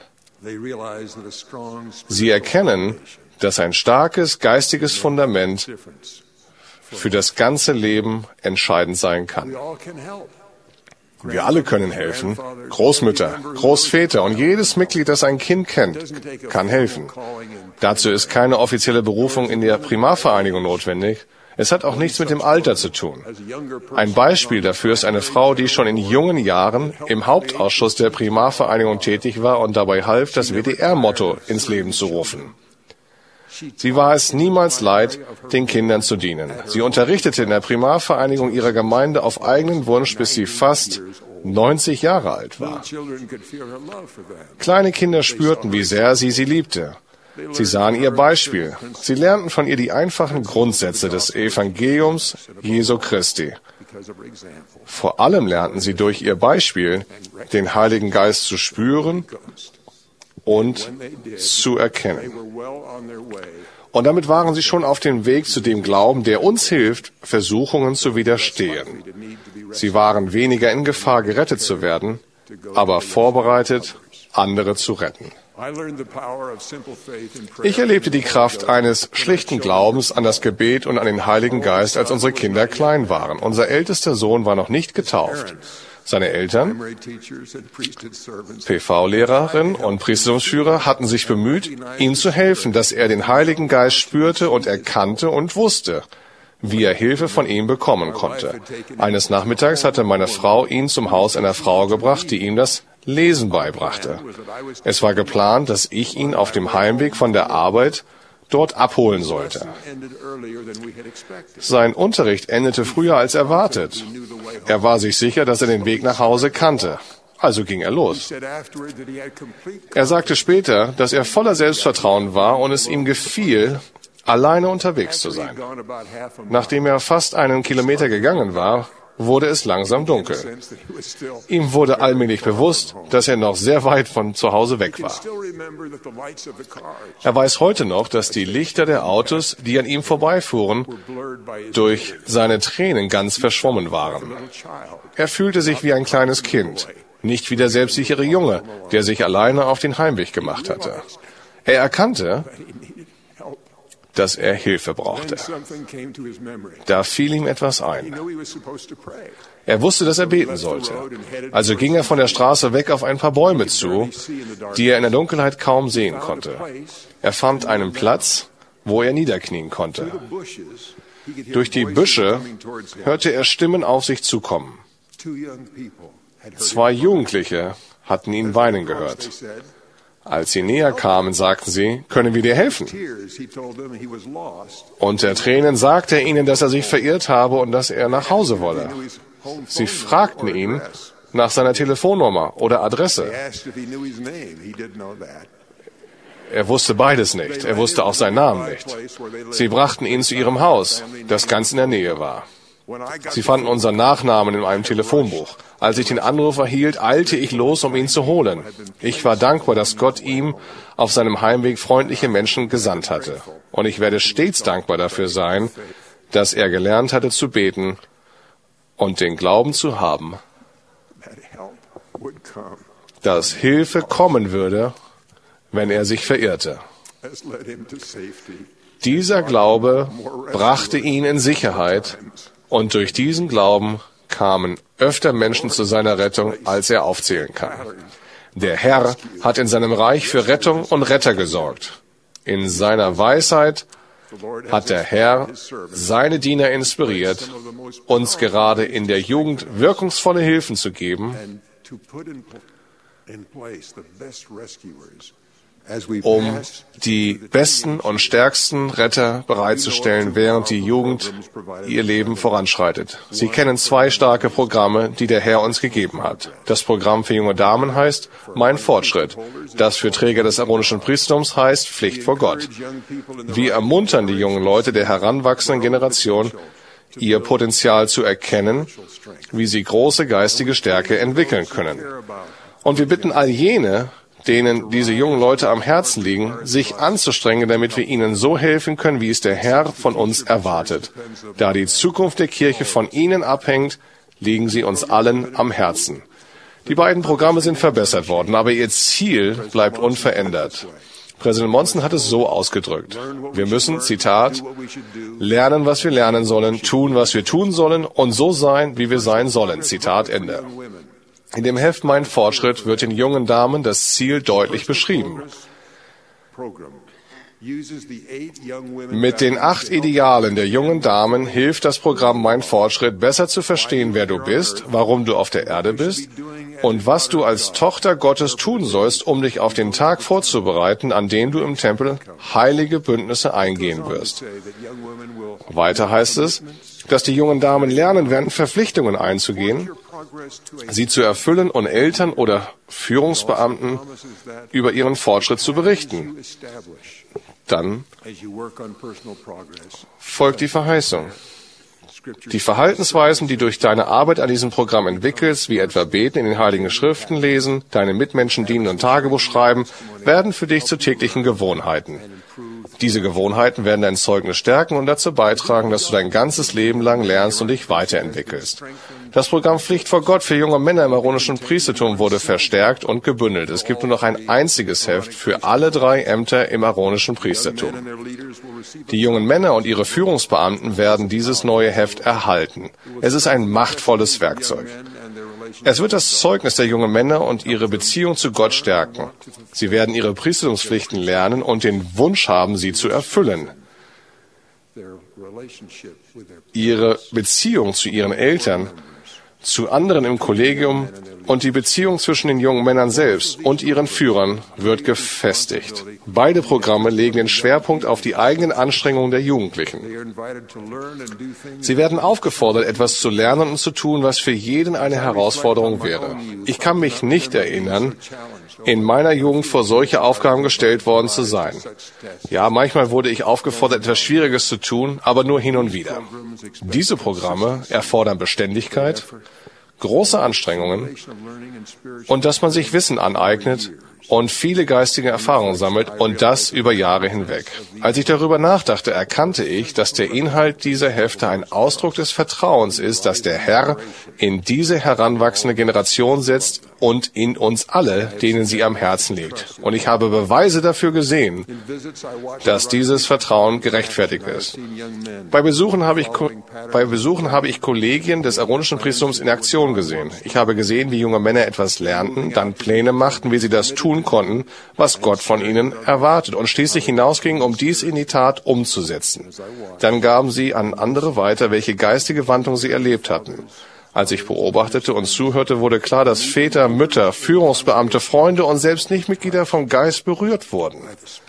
Sie erkennen, dass ein starkes geistiges Fundament für das ganze Leben entscheidend sein kann. Wir alle können helfen. Großmütter, Großväter und jedes Mitglied, das ein Kind kennt, kann helfen. Dazu ist keine offizielle Berufung in der Primarvereinigung notwendig. Es hat auch nichts mit dem Alter zu tun. Ein Beispiel dafür ist eine Frau, die schon in jungen Jahren im Hauptausschuss der Primarvereinigung tätig war und dabei half, das W D R-Motto ins Leben zu rufen. Sie war es niemals leid, den Kindern zu dienen. Sie unterrichtete in der Primarvereinigung ihrer Gemeinde auf eigenen Wunsch, bis sie fast neunzig Jahre alt war. Kleine Kinder spürten, wie sehr sie sie liebte. Sie sahen ihr Beispiel. Sie lernten von ihr die einfachen Grundsätze des Evangeliums Jesu Christi. Vor allem lernten sie durch ihr Beispiel, den Heiligen Geist zu spüren und zu erkennen. Und damit waren sie schon auf dem Weg zu dem Glauben, der uns hilft, Versuchungen zu widerstehen. Sie waren weniger in Gefahr, gerettet zu werden, aber vorbereitet, andere zu retten. Ich erlebte die Kraft eines schlichten Glaubens an das Gebet und an den Heiligen Geist, als unsere Kinder klein waren. Unser ältester Sohn war noch nicht getauft. Seine Eltern, P V-Lehrerin und Priestertumsführer hatten sich bemüht, ihm zu helfen, dass er den Heiligen Geist spürte und erkannte und wusste, wie er Hilfe von ihm bekommen konnte. Eines Nachmittags hatte meine Frau ihn zum Haus einer Frau gebracht, die ihm das Lesen beibrachte. Es war geplant, dass ich ihn auf dem Heimweg von der Arbeit dort abholen sollte. Sein Unterricht endete früher als erwartet. Er war sich sicher, dass er den Weg nach Hause kannte. Also ging er los. Er sagte später, dass er voller Selbstvertrauen war und es ihm gefiel, alleine unterwegs zu sein. Nachdem er fast einen Kilometer gegangen war, wurde es langsam dunkel. Ihm wurde allmählich bewusst, dass er noch sehr weit von zu Hause weg war. Er weiß heute noch, dass die Lichter der Autos, die an ihm vorbeifuhren, durch seine Tränen ganz verschwommen waren. Er fühlte sich wie ein kleines Kind, nicht wie der selbstsichere Junge, der sich alleine auf den Heimweg gemacht hatte. Er erkannte, dass er Hilfe brauchte. Da fiel ihm etwas ein. Er wusste, dass er beten sollte. Also ging er von der Straße weg auf ein paar Bäume zu, die er in der Dunkelheit kaum sehen konnte. Er fand einen Platz, wo er niederknien konnte. Durch die Büsche hörte er Stimmen auf sich zukommen. Zwei Jugendliche hatten ihn weinen gehört. Als sie näher kamen, sagten sie, können wir dir helfen? Unter Tränen sagte er ihnen, dass er sich verirrt habe und dass er nach Hause wolle. Sie fragten ihn nach seiner Telefonnummer oder Adresse. Er wusste beides nicht. Er wusste auch seinen Namen nicht. Sie brachten ihn zu ihrem Haus, das ganz in der Nähe war. Sie fanden unseren Nachnamen in einem Telefonbuch. Als ich den Anruf erhielt, eilte ich los, um ihn zu holen. Ich war dankbar, dass Gott ihm auf seinem Heimweg freundliche Menschen gesandt hatte. Und ich werde stets dankbar dafür sein, dass er gelernt hatte zu beten und den Glauben zu haben, dass Hilfe kommen würde, wenn er sich verirrte. Dieser Glaube brachte ihn in Sicherheit. Und durch diesen Glauben kamen öfter Menschen zu seiner Rettung, als er aufzählen kann. Der Herr hat in seinem Reich für Rettung und Retter gesorgt. In seiner Weisheit hat der Herr seine Diener inspiriert, uns gerade in der Jugend wirkungsvolle Hilfen zu geben, um die besten und stärksten Retter bereitzustellen, während die Jugend ihr Leben voranschreitet. Sie kennen zwei starke Programme, die der Herr uns gegeben hat. Das Programm für junge Damen heißt Mein Fortschritt. Das für Träger des aaronischen Priestertums heißt Pflicht vor Gott. Wir ermuntern die jungen Leute der heranwachsenden Generation, ihr Potenzial zu erkennen, wie sie große geistige Stärke entwickeln können. Und wir bitten all jene, denen diese jungen Leute am Herzen liegen, sich anzustrengen, damit wir ihnen so helfen können, wie es der Herr von uns erwartet. Da die Zukunft der Kirche von ihnen abhängt, liegen sie uns allen am Herzen. Die beiden Programme sind verbessert worden, aber ihr Ziel bleibt unverändert. Präsident Monson hat es so ausgedrückt. Wir müssen, Zitat, lernen, was wir lernen sollen, tun, was wir tun sollen und so sein, wie wir sein sollen. Zitat Ende. In dem Heft Mein Fortschritt wird den jungen Damen das Ziel deutlich beschrieben. Mit den acht Idealen der jungen Damen hilft das Programm Mein Fortschritt besser zu verstehen, wer du bist, warum du auf der Erde bist und was du als Tochter Gottes tun sollst, um dich auf den Tag vorzubereiten, an dem du im Tempel heilige Bündnisse eingehen wirst. Weiter heißt es, dass die jungen Damen lernen werden, Verpflichtungen einzugehen, sie zu erfüllen und Eltern oder Führungsbeamten über ihren Fortschritt zu berichten. Dann folgt die Verheißung. Die Verhaltensweisen, die durch deine Arbeit an diesem Programm entwickelst, wie etwa Beten in den Heiligen Schriften lesen, deine Mitmenschen dienen und Tagebuch schreiben, werden für dich zu täglichen Gewohnheiten. Diese Gewohnheiten werden dein Zeugnis stärken und dazu beitragen, dass du dein ganzes Leben lang lernst und dich weiterentwickelst. Das Programm Pflicht vor Gott für junge Männer im aaronischen Priestertum wurde verstärkt und gebündelt. Es gibt nur noch ein einziges Heft für alle drei Ämter im aaronischen Priestertum. Die jungen Männer und ihre Führungsbeamten werden dieses neue Heft erhalten. Es ist ein machtvolles Werkzeug. Es wird das Zeugnis der jungen Männer und ihre Beziehung zu Gott stärken. Sie werden ihre Priestertumspflichten lernen und den Wunsch haben, sie zu erfüllen. Ihre Beziehung zu ihren Eltern zu anderen im Kollegium und die Beziehung zwischen den jungen Männern selbst und ihren Führern wird gefestigt. Beide Programme legen den Schwerpunkt auf die eigenen Anstrengungen der Jugendlichen. Sie werden aufgefordert, etwas zu lernen und zu tun, was für jeden eine Herausforderung wäre. Ich kann mich nicht erinnern, in meiner Jugend vor solche Aufgaben gestellt worden zu sein. Ja, manchmal wurde ich aufgefordert, etwas Schwieriges zu tun, aber nur hin und wieder. Diese Programme erfordern Beständigkeit, große Anstrengungen und dass man sich Wissen aneignet und viele geistige Erfahrungen sammelt und das über Jahre hinweg. Als ich darüber nachdachte, erkannte ich, dass der Inhalt dieser Hefte ein Ausdruck des Vertrauens ist, dass der Herr in diese heranwachsende Generation setzt und in uns alle, denen sie am Herzen liegt. Und ich habe Beweise dafür gesehen, dass dieses Vertrauen gerechtfertigt ist. Bei Besuchen habe ich, bei Besuchen habe ich Kollegien des Aaronischen Priestertums in Aktion gesehen. Ich habe gesehen, wie junge Männer etwas lernten, dann Pläne machten, wie sie das tun konnten, was Gott von ihnen erwartet, und schließlich hinausgingen, um dies in die Tat umzusetzen. Dann gaben sie an andere weiter, welche geistige Wandlung sie erlebt hatten. Als ich beobachtete und zuhörte, wurde klar, dass Väter, Mütter, Führungsbeamte, Freunde und selbst Nichtmitglieder vom Geist berührt wurden.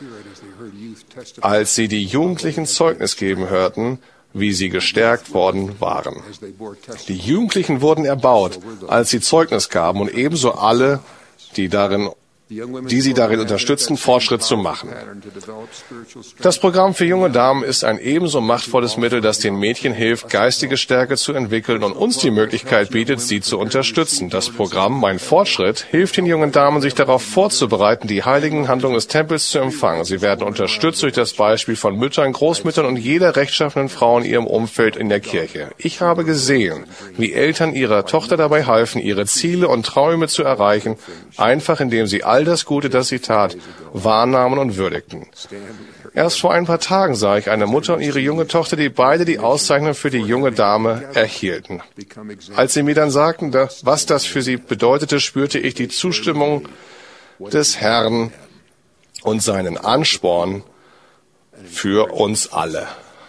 Als sie die Jugendlichen Zeugnis geben hörten, wie sie gestärkt worden waren. Die Jugendlichen wurden erbaut, als sie Zeugnis gaben, und ebenso alle, die darin die sie darin unterstützen, Fortschritt zu machen. Das Programm für junge Damen ist ein ebenso machtvolles Mittel, das den Mädchen hilft, geistige Stärke zu entwickeln und uns die Möglichkeit bietet, sie zu unterstützen. Das Programm Mein Fortschritt hilft den jungen Damen, sich darauf vorzubereiten, die heiligen Handlungen des Tempels zu empfangen. Sie werden unterstützt durch das Beispiel von Müttern, Großmüttern und jeder rechtschaffenen Frau in ihrem Umfeld in der Kirche. Ich habe gesehen, wie Eltern ihrer Tochter dabei halfen, ihre Ziele und Träume zu erreichen, einfach indem sie all das Gute, das sie tat, wahrnahmen und würdigten. Erst vor ein paar Tagen sah ich eine Mutter und ihre junge Tochter, die beide die Auszeichnung für die junge Dame erhielten. Als sie mir dann sagten, was das für sie bedeutete, spürte ich die Zustimmung des Herrn und seinen Ansporn für uns alle.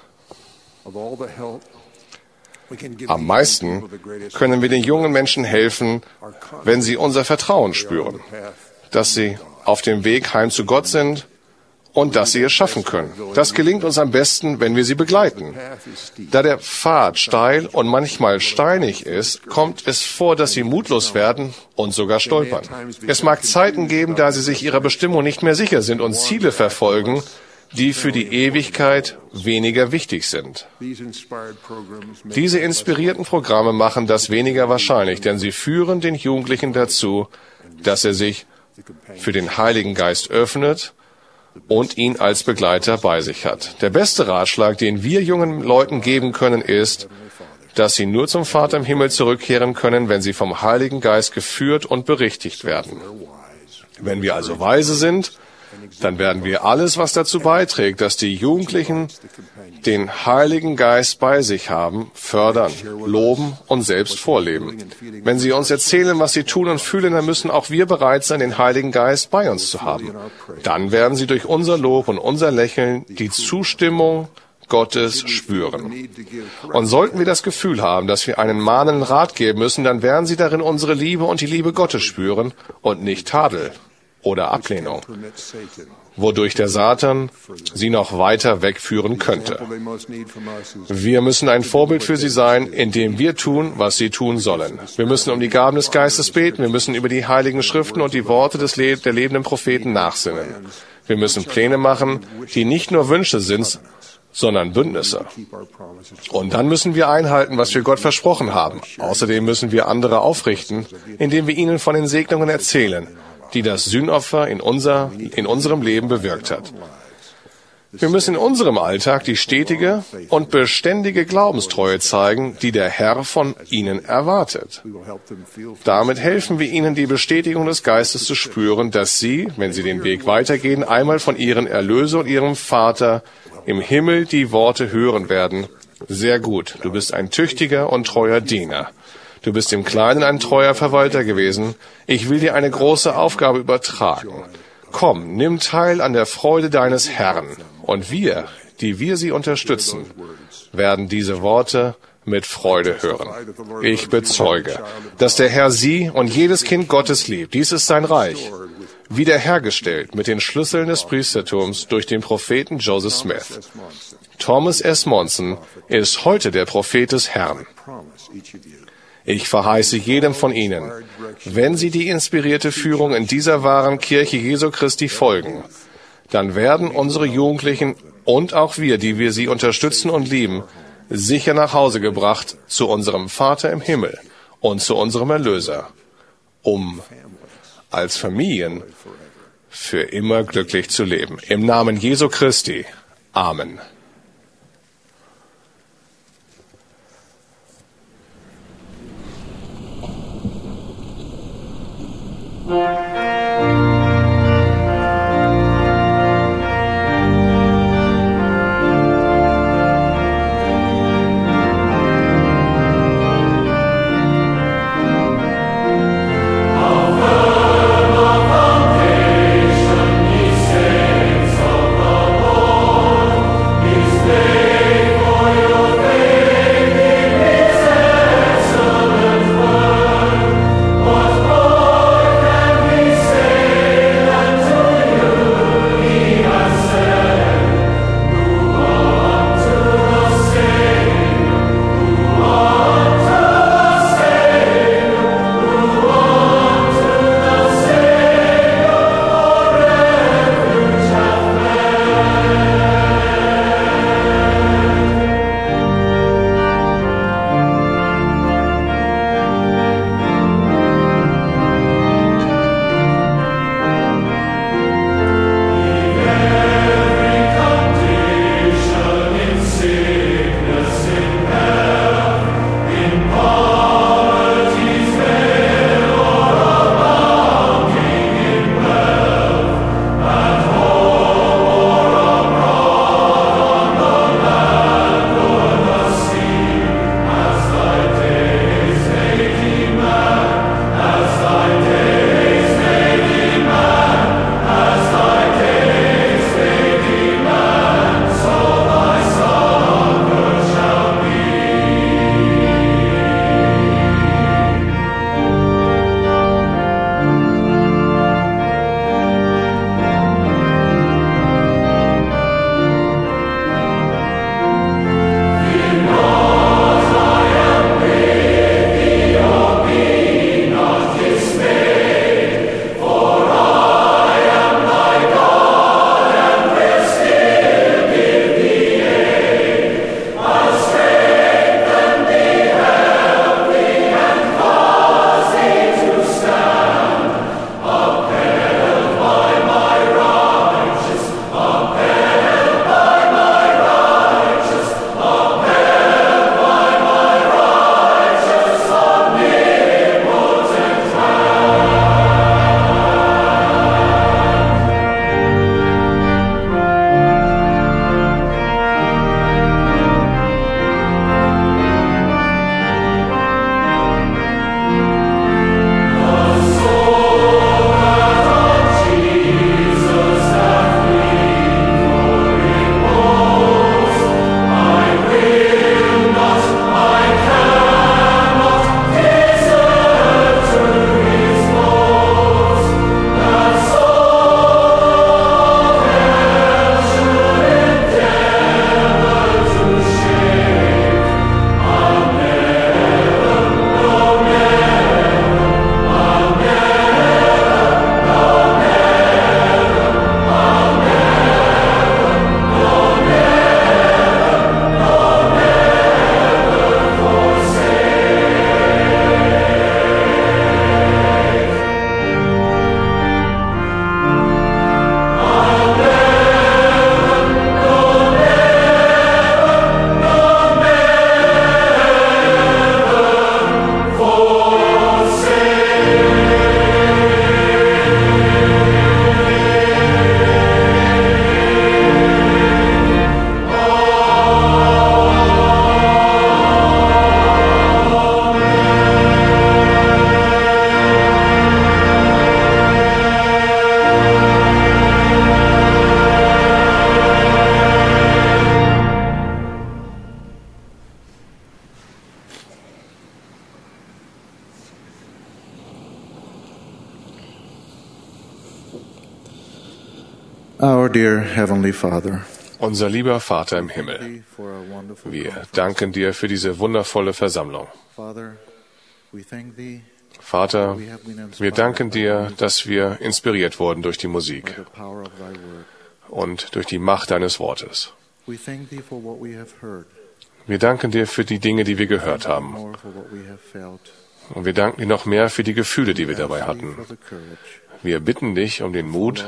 Am meisten können wir den jungen Menschen helfen, wenn sie unser Vertrauen spüren, dass sie auf dem Weg heim zu Gott sind und dass sie es schaffen können. Das gelingt uns am besten, wenn wir sie begleiten. Da der Pfad steil und manchmal steinig ist, kommt es vor, dass sie mutlos werden und sogar stolpern. Es mag Zeiten geben, da sie sich ihrer Bestimmung nicht mehr sicher sind und Ziele verfolgen, die für die Ewigkeit weniger wichtig sind. Diese inspirierten Programme machen das weniger wahrscheinlich, denn sie führen den Jugendlichen dazu, dass er sich für den Heiligen Geist öffnet und ihn als Begleiter bei sich hat. Der beste Ratschlag, den wir jungen Leuten geben können, ist, dass sie nur zum Vater im Himmel zurückkehren können, wenn sie vom Heiligen Geist geführt und berichtigt werden. Wenn wir also weise sind, dann werden wir alles, was dazu beiträgt, dass die Jugendlichen den Heiligen Geist bei sich haben, fördern, loben und selbst vorleben. Wenn sie uns erzählen, was sie tun und fühlen, dann müssen auch wir bereit sein, den Heiligen Geist bei uns zu haben. Dann werden sie durch unser Lob und unser Lächeln die Zustimmung Gottes spüren. Und sollten wir das Gefühl haben, dass wir einen mahnenden Rat geben müssen, dann werden sie darin unsere Liebe und die Liebe Gottes spüren und nicht Tadel oder Ablehnung, wodurch der Satan sie noch weiter wegführen könnte. Wir müssen ein Vorbild für sie sein, indem wir tun, was sie tun sollen. Wir müssen um die Gaben des Geistes beten, wir müssen über die heiligen Schriften und die Worte des Le- der lebenden Propheten nachsinnen. Wir müssen Pläne machen, die nicht nur Wünsche sind, sondern Bündnisse. Und dann müssen wir einhalten, was wir Gott versprochen haben. Außerdem müssen wir andere aufrichten, indem wir ihnen von den Segnungen erzählen, die das Sühnopfer in, unser, in unserem Leben bewirkt hat. Wir müssen in unserem Alltag die stetige und beständige Glaubenstreue zeigen, die der Herr von ihnen erwartet. Damit helfen wir ihnen, die Bestätigung des Geistes zu spüren, dass sie, wenn sie den Weg weitergehen, einmal von ihren Erlöser und ihrem Vater im Himmel die Worte hören werden: Sehr gut, du bist ein tüchtiger und treuer Diener. Du bist im Kleinen ein treuer Verwalter gewesen. Ich will dir eine große Aufgabe übertragen. Komm, nimm teil an der Freude deines Herrn. Und wir, die wir sie unterstützen, werden diese Worte mit Freude hören. Ich bezeuge, dass der Herr Sie und jedes Kind Gottes liebt. Dies ist sein Reich, wiederhergestellt mit den Schlüsseln des Priestertums durch den Propheten Joseph Smith. Thomas S. Monson ist heute der Prophet des Herrn. Ich verheiße jedem von Ihnen, wenn Sie die inspirierte Führung in dieser wahren Kirche Jesu Christi folgen, dann werden unsere Jugendlichen und auch wir, die wir sie unterstützen und lieben, sicher nach Hause gebracht zu unserem Vater im Himmel und zu unserem Erlöser, um als Familien für immer glücklich zu leben. Im Namen Jesu Christi. Amen. In Our dear Heavenly Father, unser lieber Vater im Himmel, wir danken dir für diese wundervolle Versammlung. Vater, wir danken dir, dass wir inspiriert wurden durch die Musik und durch die Macht deines Wortes. Wir danken dir für die Dinge, die wir gehört haben. Und wir danken dir noch mehr für die Gefühle, die wir dabei hatten. Wir bitten dich um den Mut,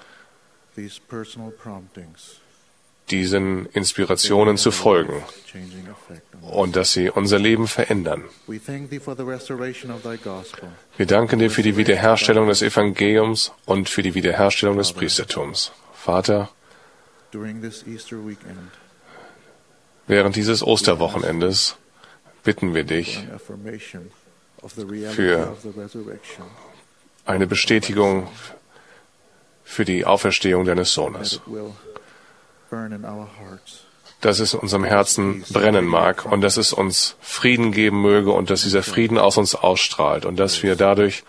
diesen Inspirationen zu folgen und dass sie unser Leben verändern. Wir danken dir für die Wiederherstellung des Evangeliums und für die Wiederherstellung des Priestertums. Vater, während dieses Osterwochenendes bitten wir dich für eine Bestätigung für die Auferstehung deines Sohnes, dass es in unserem Herzen brennen mag und dass es uns Frieden geben möge und dass dieser Frieden aus uns ausstrahlt und dass wir dadurch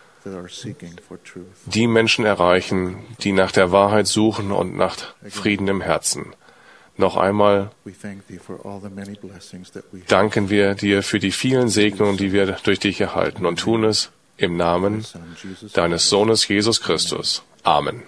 die Menschen erreichen, die nach der Wahrheit suchen und nach Frieden im Herzen. Noch einmal danken wir dir für die vielen Segnungen, die wir durch dich erhalten und tun es im Namen deines Sohnes Jesus Christus. Amen.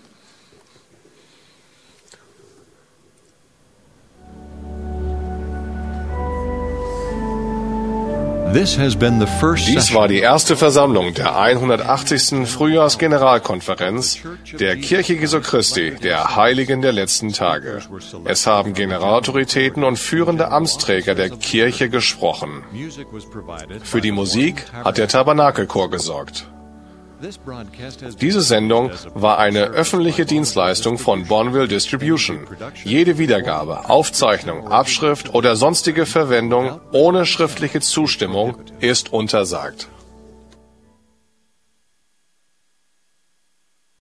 Dies war die erste Versammlung der hundertachtzigsten Frühjahrsgeneralkonferenz der Kirche Jesu Christi, der Heiligen der letzten Tage. Es haben Generalautoritäten und führende Amtsträger der Kirche gesprochen. Für die Musik hat der Tabernakelchor gesorgt. Diese Sendung war eine öffentliche Dienstleistung von Bonneville Distribution. Jede Wiedergabe, Aufzeichnung, Abschrift oder sonstige Verwendung ohne schriftliche Zustimmung ist untersagt.